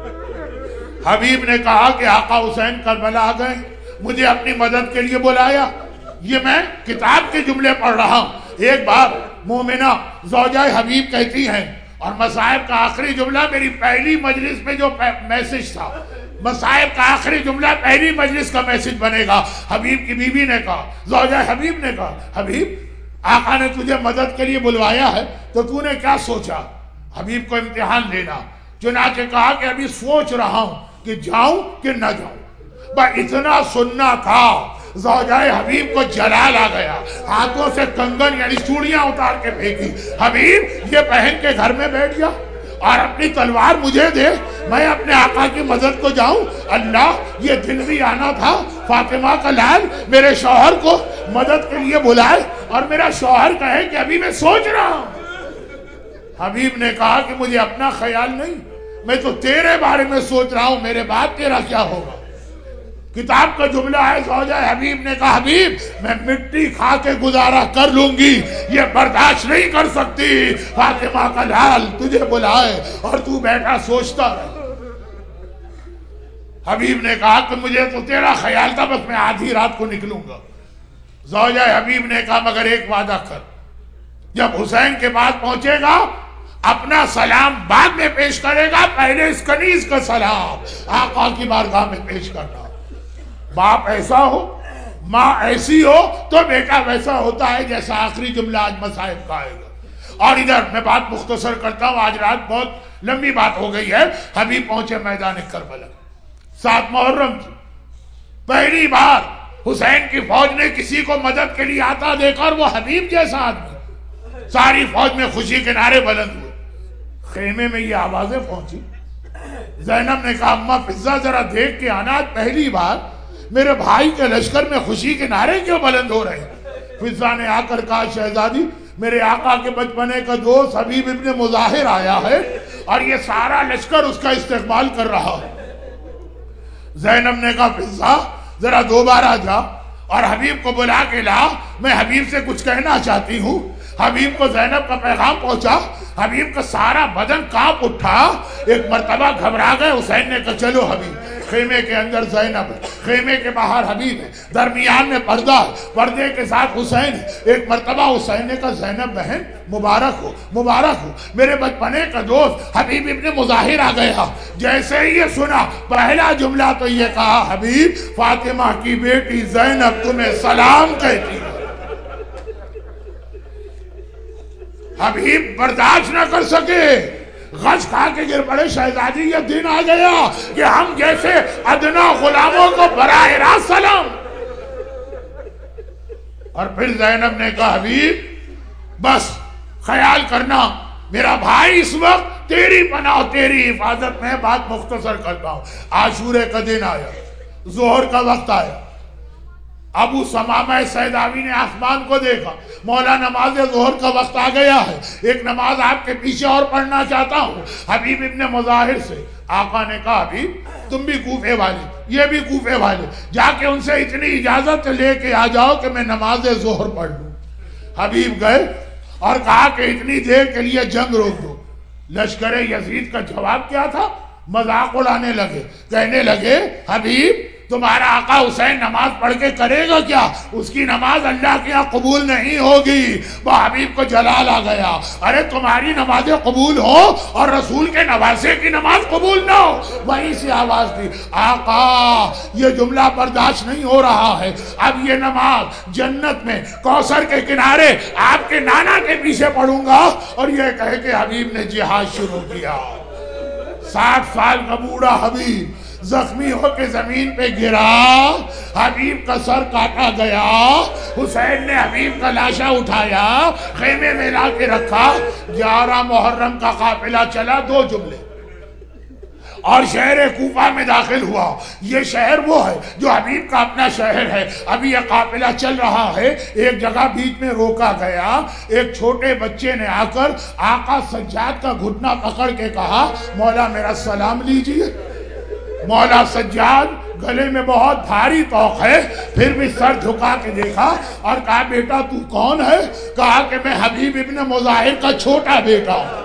حبیب نے کہا کہ آقا حسین کربلا آ گئے، مجھے اپنی مدد کے لیے بلایا۔ یہ میں کتاب کے جملے پڑھ رہا ہوں۔ ایک بار مومنہ زوجہ حبیب کہتی ہیں، اور مصائب کا آخری جملہ میری پہلی مجلس میں جو میسج تھا، مصائب کا آخری جملہ پہلی مجلس کا میسج بنے گا۔ حبیب کی بیوی نے کہا، زوجہ حبیب نے کہا، حبیب آقا نے تجھے مدد کے لیے بلوایا ہے تو تو نے کیا سوچا؟ حبیب کو امتحان لینا، چنانچہ کہا کہ ابھی سوچ رہا ہوں کہ جاؤں کہ نہ جاؤں۔ بس اتنا سننا تھا، زوجہ حبیب کو جلال آ گیا، ہاتھوں سے کنگن یعنی چوڑیاں اتار کے پھینکی۔ حبیب یہ پہن کے گھر میں بیٹھ گیا اور اپنی تلوار مجھے دے، میں اپنے آقا کی مدد کو جاؤں؟ اللہ، یہ دن بھی آنا تھا فاطمہ کا لال میرے شوہر کو مدد کے لیے بلائے اور میرا شوہر کہے کہ ابھی میں سوچ رہا ہوں۔ حبیب نے کہا کہ مجھے اپنا خیال نہیں، میں تو تیرے بارے میں سوچ رہا ہوں، میرے بعد تیرا کیا ہوگا؟ کتاب کا جملہ ہے، زوجہ حبیب نے کہا حبیب میں مٹی کھا کے گزارا کر لوں گی، یہ برداشت نہیں کر سکتی فاطمہ کا لال تجھے بلائے اور تو بیٹھا سوچتا رہے۔ حبیب نے کہا کہ مجھے تو تیرا خیال تھا، بس میں آدھی رات کو نکلوں گا۔ زوجہ حبیب نے کہا مگر ایک وعدہ کر، جب حسین کے پاس پہنچے گا اپنا سلام بعد میں پیش کرے گا، پہلے اس کنیز کا سلام آقا کی بارگاہ میں پیش کرنا۔ باپ ایسا ہو، ماں ایسی ہو تو بیٹا ویسا ہوتا ہے، جیسا آخری جملہ آج مصائب کا آئے گا۔ اور ادھر میں بات مختصر کرتا ہوں، آج رات بہت لمبی بات ہو گئی ہے۔ حبیب پہنچے میدان کربلا، 7 محرم کی پہلی بار حسین کی فوج نے کسی کو مدد کے لیے آتا دیکھا، اور وہ حبیب جیسا آدمی، ساری فوج میں خوشی کے نعرے بلند ہوئے۔ خیمے میں یہ آوازیں پہنچی، زینب نے کہا اماں فضہ ذرا دیکھ کے آنا، آج پہلی بار میرے بھائی کے لشکر میں خوشی کے نعرے کیوں بلند ہو رہے ہیں؟ فضہ نے آ کر کہا شہزادی میرے آقا کے بچپنے کا دوست حبیب ابن مظاہر آیا ہے اور یہ سارا لشکر اس کا استقبال کر رہا ہے۔ زینب نے کہا فضہ ذرا دوبارہ جا اور حبیب کو بلا کے لا، میں حبیب سے کچھ کہنا چاہتی ہوں۔ حبیب کو زینب کا پیغام پہنچا، حبیب کا سارا بدن کانپ اٹھا، ایک مرتبہ گھبرا گئے۔ حسین نے کہا چلو حبیب۔ خیمے کے اندر زینب ہے، خیمے کے باہر حبیب ہے، درمیان میں پردہ، پردے کے ساتھ حسین ہے۔ ایک مرتبہ حسین نے کہا زینب بہن مبارک ہو، مبارک ہو، میرے بچپنے کا دوست حبیب ابن مظاہر آ گیا۔ جیسے ہی یہ سنا پہلا جملہ تو یہ کہا حبیب فاطمہ کی بیٹی زینب تمہیں سلام کہتی ہے۔ حبیب برداشت نہ کر سکے، غش کھا کے گر پڑے، شہزادی یہ دن آ گیا کہ ہم جیسے ادنا غلاموں کو براہ راست سلام۔ اور پھر زینب نے کہا حبیب بس خیال کرنا میرا بھائی اس وقت تیری پناہ تیری حفاظت میں۔ بات مختصر کرتا ہوں، عاشورے کا دن آیا، ظہر کا وقت آیا، ابو سمامہ سیداوی نے آسمان کو دیکھا، مولا نماز ظہر کا وقت آ گیا ہے، ایک نماز آپ کے پیچھے اور پڑھنا چاہتا ہوں۔ حبیب ابن مظاہر سے آقا نے کہا حبیب تم بھی کوفے والے، یہ بھی کوفے والے، جا کے ان سے اتنی اجازت لے کے آ جاؤ کہ میں نماز ظہر پڑھ لوں۔ حبیب گئے اور کہا کہ اتنی دیر کے لیے جنگ روک دو۔ لشکر یزید کا جواب کیا تھا؟ مذاق اڑانے لگے، کہنے لگے حبیب تمہارا آقا حسین نماز پڑھ کے کرے گا کیا؟ اس کی نماز اللہ کے یہاں قبول نہیں ہوگی۔ وہ حبیب کو جلال آ گیا، ارے تمہاری نمازیں قبول ہو اور رسول کے نواسے کی نماز قبول نہ ہو۔ وہیں سے آواز دی، آقا یہ جملہ برداشت نہیں ہو رہا ہے، اب یہ نماز جنت میں کوثر کے کنارے آپ کے نانا کے پیچھے پڑھوں گا۔ اور یہ کہہ کے حبیب نے جہاد شروع کیا۔ 60 سال کا بوڑھا حبیب زخمی ہو کے زمین پہ گرا، حبیب کا سر کاٹا گیا، حسین نے حبیب کا لاشا اٹھایا، خیمے میں لا کے رکھا۔ 11 محرم کا قافلہ چلا، 2 جملے، اور شہر کوفہ میں داخل ہوا۔ یہ شہر وہ ہے جو حبیب کا اپنا شہر ہے۔ ابھی یہ قافلہ چل رہا ہے، ایک جگہ بیچ میں روکا گیا، ایک چھوٹے بچے نے آ کر آقا سجاد کا گھٹنا پکڑ کے کہا مولا میرا سلام لیجئے۔ مولا سجاد گلے میں بہت بھاری طوق ہے، پھر بھی سر جھکا کے دیکھا اور کہا بیٹا تو کون ہے؟ کہا کہ میں حبیب ابن مظاہر کا چھوٹا بیٹا ہوں۔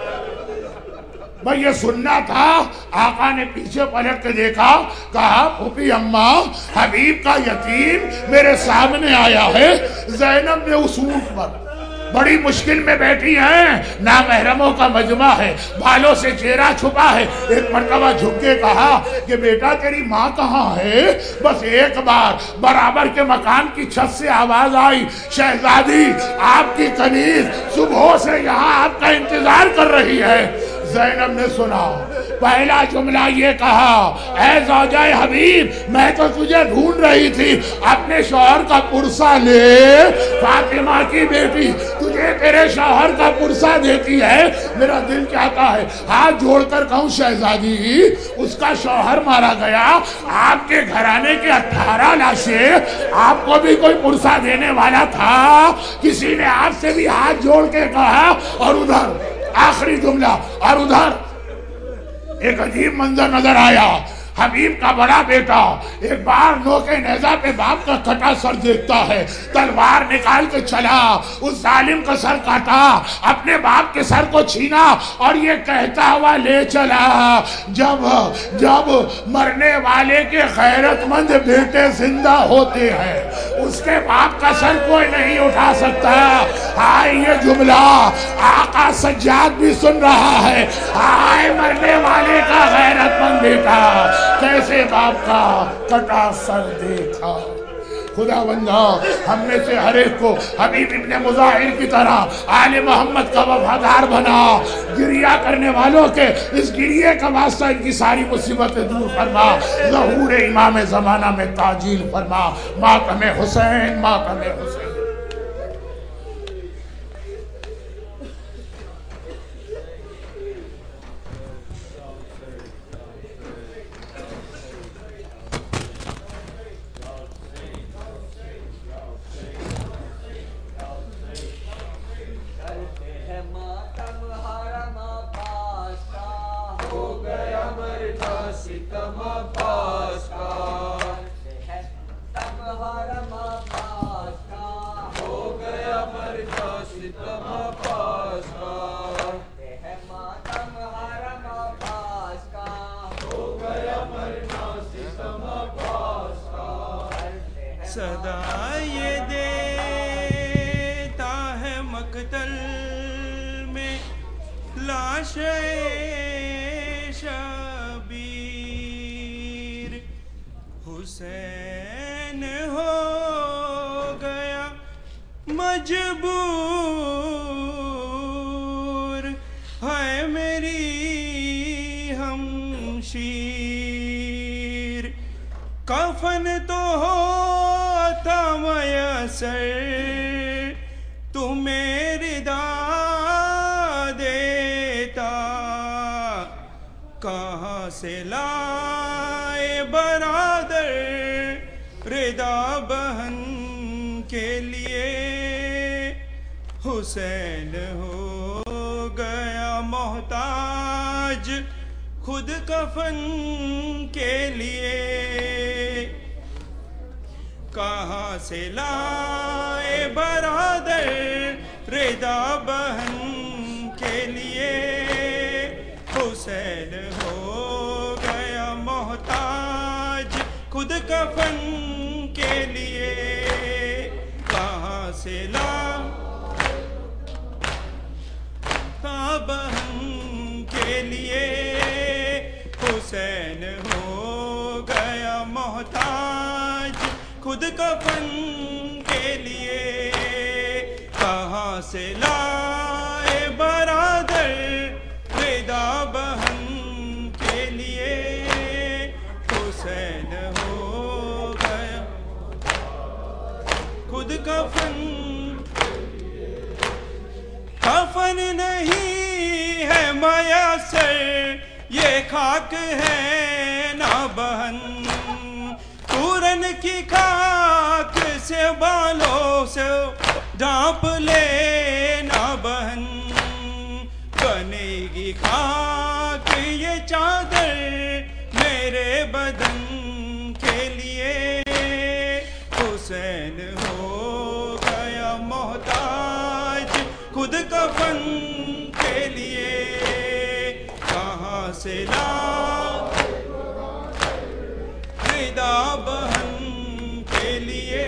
بھئی یہ سننا تھا۔ آقا نے پیچھے پلٹ کے دیکھا، کہا پھوپھی اماں حبیب کا یتیم میرے سامنے آیا ہے۔ زینب نے اس اونٹ پر بڑی مشکل میں بیٹھی ہیں، نامحرموں کا مجمع ہے، بالوں سے چہرہ چھپا ہے، ایک مرتبہ جھک کے کہا کہ بیٹا تیری ماں کہاں ہے؟ بس ایک بار برابر کے مکان کی چھت سے آواز آئی، شہزادی آپ کی کنیز صبح سے یہاں آپ کا انتظار کر رہی ہے۔ زینب نے سنا، پہلا جملہ یہ کہا، اے زوجہ حبیب میں تو تجھے ڈھونڈ رہی تھی، اپنے شوہر کا پرسہ لے، فاطمہ کی بیٹی تجھے تیرے شوہر کا پرسہ دیتی ہے۔ میرا دل چاہتا ہے ہاتھ جوڑ کر کہوں شہزادی اس کا شوہر مارا گیا، آپ کے گھرانے کے 18 لاشیں، آپ کو بھی کوئی پرسہ دینے والا تھا؟ کسی نے آپ سے بھی ہاتھ جوڑ کے کہا؟ اور ادھر آخری جملہ، اور ادھر ایک عجیب منظر نظر آیا۔ حبیب کا بڑا بیٹا ایک بار نوکے نیزہ پہ باپ کا کٹا سر دیکھتا ہے، تلوار نکال کے چلا، اس ظالم کا سر کاٹا، اپنے باپ کے سر کو چھینا اور یہ کہتا ہوا لے چلا، جب مرنے والے کے غیرت مند بیٹے زندہ ہوتے ہیں اس کے باپ کا سر کوئی نہیں اٹھا سکتا۔ ہائے یہ جملہ آقا سجاد بھی سن رہا ہے، ہائے مرنے والے کا غیرت مند بیٹا کیسے باپ کا کٹا سر دیکھا۔ خدا بندہ ہم میں سے ہر ایک کو حبیب ابن مظاہر کی طرح آل محمد کا وفادار بنا، گریہ کرنے والوں کے اس گریہ کا واسطہ ان کی ساری مصیبتیں دور فرما، ظہور امام زمانہ میں تعجیل فرما۔ ماتم حسین، ماتم حسین۔ صدا یہ دیتا ہے مقتل میں لاش شبیر، حسین ہو گیا مجبور، ہے میری ہمشیر، کفن تو ہوتا میسر تو میری داد دیتا، کہاں سے لائے برادر ردا بہن حسین ہو گیا محتاج خود کفن کے لیے، کہاں سے لائے برادر رضا بہن کے لیے، حسین ہو گیا محتاج خود کفن کے لیے، کہاں سے لائے بہن کے لیے، حسین ہو گیا محتاج خود کفن کے لیے، کہاں سے لائے برادر رضا بہن کے لیے، حسین ہو گیا خود کفن، کفن نہیں ہے میسر یہ خاک ہے نہ بہن، پورن کی خاک سے بالوں سے ڈھانپ لینا بہن، بنے گی خاک یہ چادر میرے بدن کے لیے، حسین ہو گیا محتاج خود کفن کے لیے، کہاں سے لائے رضا بہن کے لیے،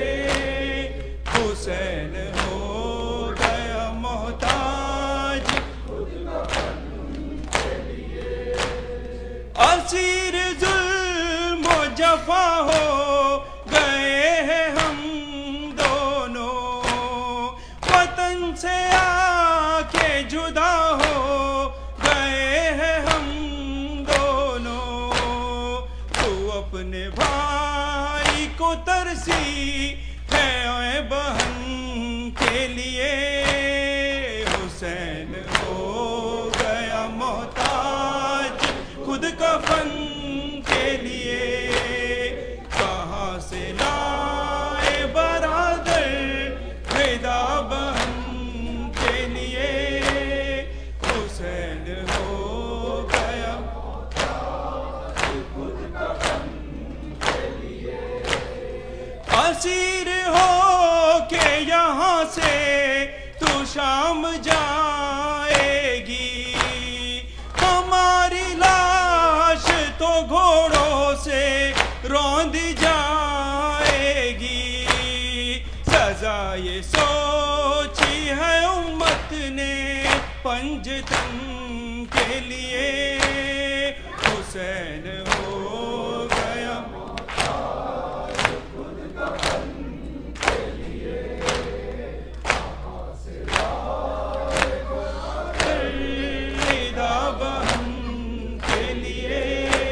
حسین ہو گیا محتاج خود کفن کے لیے، اسیر ظلم و جفا ہو گئے ہیں ہم دونوں، وطن سے جدا ہو گئے ہیں ہم دونوں، تو اپنے بھائی کو ترسی ہے اے بہن کے لیے، حسین ہو گیا محتاج خود کفن کے لیے، کہاں سے لائے برادر رضا بہن کے لیے، حسین ہو گیا اسیر ہو کے یہاں سے تو شام جائے گی، ہماری لاش تو گھوڑوں سے روند جائے گی، سزا یہ سوچی ہے امت نے پنجتن کے لیے، حسین ہو گیا خود کفن کے لیے، کہاں سے لائے رضا بہن کے لیے،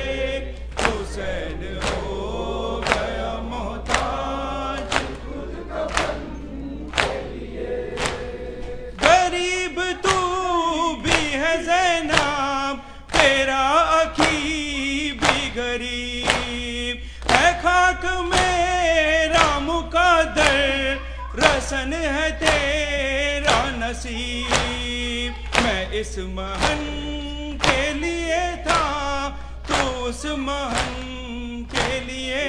حسین ہو گیا محتاج خود کفن کے لیے، غریب تو بھی ہے زینب تیرا اکھی بھی غریب ہے، خاک میرا مقدر رسن ہے تیرا نصیب، میں اس مہن کے لیے تھا تو اس مہن کے لیے،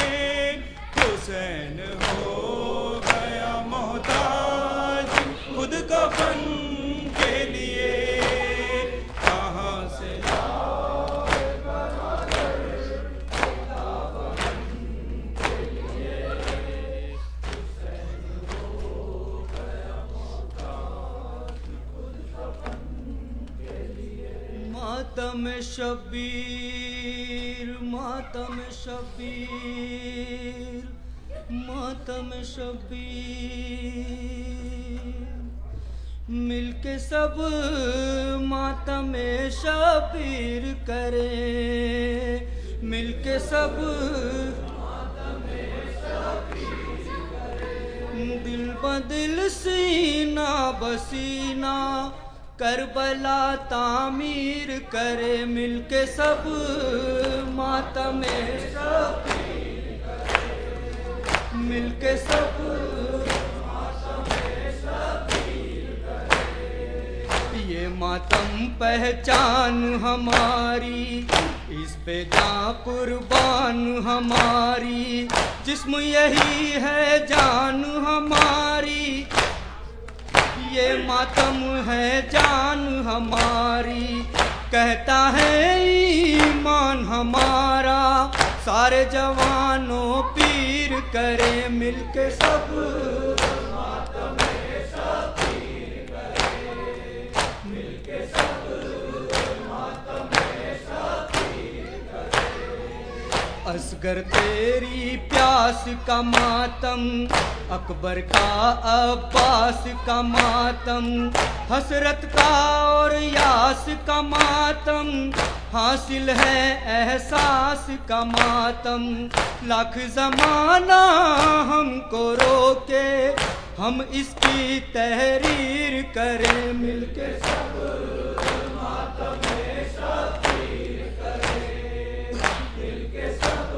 حسین ہو گیا محتاج خود کفن کے لیے، کہاں سے لائے برادر رضا بہن کے لیے، حسین ہو گیا محتاج خود کفن کے لیے، ماتم شبیر ماتم شبیر ماتم شبیر، مل کے سب ماتم شبیر کرے، مل کے سب ماتم شبیر کرے، دل بدل سینہ بسینہ کربلا تعمیر کرے، مل کے سب ماتم شبیر کرے، مل کے سب ماتم ماتم پہچان ہماری، اس پہ جاں قربان ہماری، جسم یہی ہے جان ہماری، یہ ماتم ہے جان ہماری، کہتا ہے ایمان ہمارا، سارے جوانوں پیر کریں مل کے سب ماتم شبیر کریں، مل کے سب ماتم شبیر کریں، اصغر تیری پیاس کا ماتم، اکبر کا عباس کا ماتم، حسرت کا اور یاس کا ماتم، حاصل ہے احساس کا ماتم، لاکھ زمانہ ہم کو روکے ہم اس کی تحریر کریں مل کے سب ماتم شبیر کریں، مل کے سب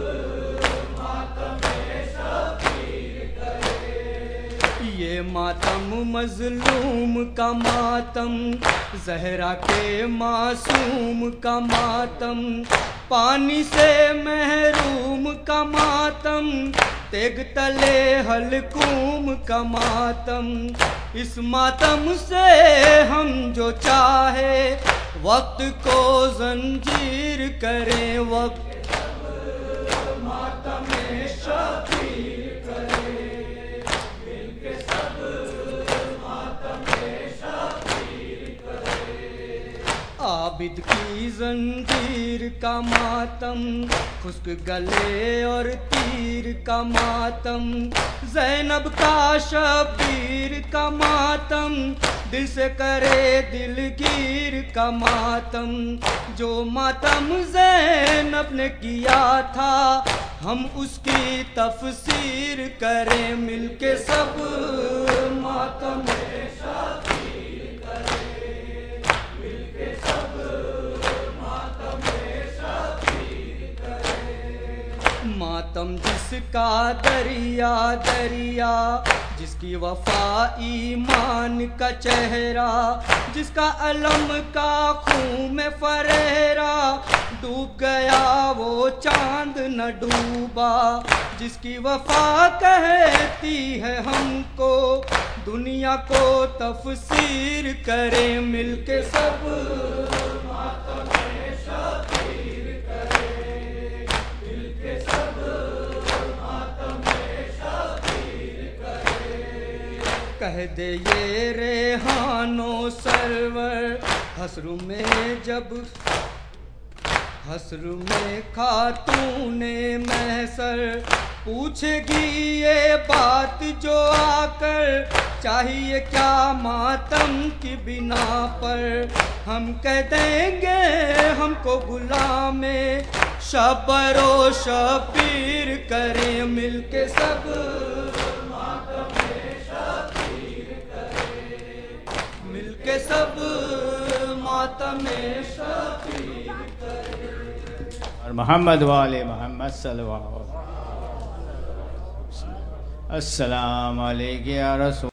ماتم شبیر کریں، یہ ماتم مظلوم کا ماتم، زہرا کے معصوم کا ماتم، پانی سے محروم کا ماتم، تیگ تلے حلقوم کا ماتم، اس ماتم سے ہم جو چاہے وقت کو زنجیر کریں، وقت ماتم شبیر کریں، مل کے سب ماتم شبیر کریں، عابد کی زنجیر کا ماتم، خشک گلے اور تیر کا ماتم، زینب کا شبیر کا ماتم، دل سے کرے دلگیر کا ماتم، جو ماتم زینب نے کیا تھا ہم اس کی تفسیر کریں مل کے سب ماتم شبیر کریں، مل کے سب ماتم شبیر کریں، ماتم جس کا دریا دریا، جس کی وفا ایمان کا چہرہ، جس کا علم کا خون میں فریرا، ڈوب گیا وہ چاند نہ ڈوبا، جس کی وفا کہتی ہے ہم کو دنیا کو تفسیر کریں مل کے سب ماتم شبیر کریں، مل کے سب ماتم شبیر کریں، کہہ دے یہ ریحانو سرور، حسر میں خاتون محشر، پوچھے گی یہ بات جو آ کر، چاہیے کیا ماتم کی بنا پر، ہم کہہ دیں گے ہم کو غلام شبر و شبیر کریں مل کے سب ماتم شبیر کریں، مل کے سب ماتم شبیر کریں، اور محمد والے محمد صلی اللہ علیہ وسلم۔ السلام علیکم یا رسول